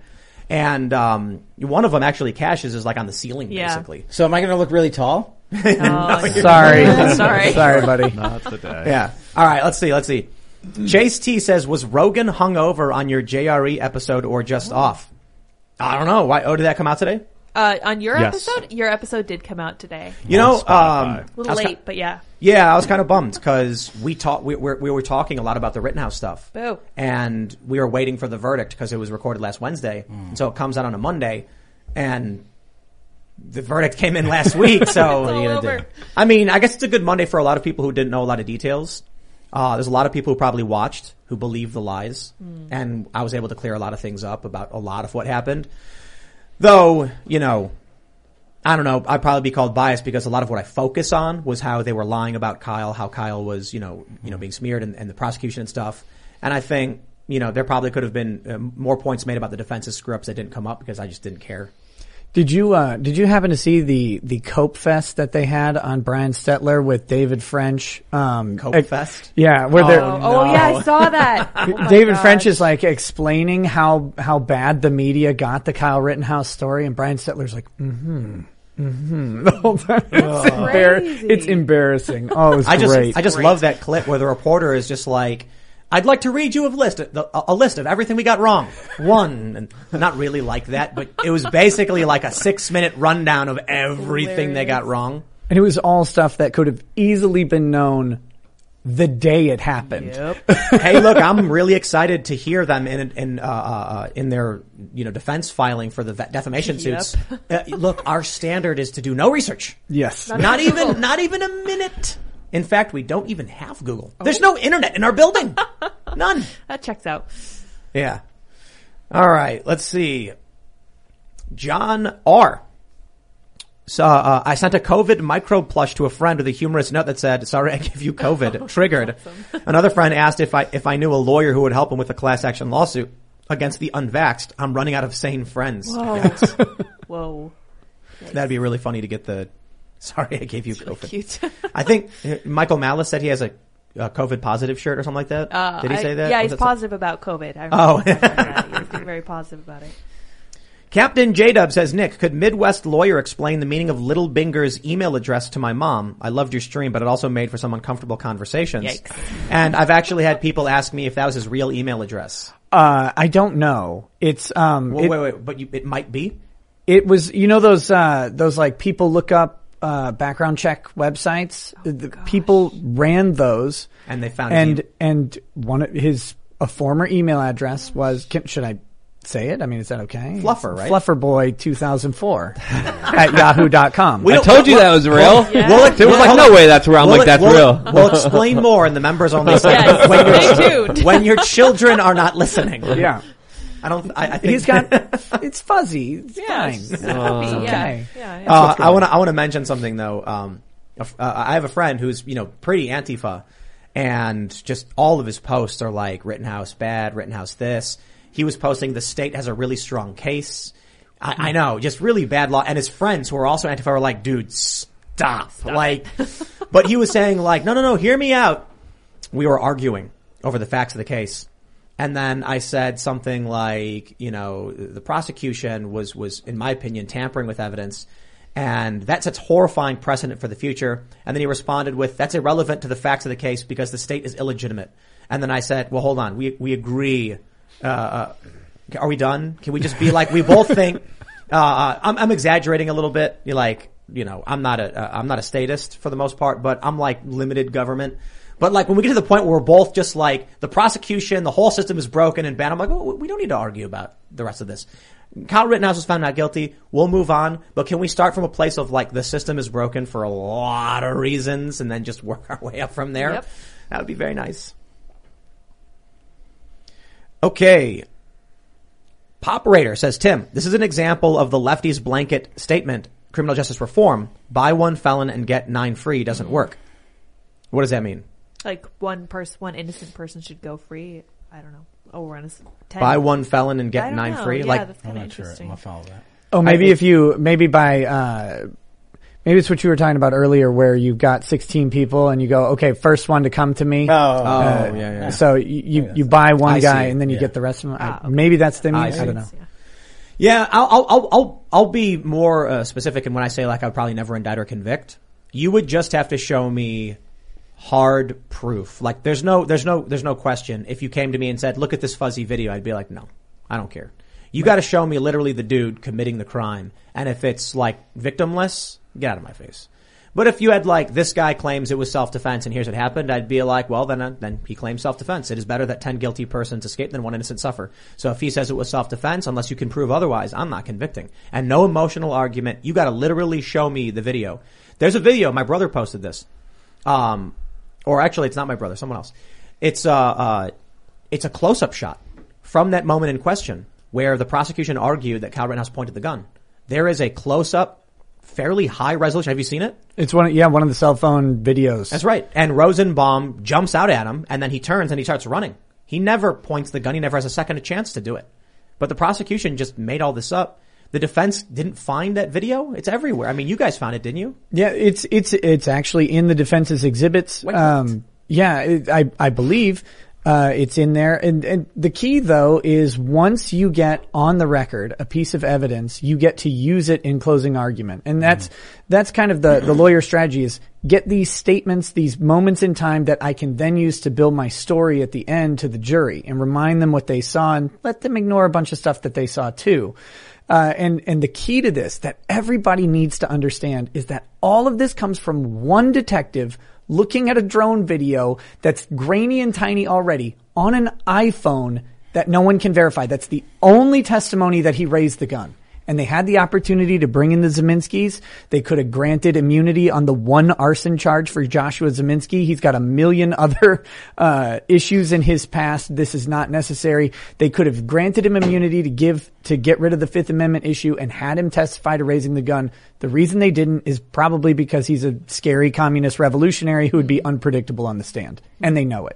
And um, one of them actually Cash's is like on the ceiling, Yeah. basically. So am I going to look really tall? Oh, Sorry. Sorry. Sorry, buddy. Not today. Yeah. All right. Let's see. Let's see. Chase T says, "Was Rogan hungover on your J R E episode or just off?" I don't know. Why? Oh, did that come out today? Uh, on your Yes. episode, your episode did come out today. You know, Spotify. um, A I little was late, ki- but yeah. yeah, I was kind of bummed because we talked. We, we, we were talking a lot about the Rittenhouse stuff, Boo. and we were waiting for the verdict because it was recorded last Wednesday, and so it comes out on a Monday, and the verdict came in last week. So It's all over. I mean, I guess it's a good Monday for a lot of people who didn't know a lot of details. Uh, there's a lot of people who probably watched who believed the lies, and I was able to clear a lot of things up about a lot of what happened. Though, you know, I don't know, I'd probably be called biased because a lot of what I focus on was how they were lying about Kyle, how Kyle was, you know, you know, being smeared and, and the prosecution and stuff. And I think, you know, there probably could have been uh, more points made about the defense's screw-ups that didn't come up because I just didn't care. Did you uh did you happen to see the the Cope Fest that they had on Brian Stetler with David French? Um, Cope uh, Fest? Yeah, where Oh, they're oh, yeah, I saw that. Oh my David gosh. French is like explaining how how bad the media got the Kyle Rittenhouse story, and Brian Stetler's like, mm-hmm, mm-hmm, the whole time. It's, embar- crazy. it's embarrassing. Oh, it was I just, great. I just love that clip where the reporter is just like, I'd like to read you a list, the, a, a list of everything we got wrong. One, and not really like that, but it was basically like a six minute rundown of everything they got wrong. And it was all stuff that could have easily been known the day it happened. Yep. Hey, look, I'm really excited to hear them in in uh, uh, in their you know defense filing for the ve- defamation Yep. suits. Uh, look, our standard is to do no research, Yes. not even not even a minute. In fact, we don't even have Google. There's no internet in our building, none. That checks out. Yeah. All right. Let's see. John R. So, uh, I sent a COVID micro plush to a friend with a humorous note that said, "Sorry, I gave you COVID." Triggered. Another friend asked if I, if I knew a lawyer who would help him with a class action lawsuit against the unvaxxed. I'm running out of sane friends. Whoa. Whoa. That'd be really funny to get the, "Sorry, I gave you COVID." Cute. I think uh, Michael Malice said he has a, a COVID positive shirt or something like that. Uh, Did he I- say that? Yeah, Was he's that positive about COVID. I Oh. remember that. He was being very positive about it. Captain J-Dub says, "Nick, could Midwest lawyer explain the meaning of Little Binger's email address to my mom? I loved your stream, but it also made for some uncomfortable conversations." Yikes. And I've actually had people ask me if that was his real email address. Uh, I don't know. It's, um, Well, it, wait, wait, but you, it might be. it was, you know, those, uh, those like people look up, uh, background check websites. The people ran those. And they found his and, email. and one of his, a former email address was, can, should I say it? I mean, is that okay? Fluffer, right? Flufferboy two thousand four at yahoo dot com. I told you that was real. Yeah. Well, There was like, no way that's real. I'm We'll, like, that's we'll, real. We'll explain more in the members only segment Yes, when, stay your, tuned. when your children are not listening. Yeah. I don't, I, I think He's got, it's fuzzy. It's Yeah, fine. it's It's happy, yeah. okay. Yeah, yeah. Uh, I want to I want to mention something though. Um, uh, I have a friend who's you know pretty Antifa, and just all of his posts are like Rittenhouse bad, Rittenhouse this. He was posting the state has a really strong case. I, I know, just really bad law. And his friends who are also Antifa were like, "Dude, stop!" Like, but he was saying like, "No, no, no, hear me out." We were arguing over the facts of the case. And then I said something like, you know, the prosecution was, was, in my opinion, tampering with evidence. And that sets horrifying precedent for the future. And then he responded with, that's irrelevant to the facts of the case because the state is illegitimate. And then I said, well, hold on. We, we agree. Uh, uh are we done? Can we just be like, we both think, uh, I'm, I'm exaggerating a little bit. You're like, you know, I'm not a, uh, I'm not a statist for the most part, but I'm like limited government. But like when we get to the point where we're both just like the prosecution, the whole system is broken and bad, I'm like, oh, we don't need to argue about the rest of this. Kyle Rittenhouse was found not guilty. We'll move on. But can we start from a place of like the system is broken for a lot of reasons and then just work our way up from there? Yep. That would be very nice. Okay. Pop Raider says, Tim, this is an example of the lefty's blanket statement, criminal justice reform, buy one felon and get nine free doesn't work. What does that mean? Like one person, one innocent person should go free. I don't know. Oh, we're on a ten. Buy one felon and I get don't nine know. free? Yeah, like, that's I'm kind of not sure. I'm interesting. gonna follow that. Oh, maybe I- if you, maybe by, uh, maybe it's what you were talking about earlier where you've got sixteen people and you go, okay, first one to come to me. Oh, oh, Uh, yeah, yeah. So you, you, you buy one I guy see. and then you Yeah. get the rest of them. I- Ah, okay. Maybe that's the I means. see. I don't know. Yeah. Yeah, I'll, I'll, I'll, I'll, I'll be more uh, specific in when I say like I would probably never indict or convict. You would just have to show me hard proof. Like there's no, there's no, there's no question. If you came to me and said, look at this fuzzy video, I'd be like, no, I don't care. You right. got to show me literally the dude committing the crime. And if it's like victimless, get out of my face. But if you had like, this guy claims it was self-defense and here's what happened, I'd be like, well, then, uh, then he claims self-defense. It is better that ten guilty persons escape than one innocent suffer. So if he says it was self-defense, unless you can prove otherwise, I'm not convicting. And no emotional argument. You gotta literally show me the video. There's a video, my brother posted this. Um, or actually it's not my brother, someone else. It's, uh, uh, it's a close-up shot from that moment in question where the prosecution argued that Kyle Rittenhouse pointed the gun. There is a close-up, fairly high resolution. Have you seen it? It's one, yeah, one of the cell phone videos. That's right. And Rosenbaum jumps out at him, and then he turns and he starts running. He never points the gun. He never has a second chance to do it. But the prosecution just made all this up. The defense didn't find that video. It's everywhere. I mean, you guys found it, didn't you? Yeah, it's it's it's actually in the defense's exhibits. Wait, um, yeah, it, I I believe. Uh, it's in there. And, and the key though is once you get on the record a piece of evidence, you get to use it in closing argument. And that's, mm. that's kind of the, the lawyer strategy is get these statements, these moments in time that I can then use to build my story at the end to the jury and remind them what they saw and let them ignore a bunch of stuff that they saw too. Uh, and, and the key to this that everybody needs to understand is that all of this comes from one detective looking at a drone video that's grainy and tiny already on an iPhone that no one can verify. That's the only testimony that he raised the gun. And they had the opportunity to bring in the Zeminskis. They could have granted immunity on the one arson charge for Joshua Zeminski. He's got a million other uh issues in his past. This is not necessary. They could have granted him immunity to give to get rid of the Fifth Amendment issue and had him testify to raising the gun. The reason they didn't is probably because he's a scary communist revolutionary who would be unpredictable on the stand. And they know it.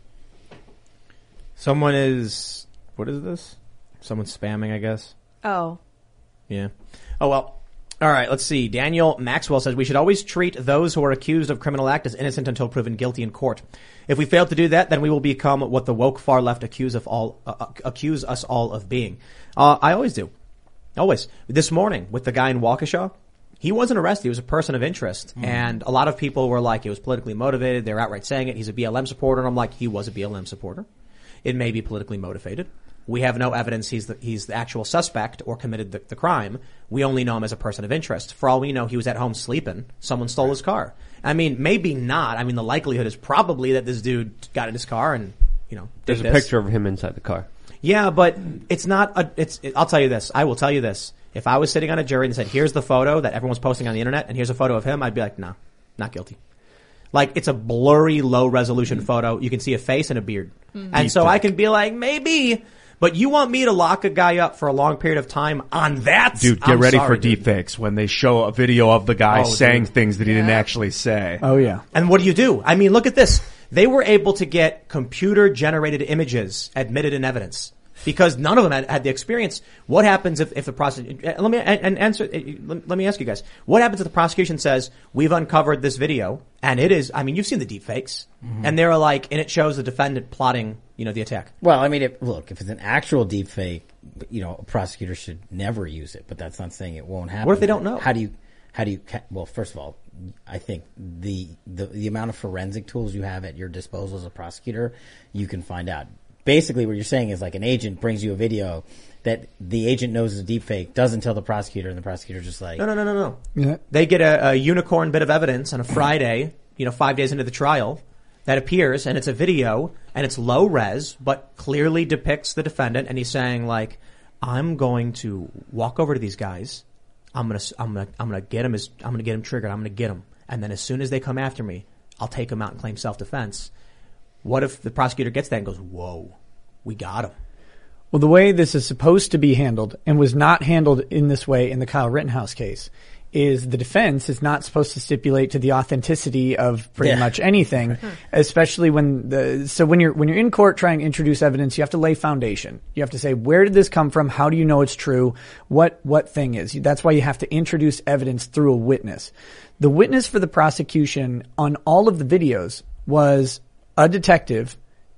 Someone is, what is this? Someone's spamming, I guess. Oh. Yeah. Oh, well. All right. Let's see. Daniel Maxwell says we should always treat those who are accused of criminal act as innocent until proven guilty in court. If we fail to do that, then we will become what the woke far left accuse of all, uh, accuse us all of being. Uh, I always do. Always. This morning with the guy in Waukesha, he wasn't arrested. He was a person of interest. Mm. And a lot of people were like, it was politically motivated. They're outright saying it. He's a B L M supporter. And I'm like, he was a B L M supporter. It may be politically motivated. We have no evidence he's the, he's the actual suspect or committed the, the crime. We only know him as a person of interest. For all we know, he was at home sleeping. Someone stole his car. I mean, maybe not. I mean, the likelihood is probably that this dude got in his car and, you know, did There's this. a picture of him inside the car. Yeah, but it's not a, it's, it, I'll tell you this. I will tell you this. If I was sitting on a jury and said, here's the photo that everyone's posting on the internet and here's a photo of him, I'd be like, no, not guilty. Like, it's a blurry, low resolution mm-hmm. photo. You can see a face and a beard. Mm-hmm. And Deep so dark. I can be like, maybe. But you want me to lock a guy up for a long period of time on that? Dude, get I'm ready sorry, for dude. deepfakes when they show a video of the guy Oh, saying dude. things that he didn't Yeah. actually say. Oh yeah. And what do you do? I mean, look at this. They were able to get computer-generated images admitted in evidence because none of them had, had the experience. What happens if, if the prosecution, let me, and answer, let, let me ask you guys, what happens if the prosecution says, we've uncovered this video, and it is, I mean, you've seen the deep fakes, mm-hmm. and they're like, and it shows the defendant plotting, you know, the attack. Well, I mean, if, look, if it's an actual deep fake, you know, a prosecutor should never use it, but that's not saying it won't happen. What if they don't know? How do you, how do you, well, first of all, I think the, the, the amount of forensic tools you have at your disposal as a prosecutor, you can find out. Basically what you're saying is like an agent brings you a video that the agent knows is a deep fake, doesn't tell the prosecutor, and the prosecutor's just like, No, no, no, no, no. Yeah. They get a, a unicorn bit of evidence on a Friday, you know, five days into the trial, that appears, and it's a video, and it's low res, but clearly depicts the defendant, and he's saying like, I'm going to walk over to these guys, I'm gonna, I'm gonna, I'm gonna get him as, I'm gonna get him triggered, I'm gonna get him, and then as soon as they come after me, I'll take him out and claim self-defense. What if the prosecutor gets that and goes, whoa, we got him? Well, the way this is supposed to be handled and was not handled in this way in the Kyle Rittenhouse case is the defense is not supposed to stipulate to the authenticity of pretty Yeah. much anything, especially when the, so when you're, when you're in court trying to introduce evidence, you have to lay foundation. You have to say, where did this come from? How do you know it's true? What, what thing is? That's why you have to introduce evidence through a witness. The witness for the prosecution on all of the videos was a detective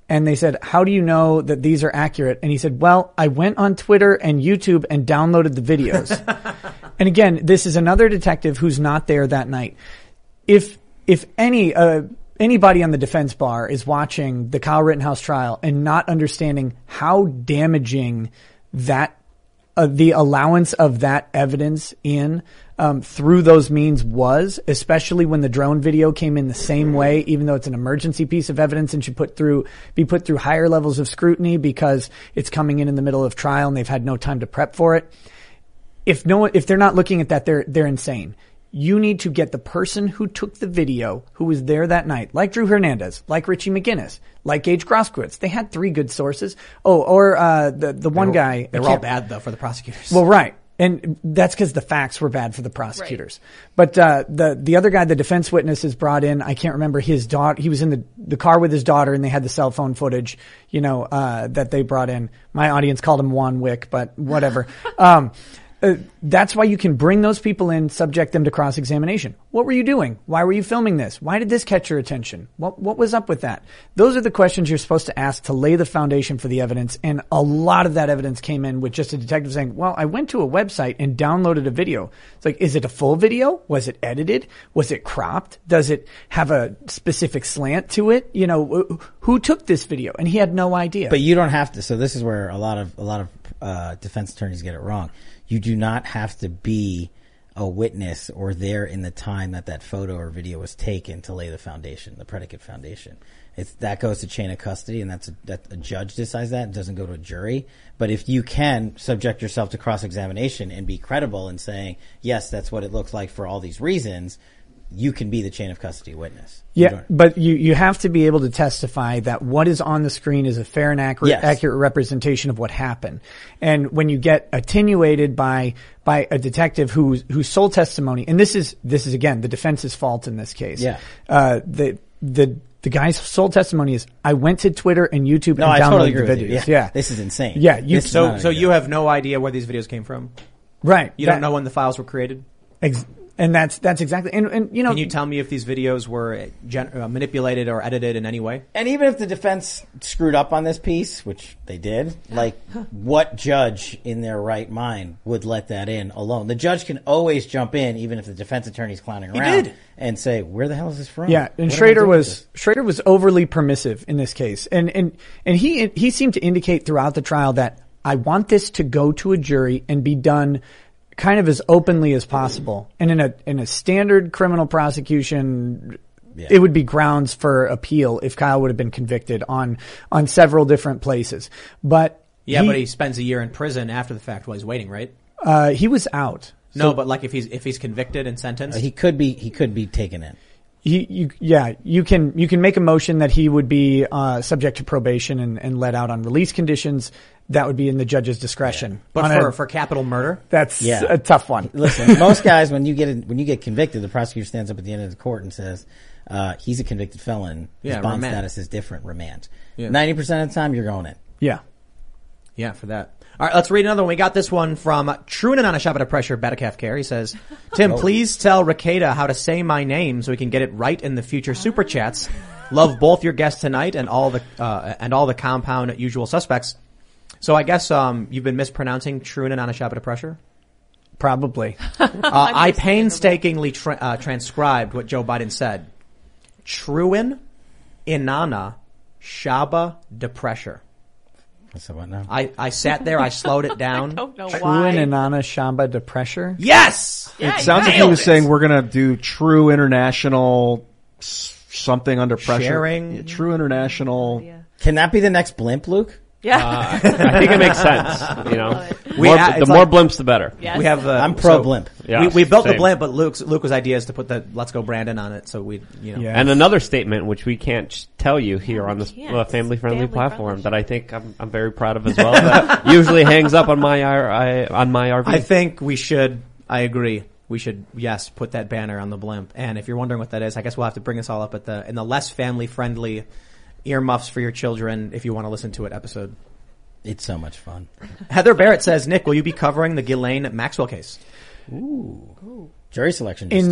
And they said, how do you know that these are accurate? And he said, well, I went on Twitter and YouTube and downloaded the videos. And again, this is another detective who's not there that night. If, if any, uh, anybody on the defense bar is watching the Kyle Rittenhouse trial and not understanding how damaging that Uh, the allowance of that evidence in um, through those means was, especially when the drone video came in the same way, even though it's an emergency piece of evidence and should put through be put through higher levels of scrutiny because it's coming in in the middle of trial and they've had no time to prep for it. If no, if they're not looking at that, they're they're insane. You need to get the person who took the video, who was there that night, like Drew Hernandez, like Richie McGinnis, like Gage Groskowitz. They had three good sources. Oh, or uh the the one They were- guy. They I were all can't- bad though for the prosecutors. Well, right. And that's because the facts were bad for the prosecutors. But uh the the other guy, the defense witness, is brought in. I can't remember his daughter. He was in the the car with his daughter, and they had the cell phone footage, you know, uh that they brought in. My audience called him Juan Wick, but whatever. um Uh, that's why you can bring those people in, subject them to cross-examination. What were you doing? Why were you filming this? Why did this catch your attention? What what was up with that? Those are the questions you're supposed to ask to lay the foundation for the evidence. And a lot of that evidence came in with just a detective saying, well, I went to a website and downloaded a video. It's like, is it a full video? Was it edited? Was it cropped? Does it have a specific slant to it? You know, who took this video? And he had no idea. But you don't have to. So this is where a lot of a lot of uh, defense attorneys get it wrong. You do not have to be a witness or there in the time that that photo or video was taken to lay the foundation, the predicate foundation. It's, that goes to chain of custody, and that's a, that a judge decides that. It doesn't go to a jury. But if you can subject yourself to cross-examination and be credible in saying, yes, that's what it looks like for all these reasons, you can be the chain of custody witness. You Yeah, don't- but you, you have to be able to testify that what is on the screen is a fair and accurate, Yes. accurate representation of what happened. And when you get attenuated by by a detective whose whose sole testimony, and this is this is again the defense's fault in this case. Yeah. Uh, the the the guy's sole testimony is, I went to Twitter and YouTube No, and I downloaded totally agree the with you. videos. Yeah. Yeah. This is insane. Yeah, you- This is so not so a you good- have no idea where these videos came from. Right. You That- don't know when the files were created. Ex- and that's that's exactly and and you know Can you tell me if these videos were gen- uh, manipulated or edited in any way? And even if the defense screwed up on this piece, which they did, like, what judge in their right mind would let that in alone? The judge can always jump in, even if the defense attorney's clowning He around, did. and say, where the hell is this from? Yeah, and What am I Schrader doing with was this? Schrader was overly permissive in this case, and and and he he seemed to indicate throughout the trial that I want this to go to a jury and be done kind of as openly as possible. And in a in a standard criminal prosecution, Yeah. it would be grounds for appeal if Kyle would have been convicted on on several different places. But Yeah, but he spends a year in prison after the fact while he's waiting, right? uh, he was out. No, but like if he's if he's convicted and sentenced, He could be, he could be taken in. He, you, yeah, you can you can make a motion that he would be uh, subject to probation and, and let out on release conditions. That would be in the judge's discretion. but On for a- for capital murder, that's Yeah. a tough one. Listen, most guys, when you get in, when you get convicted, the prosecutor stands up at the end of the court and says, uh, he's a convicted felon. His Yeah, bond remand. status is different. Remand. Yeah. Ninety percent of the time, you're going in. Yeah. yeah, for that. All right, let's read another one. We got this one from Trunan on a Shabbat of Pressure, Betacaf Care. He says, Tim, please tell Rakeda how to say my name so we can get it right in the future super chats. Love both your guests tonight and all the, uh, and all the compound usual suspects. So I guess, um, you've been mispronouncing Trunan on a Shabbat of Pressure? Probably. Uh, I painstakingly tra- uh, transcribed what Joe Biden said. Truin, Inanna, Shaba de Pressure. So what now? I, I sat there, I slowed it down. I don't know Truan why. and Anna Shamba de Pressure. Yes! Yeah, It sounds like he nailed was it. saying we're going to do true international s- something under pressure. Sharing. Yeah, true international. Yeah. Can that be the next blimp, Luke? Yeah. I think it makes sense. You know, Love it. We more, ha- the it's more like- blimps, the better. Yes. We have, uh, I'm pro so blimp. Yeah, we, we built the same. blimp, but Luke's, Luke's idea is to put the Let's Go Brandon on it, so we, you know. Yeah. And another statement which we can't sh- tell you here we on this can't. uh, family-friendly Family platform friendly. that I think I'm, I'm very proud of as well. That usually hangs up on my R- I, on my R V. I think we should, I agree, we should, yes, put that banner on the blimp. And if you're wondering what that is, I guess we'll have to bring this all up at the, in the less family-friendly earmuffs for your children if you want to listen to it episode. It's so much fun. Heather Barrett says, Nick, will you be covering the Ghislaine Maxwell case? Ooh. Jury selection just In started.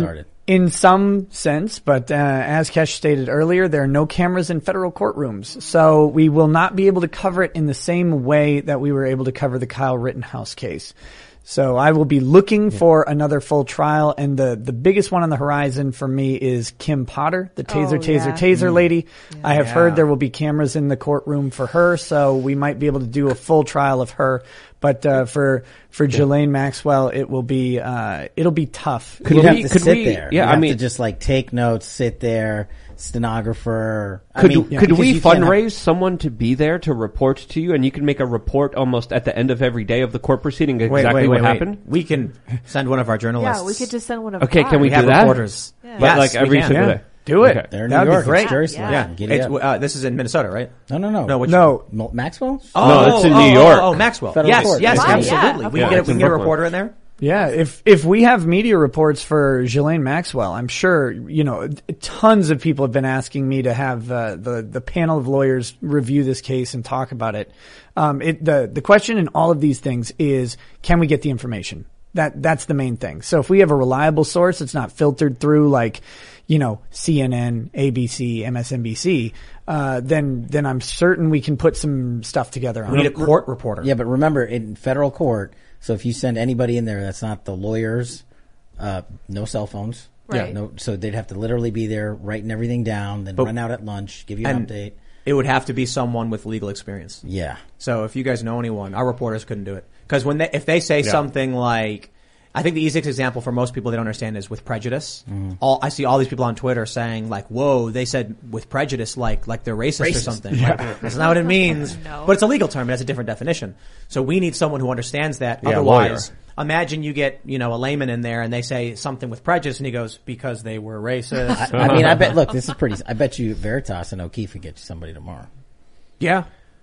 In some sense, but uh, as Kesh stated earlier, there are no cameras in federal courtrooms, so we will not be able to cover it in the same way that we were able to cover the Kyle Rittenhouse case. So I will be looking yeah. for another full trial, and the, the biggest one on the horizon for me is Kim Potter, the taser, oh, taser, yeah. taser mm. lady. Yeah. I have yeah. heard there will be cameras in the courtroom for her, so we might be able to do a full trial of her. But uh, for for yeah. Ghislaine Maxwell, it will be uh, it'll be tough. Could you have to sit we, there? Yeah, you I have mean, to just like take notes, sit there, stenographer. Could, I mean, yeah, could we fundraise have... someone to be there to report to you, and you can make a report almost at the end of every day of the court proceeding exactly wait, wait, what wait, happened? Wait. We can send one of our journalists. Yeah, we could just send one of. Okay, ours. can we, we do have that? Reporters. Yeah. But Yes, like every we can. single Yeah. day. Do it. Okay. They're in That New would York. be great. It's Jersey. Yeah. Yeah, Giddy it's, up. uh, this is in Minnesota, right? No, no, no. No, which- No, Mo- Maxwell? Oh, No, it's in oh, New oh, York. Oh, oh, Maxwell. Federal yes, court. yes, Wow, absolutely. yeah, we of can course. get, It's we in can get a Brooklyn. reporter in there. Yeah, if if we have media reports for Ghislaine Maxwell, I'm sure, you know, tons of people have been asking me to have uh, the the panel of lawyers review this case and talk about it. Um, it the the question in all of these things is, can we get the information? That that's the main thing. So if we have a reliable source, it's not filtered through like, you know, C N N, A B C, M S N B C, uh, then then I'm certain we can put some stuff together on We need it. a court reporter. Yeah, but remember, in federal court, so if you send anybody in there that's not the lawyers, uh, no cell phones. Right. No, so they'd have to literally be there writing everything down, then But- run out at lunch, give you an and update. it would have to be someone with legal experience. Yeah. So if you guys know anyone, our reporters couldn't do it. Because when they, if they say Yeah. something like, I think the easiest example for most people they don't understand is with prejudice. Mm-hmm. All I see all these people on Twitter saying like, "Whoa, they said with prejudice, like like they're racist, or Racist. something." Like, that's not what it means. No. But it's a legal term. It has a different definition. So we need someone who understands that. Yeah, Otherwise, imagine you get you know a layman in there and they say something with prejudice, and he goes, "Because they were racist." I, I mean, I bet, look, this is pretty, I bet you Veritas and O'Keefe could get you somebody tomorrow. yeah,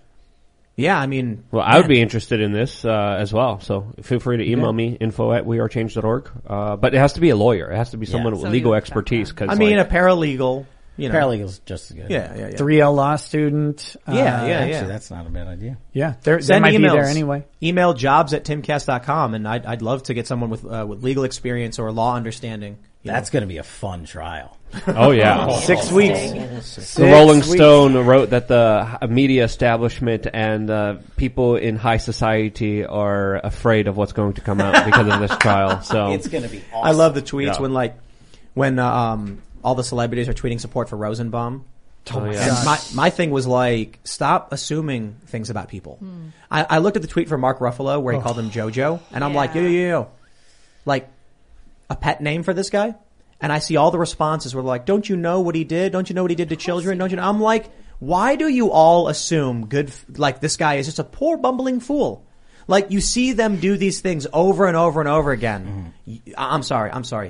yeah. I mean, Well, I would man. be interested in this uh, as well. So feel free to email me, info at wearechange dot org. Uh, but it has to be a lawyer. It has to be someone with Somebody legal with expertise. Cause I mean, like, a paralegal. You know, Paralegal's just as good. Yeah, yeah, yeah. three L law student. Yeah, uh, yeah, Actually, yeah. that's not a bad idea. Yeah, they're, they Send might emails. be there anyway. Email jobs at timcast dot com, and I'd, I'd love to get someone with uh, with legal experience or law understanding. you That's know. going to be a fun trial. oh yeah. Six weeks. The Rolling Stone wrote that the h- media establishment and uh, people in high society are afraid of what's going to come out because of this trial. So It's going to be awesome. I love the tweets Yeah. when like when uh, um all the celebrities are tweeting support for Rosenbaum. Oh, yeah. And my my thing was like, stop assuming things about people. I, I looked at the tweet from Mark Ruffalo where he called him JoJo, and I'm like, yo, yo, yo, yo, like a pet name for this guy. And I see all the responses where they're like, don't you know what he did? Don't you know what he did to children? Don't you know? I'm like, why do you all assume good, f- like this guy is just a poor bumbling fool? Like you see them do these things over and over and over again. Y- I'm sorry. I'm sorry.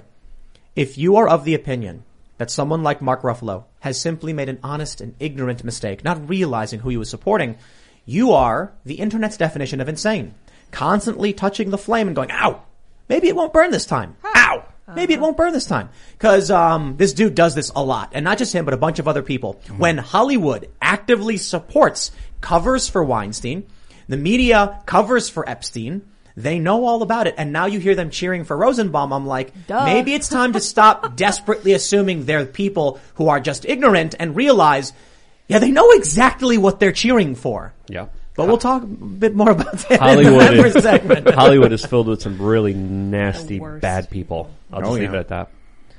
If you are of the opinion that someone like Mark Ruffalo has simply made an honest and ignorant mistake, not realizing who he was supporting, you are the internet's definition of insane. Constantly touching the flame and going, ow, maybe it won't burn this time. Ow, maybe it won't burn this time. Cause, um, this dude does this a lot. And not just him, but a bunch of other people. When Hollywood actively supports covers for Weinstein, the media covers for Epstein, they know all about it, and now you hear them cheering for Rosenbaum. I'm like, Duh. maybe it's time to stop desperately assuming they're people who are just ignorant and realize, yeah, they know exactly what they're cheering for. yeah. But we'll talk a bit more about that Hollywood in another is, segment. Hollywood is filled with some really nasty, The worst. bad people. I'll just Oh, leave yeah. it at that.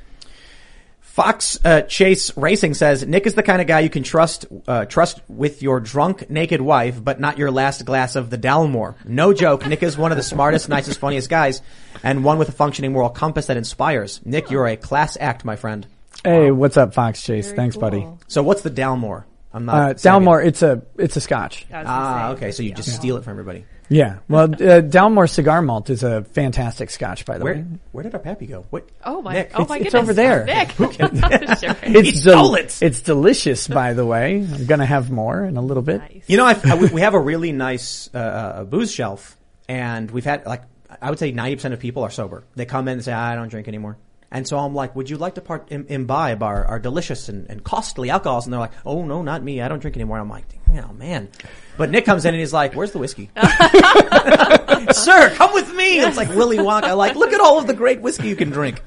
Fox uh, Chase Racing says, Nick is the kind of guy you can trust uh, trust with your drunk, naked wife, but not your last glass of the Dalmore. No joke, Nick is one of the smartest, nicest, funniest guys, and one with a functioning moral compass that inspires. Nick, you're a class act, my friend. Hey, what's up, Fox Chase? Very Thanks, cool. buddy. So what's the Dalmore? I'm not Uh, savvy. Dalmore, it's a it's a Scotch. I was gonna Ah, say, okay, so you just steal it from everybody. Yeah. Well, uh, Dalmore Cigar Malt is a fantastic Scotch, by the Where way. where did our pappy go? What? Oh my! Nick, oh it's- my it's goodness! over there. Nick. Sure. It's stole del- it. It's delicious, by the way. I'm gonna have more in a little bit. Nice. You know, I, I, we we have a really nice uh, uh, booze shelf, and we've had like I would say ninety percent of people are sober. They come in and say, "I don't drink anymore," and so I'm like, "Would you like to part Im- imbibe our, our delicious and, and costly alcohols?" And they're like, "Oh no, not me. I don't drink anymore." And I'm like, "Oh man." But Nick comes in and he's like, "Where's the whiskey?" Sir, come with me. It's like Willy Wonka. Like, look at all of the great whiskey you can drink.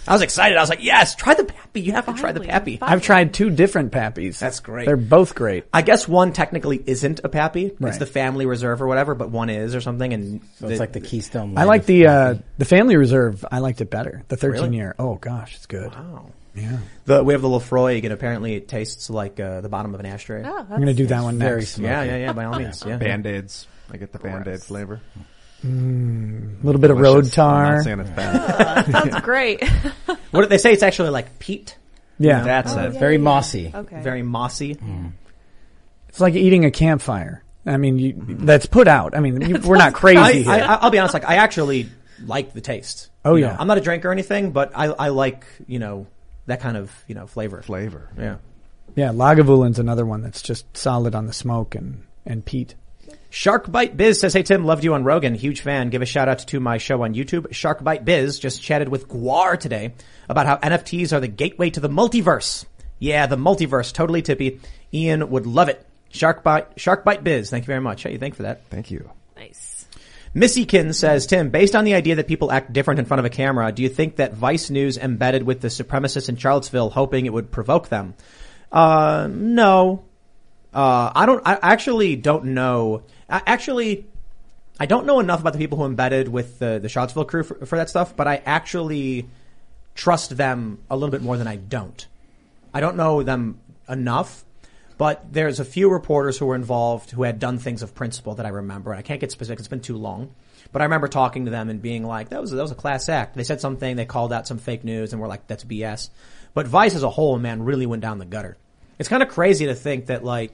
I was excited. I was like, yes, try the Pappy. You have to try the Finally, Pappy. finally. I've tried two different Pappies. That's great. They're both great. I guess one technically isn't a Pappy. It's Right. the Family Reserve or whatever, but one is or something. And So it's like the Keystone. I like the uh, the Family Reserve. I liked it better. The thirteen Really? year. Oh gosh, it's good. Wow. Yeah, The, we have the Lafroig, and apparently it tastes like uh, the bottom of an ashtray. Oh, that's I'm gonna do that one very next. smoky. Yeah, yeah, yeah. By all means. Yeah. Band-Aids. I get the Band-Aid flavor. A little bit of road Delicious. I'm tar. not saying it's bad. Sounds great. What did they say? It's actually like peat. Yeah, That's Oh, it. yeah. Very mossy. Okay. Very mossy. it's like eating a campfire. I mean, you, that's put out. I mean, you, we're not crazy I, here. I, I'll be honest. Like, I actually like the taste. Oh, You yeah. know, I'm not a drinker or anything, but I, I like you know that kind of you know flavor. Flavor. Yeah. yeah, Lagavulin another one that's just solid on the smoke and and peat. Sharkbite Biz says, hey Tim, loved you on Rogan. Huge fan. Give a shout out to my show on YouTube. Sharkbite Biz just chatted with Guar today about how N F Ts are the gateway to the multiverse. Yeah, the multiverse. Totally tippy. Ian would love it. Sharkbite, Sharkbite Biz. Thank you very much. Hey, thank you for that. Thank you. Nice. Missykin says, Tim, based on the idea that people act different in front of a camera, do you think that Vice News embedded with the supremacists in Charlottesville hoping it would provoke them? Uh, no. Uh, I don't, I actually don't know. I, actually, I don't know enough about the people who embedded with the, the Charlottesville crew for, for that stuff, but I actually trust them a little bit more than I don't. I don't know them enough, but there's a few reporters who were involved who had done things of principle that I remember, and I can't get specific. It's been too long. But I remember talking to them and being like, that was, that was a class act. They said something, they called out some fake news, and we're like, that's B S. But Vice as a whole, man, really went down the gutter. It's kind of crazy to think that, like,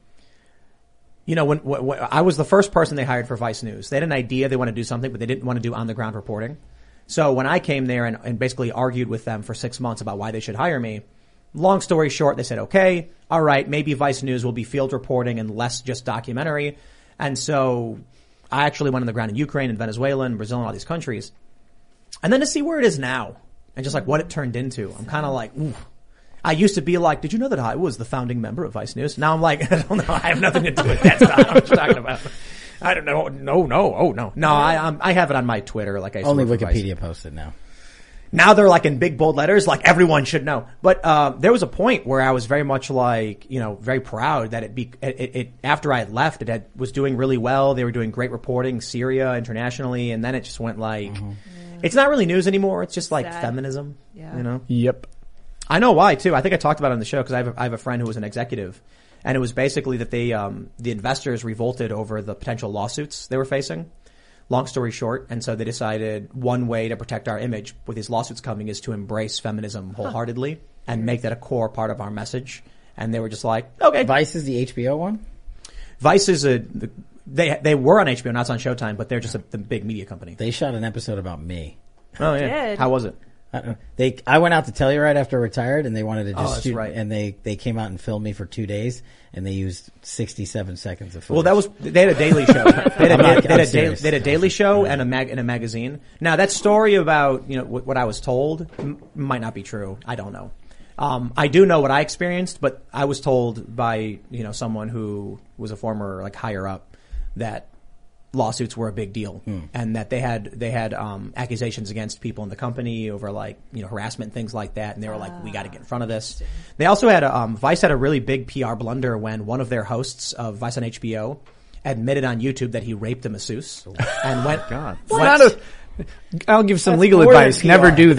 you know, when, when, when I was the first person they hired for Vice News, they had an idea they want to do something, but they didn't want to do on-the-ground reporting. So when I came there and, and basically argued with them for six months about why they should hire me, long story short, they said, okay, all right, maybe Vice News will be field reporting and less just documentary. And so I actually went on the ground in Ukraine and Venezuela and Brazil and all these countries. And then to see where it is now and just like what it turned into, I'm kind of like, ooh. I used to be like, did you know that I was the founding member of Vice News? Now I'm like, I don't know. I have nothing to do with that stuff. What you're talking about? I don't know. No, no. Oh, no. No, I um, I have it on my Twitter. Like I Only swear for Vice. Wikipedia posted now. Now they're like in big bold letters, like everyone should know. But uh, there was a point where I was very much like, you know, very proud that it be it, it, it after I had left, it had, was doing really well. They were doing great reporting, Syria internationally, and then it just went like, Mm-hmm. Yeah. it's not really news anymore. It's just like Sad. feminism. Yeah. You know. Yep. I know why too. I think I talked about it on the show because I have a, I have a friend who was an executive, and it was basically that they um the investors revolted over the potential lawsuits they were facing. Long story short, and so they decided one way to protect our image with these lawsuits coming is to embrace feminism wholeheartedly and make that a core part of our message. And they were just like, okay. Vice is the H B O one? Vice is a the, they they were on H B O, not on Showtime, but they're just a the big media company. They shot an episode about me. Oh yeah, did. how was it? I don't know. They, I went out to Telluride after I retired, and they wanted to Oh, just that's shoot, right. and they, they came out and filmed me for two days, and they used sixty-seven seconds of footage. Well, that was they had a daily show. They had a, I'm not- they had a, I'm daily, serious. they had a daily show and a mag and a magazine. Now that story about you know what, what I was told m- might not be true. I don't know. Um, I do know what I experienced, but I was told by you know someone who was a former like higher up that lawsuits were a big deal Hmm. and that they had they had um, accusations against people in the company over like you know harassment and things like that, and they were like, we got to get in front of this. They also had a, um, Vice had a really big P R blunder when one of their hosts of Vice on H B O admitted on YouTube that he raped a masseuse and went. God. It's not a, I'll give some That's legal more than advice. P R. Never do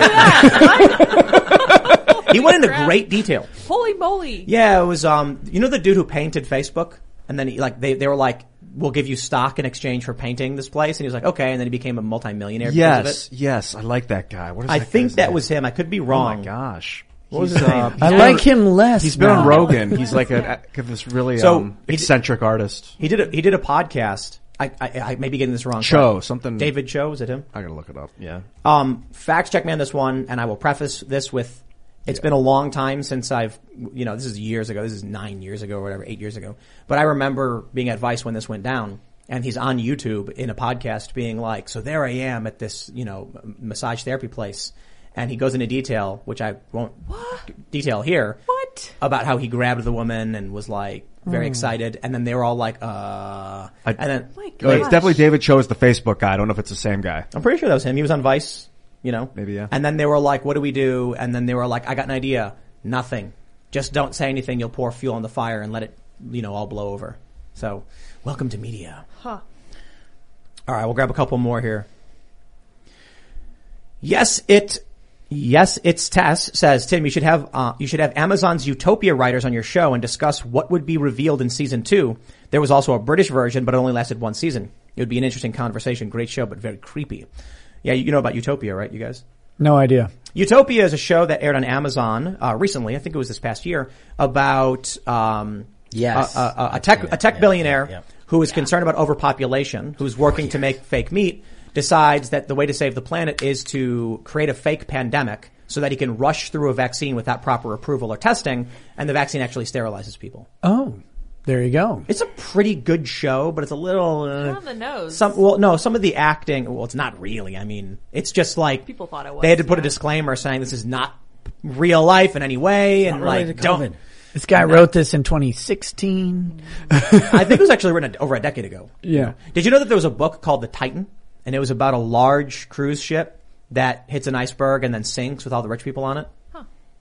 that. He went into Crap. great detail. Holy moly. Yeah, it was um you know the dude who painted Facebook, and then he, like they they were like, we'll give you stock in exchange for painting this place, and he was like, okay, and then he became a multimillionaire because of Yes, it. yes, I like that guy. What is I that think guy's that name? was him. I could be Oh wrong. my gosh. What was He's, his name? uh, I he's like been- him less. He's been now. on Rogan. He's like a, a this really So, um, he d- eccentric artist. He did a, he did a podcast. I, I I may be getting this wrong. Cho, something. David Cho, is it him? I gotta look it up. Yeah. Um, fact check me on this one, and I will preface this with, it's been a long time since I've, you know, this is years ago. This is nine years ago or whatever, eight years ago. But I remember being at Vice when this went down, and he's on YouTube in a podcast being like, so there I am at this, you know, massage therapy place. And he goes into detail, which I won't What? detail here. What? About how he grabbed the woman and was like very Hmm. excited. And then they were all like, uh, I- and then My Oh, it's gosh. definitely David Cho is the Facebook guy. I don't know if it's the same guy. I'm pretty sure that was him. He was on Vice. You know? Maybe, yeah. And then they were like, what do we do? And then they were like, I got an idea. Nothing. Just don't say anything. You'll pour fuel on the fire and let it, you know, all blow over. So, welcome to media. Huh. All right, we'll grab a couple more here. Yes, it, yes, it's Tess says, Tim, you should have, uh, you should have Amazon's Utopia writers on your show and discuss what would be revealed in season two. There was also a British version, but it only lasted one season. It would be an interesting conversation. Great show, but very creepy. Yeah, you know about Utopia, right, you guys? No idea. Utopia is a show that aired on Amazon, uh, recently. I think it was this past year about, um, Yes. a, a, a tech, a tech Yeah, billionaire yeah, yeah. who is concerned about overpopulation, who's working to make fake meat, decides that the way to save the planet is to create a fake pandemic so that he can rush through a vaccine without proper approval or testing, and the vaccine actually sterilizes people. Oh, there you go. It's a pretty good show, but it's a little uh, On the nose. some well no some of the acting well it's not really. I mean, it's just like People thought it was, they had to put a yeah. disclaimer saying this is not real life in any way, and related like to don't COVID. This guy wrote this in twenty sixteen. I think it was actually written over a decade ago. Yeah. Did you know that there was a book called The Titan? And it was about a large cruise ship that hits an iceberg and then sinks with all the rich people on it? Huh.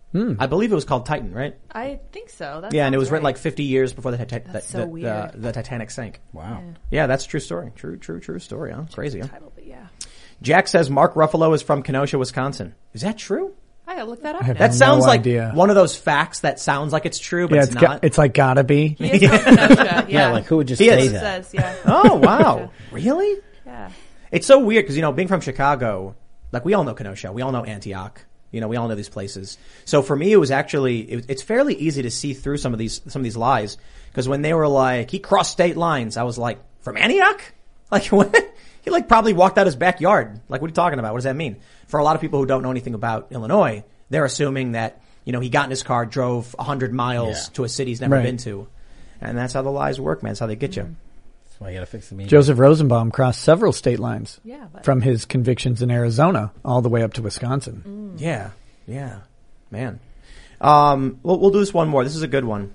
I believe it was called Titan, right? I think so. That Yeah, and it sounds was written right. like fifty years before the, the, That's so the, weird. the, the Titanic sank. Wow. Yeah, that's a true story. True, true, true story, huh? Crazy, huh? Title, but yeah. Jack says Mark Ruffalo is from Kenosha, Wisconsin. Is that true? I gotta look that up have now. That no sounds like idea. one of those facts that sounds like it's true, but Yeah, it's, it's not. got, it's like gotta be. He is from Kenosha, yeah. Yeah, like who would just He say is. It that? says, yeah. Oh, wow. Really? Yeah. It's so weird because, you know, being from Chicago, like we all know Kenosha, we all know Antioch, you know, we all know these places. So for me, it was actually, it, it's fairly easy to see through some of these, some of these lies. Because when they were like, he crossed state lines, I was like, from Antioch? Like, what? He like probably walked out his backyard. Like, what are you talking about? What does that mean? For a lot of people who don't know anything about Illinois, they're assuming that, you know, he got in his car, drove a hundred miles Yeah. to a city he's never Right. been to. And that's how the lies work, man. That's how they get you. That's why you gotta fix the media. Joseph Rosenbaum crossed several state lines Yeah, but from his convictions in Arizona all the way up to Wisconsin. Yeah, yeah, man. Um, we'll, we'll do this one more. This is a good one.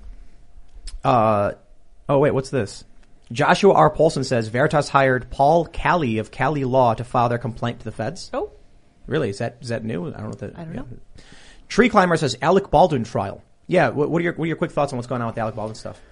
Uh, oh wait, what's this? Joshua R. Polson says Veritas hired Paul Cali of Cali Law to file their complaint to the feds. Oh, Really? Is that is that new? I don't know. What that, I don't know. Tree Climber says Alec Baldwin trial. Yeah. What, what are your what are your quick thoughts on what's going on with the Alec Baldwin stuff?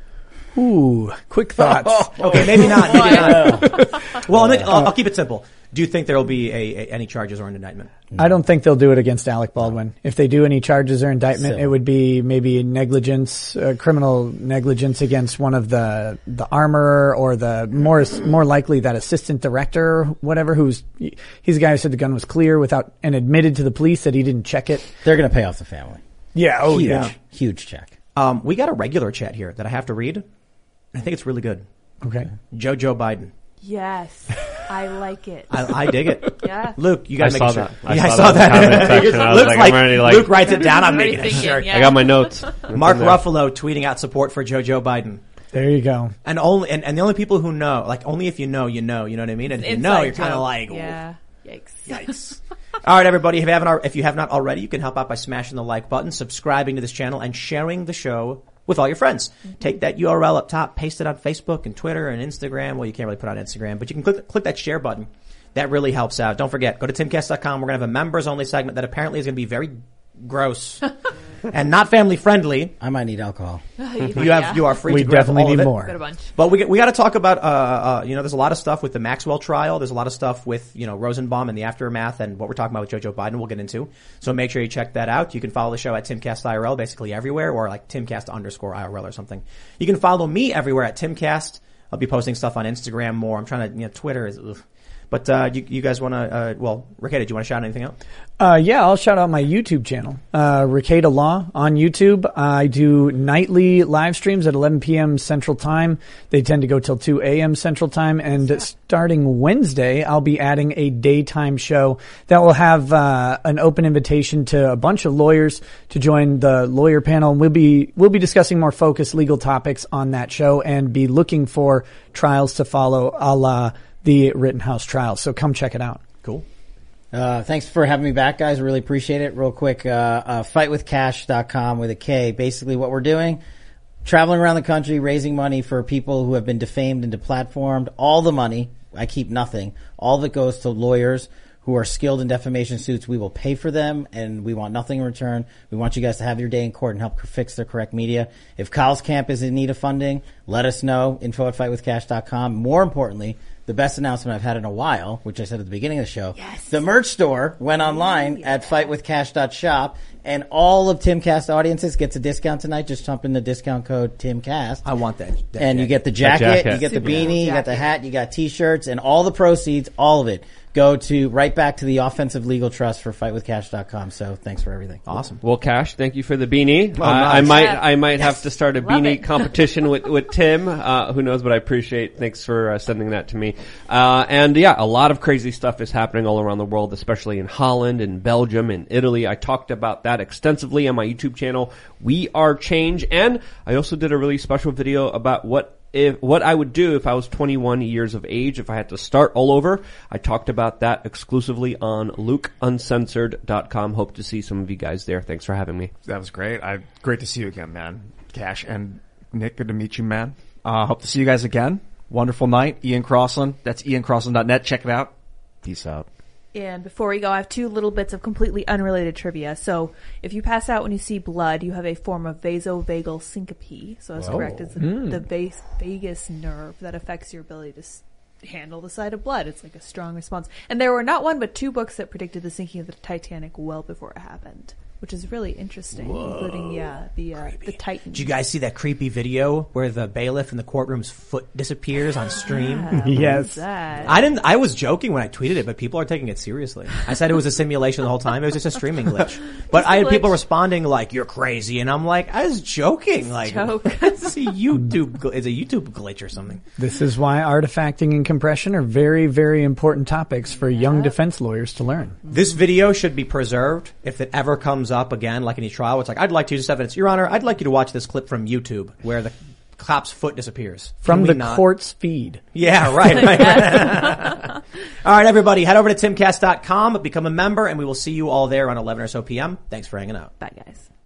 Ooh, quick thoughts. Okay, maybe not. Maybe not. Well, I'll, I'll, I'll keep it simple. Do you think there will be a, a, any charges or an indictment? I don't think they'll do it against Alec Baldwin. If they do any charges or indictment, So- it would be maybe negligence, uh, criminal negligence against one of the the armorer or the more more likely that assistant director, whatever. Who's he's the guy who said the gun was clear without and admitted to the police that he didn't check it. They're gonna pay off the family. Yeah. Oh Huge, yeah. huge check. Um, we got a regular chat here that I have to read. I think it's really good. Okay. Jojo Biden. yes. I like it. I, I dig it. Yeah. Luke, you I gotta make saw sure. that. I yeah, saw I saw that in the that. comment section. I was Luke's like, like, I'm already like- Luke writes it down. I'm Already making a thinking, shirt. yeah. I got my notes. Mark It's in there. Ruffalo tweeting out support for Jojo Biden. There you go. And only, and, and the only people who know, like only if you know, you know, you know what I mean? And if you know, Inside you're kind of joke. like, yeah. Yikes. yikes. All right, everybody, if you haven't, al- if you have not already, you can help out by smashing the like button, subscribing to this channel, and sharing the show with all your friends. Take that U R L up top, paste it on Facebook and Twitter and Instagram. Well, you can't really put it on Instagram, but you can click, click that share button. That really helps out. Don't forget, go to timcast dot com. We're going to have a members only segment that apparently is going to be very gross and not family friendly. I might need alcohol. You have, you are free We to grab definitely all of need it. more. Got a bunch. But we we got to talk about uh, uh you know there's a lot of stuff with the Maxwell trial. There's a lot of stuff with you know Rosenbaum and the aftermath and what we're talking about with Jojo Biden. We'll get into. So make sure you check that out. You can follow the show at Timcast I R L basically everywhere, or like Timcast underscore I R L or something. You can follow me everywhere at Timcast. I'll be posting stuff on Instagram more. I'm trying to you know Twitter is. Ugh. But uh, you, you guys want to? Uh, well, Ricketta, do you want to shout anything out? Uh, yeah, I'll shout out my YouTube channel, uh, Ricada Law on YouTube. I do nightly live streams at eleven p.m. Central Time. They tend to go till two a.m. Central Time. And starting Wednesday, I'll be adding a daytime show that will have uh, an open invitation to a bunch of lawyers to join the lawyer panel. We'll be we'll be discussing more focused legal topics on that show and be looking for trials to follow, a la the Rittenhouse trial. So come check it out. Cool. Uh, thanks for having me back, guys. Really appreciate it. Real quick, uh, uh, fight with cash dot com with a K. Basically what we're doing, traveling around the country, raising money for people who have been defamed and deplatformed. All the money, I keep nothing. All of it goes to lawyers who who are skilled in defamation suits. We will pay for them, and we want nothing in return. We want you guys to have your day in court and help fix the correct media. If Kyle's camp is in need of funding, let us know. Info at fight with cash dot com. More importantly, the best announcement I've had in a while, which I said at the beginning of the show. Yes. The merch store went online at fight with cash dot shop, and all of Timcast audiences gets a discount tonight. Just jump in the discount code TimCast. I want that. that And you jacket. get the jacket, jacket. you get the Super beanie, cool you got the jacket. hat, you got t-shirts, and all the proceeds, all of it, go to right back to the Offensive Legal Trust for fight with cash dot com. So thanks for everything. Awesome. Well, Cash, thank you for the beanie. Oh, Uh, nice. I might, Yeah. I might have to start a Love beanie it. competition with, with Tim. Uh, who knows, but I appreciate, thanks for uh, sending that to me. Uh, and yeah, a lot of crazy stuff is happening all around the world, especially in Holland and Belgium and Italy. I talked about that extensively on my YouTube channel, We Are Change. And I also did a really special video about what If what I would do if I was twenty-one years of age, if I had to start all over. I talked about that exclusively on luke uncensored dot com. Hope to see some of you guys there. Thanks for having me. That was great. I great to see you again, man. Cash and Nick, good to meet you, man. Uh, hope to see you guys again. Wonderful night. Ian Crossland. That's ian crossland dot net. Check it out. Peace out. And before we go, I have two little bits of completely unrelated trivia. So, if you pass out when you see blood, you have a form of vasovagal syncope. So, that's correct. It's the, the vas- vagus nerve that affects your ability to s- handle the sight of blood. It's like a strong response. And there were not one but two books that predicted the sinking of the Titanic well before it happened, which is really interesting, including yeah, the uh, the Titan. Did you guys see that creepy video where the bailiff in the courtroom's foot disappears on stream? Yeah, what Yes. is that? I didn't. I was joking when I tweeted it, but people are taking it seriously. I said it was a simulation the whole time. It was just a streaming glitch. But I had glitch. people responding like, "You're crazy," and I'm like, "I was joking." Like, joke. it's a YouTube. gl- It's a YouTube glitch or something. This is why artifacting and compression are very, very important topics for young defense lawyers to learn. This video should be preserved if it ever comes up again, like any trial. It's like, I'd like to use this evidence. Your Honor, I'd like you to watch this clip from YouTube where the cop's foot disappears. From Can we the not- court's feed. Yeah, right. right. All right, everybody, head over to timcast dot com, become a member, and we will see you all there on eleven or so p.m. Thanks for hanging out. Bye, guys.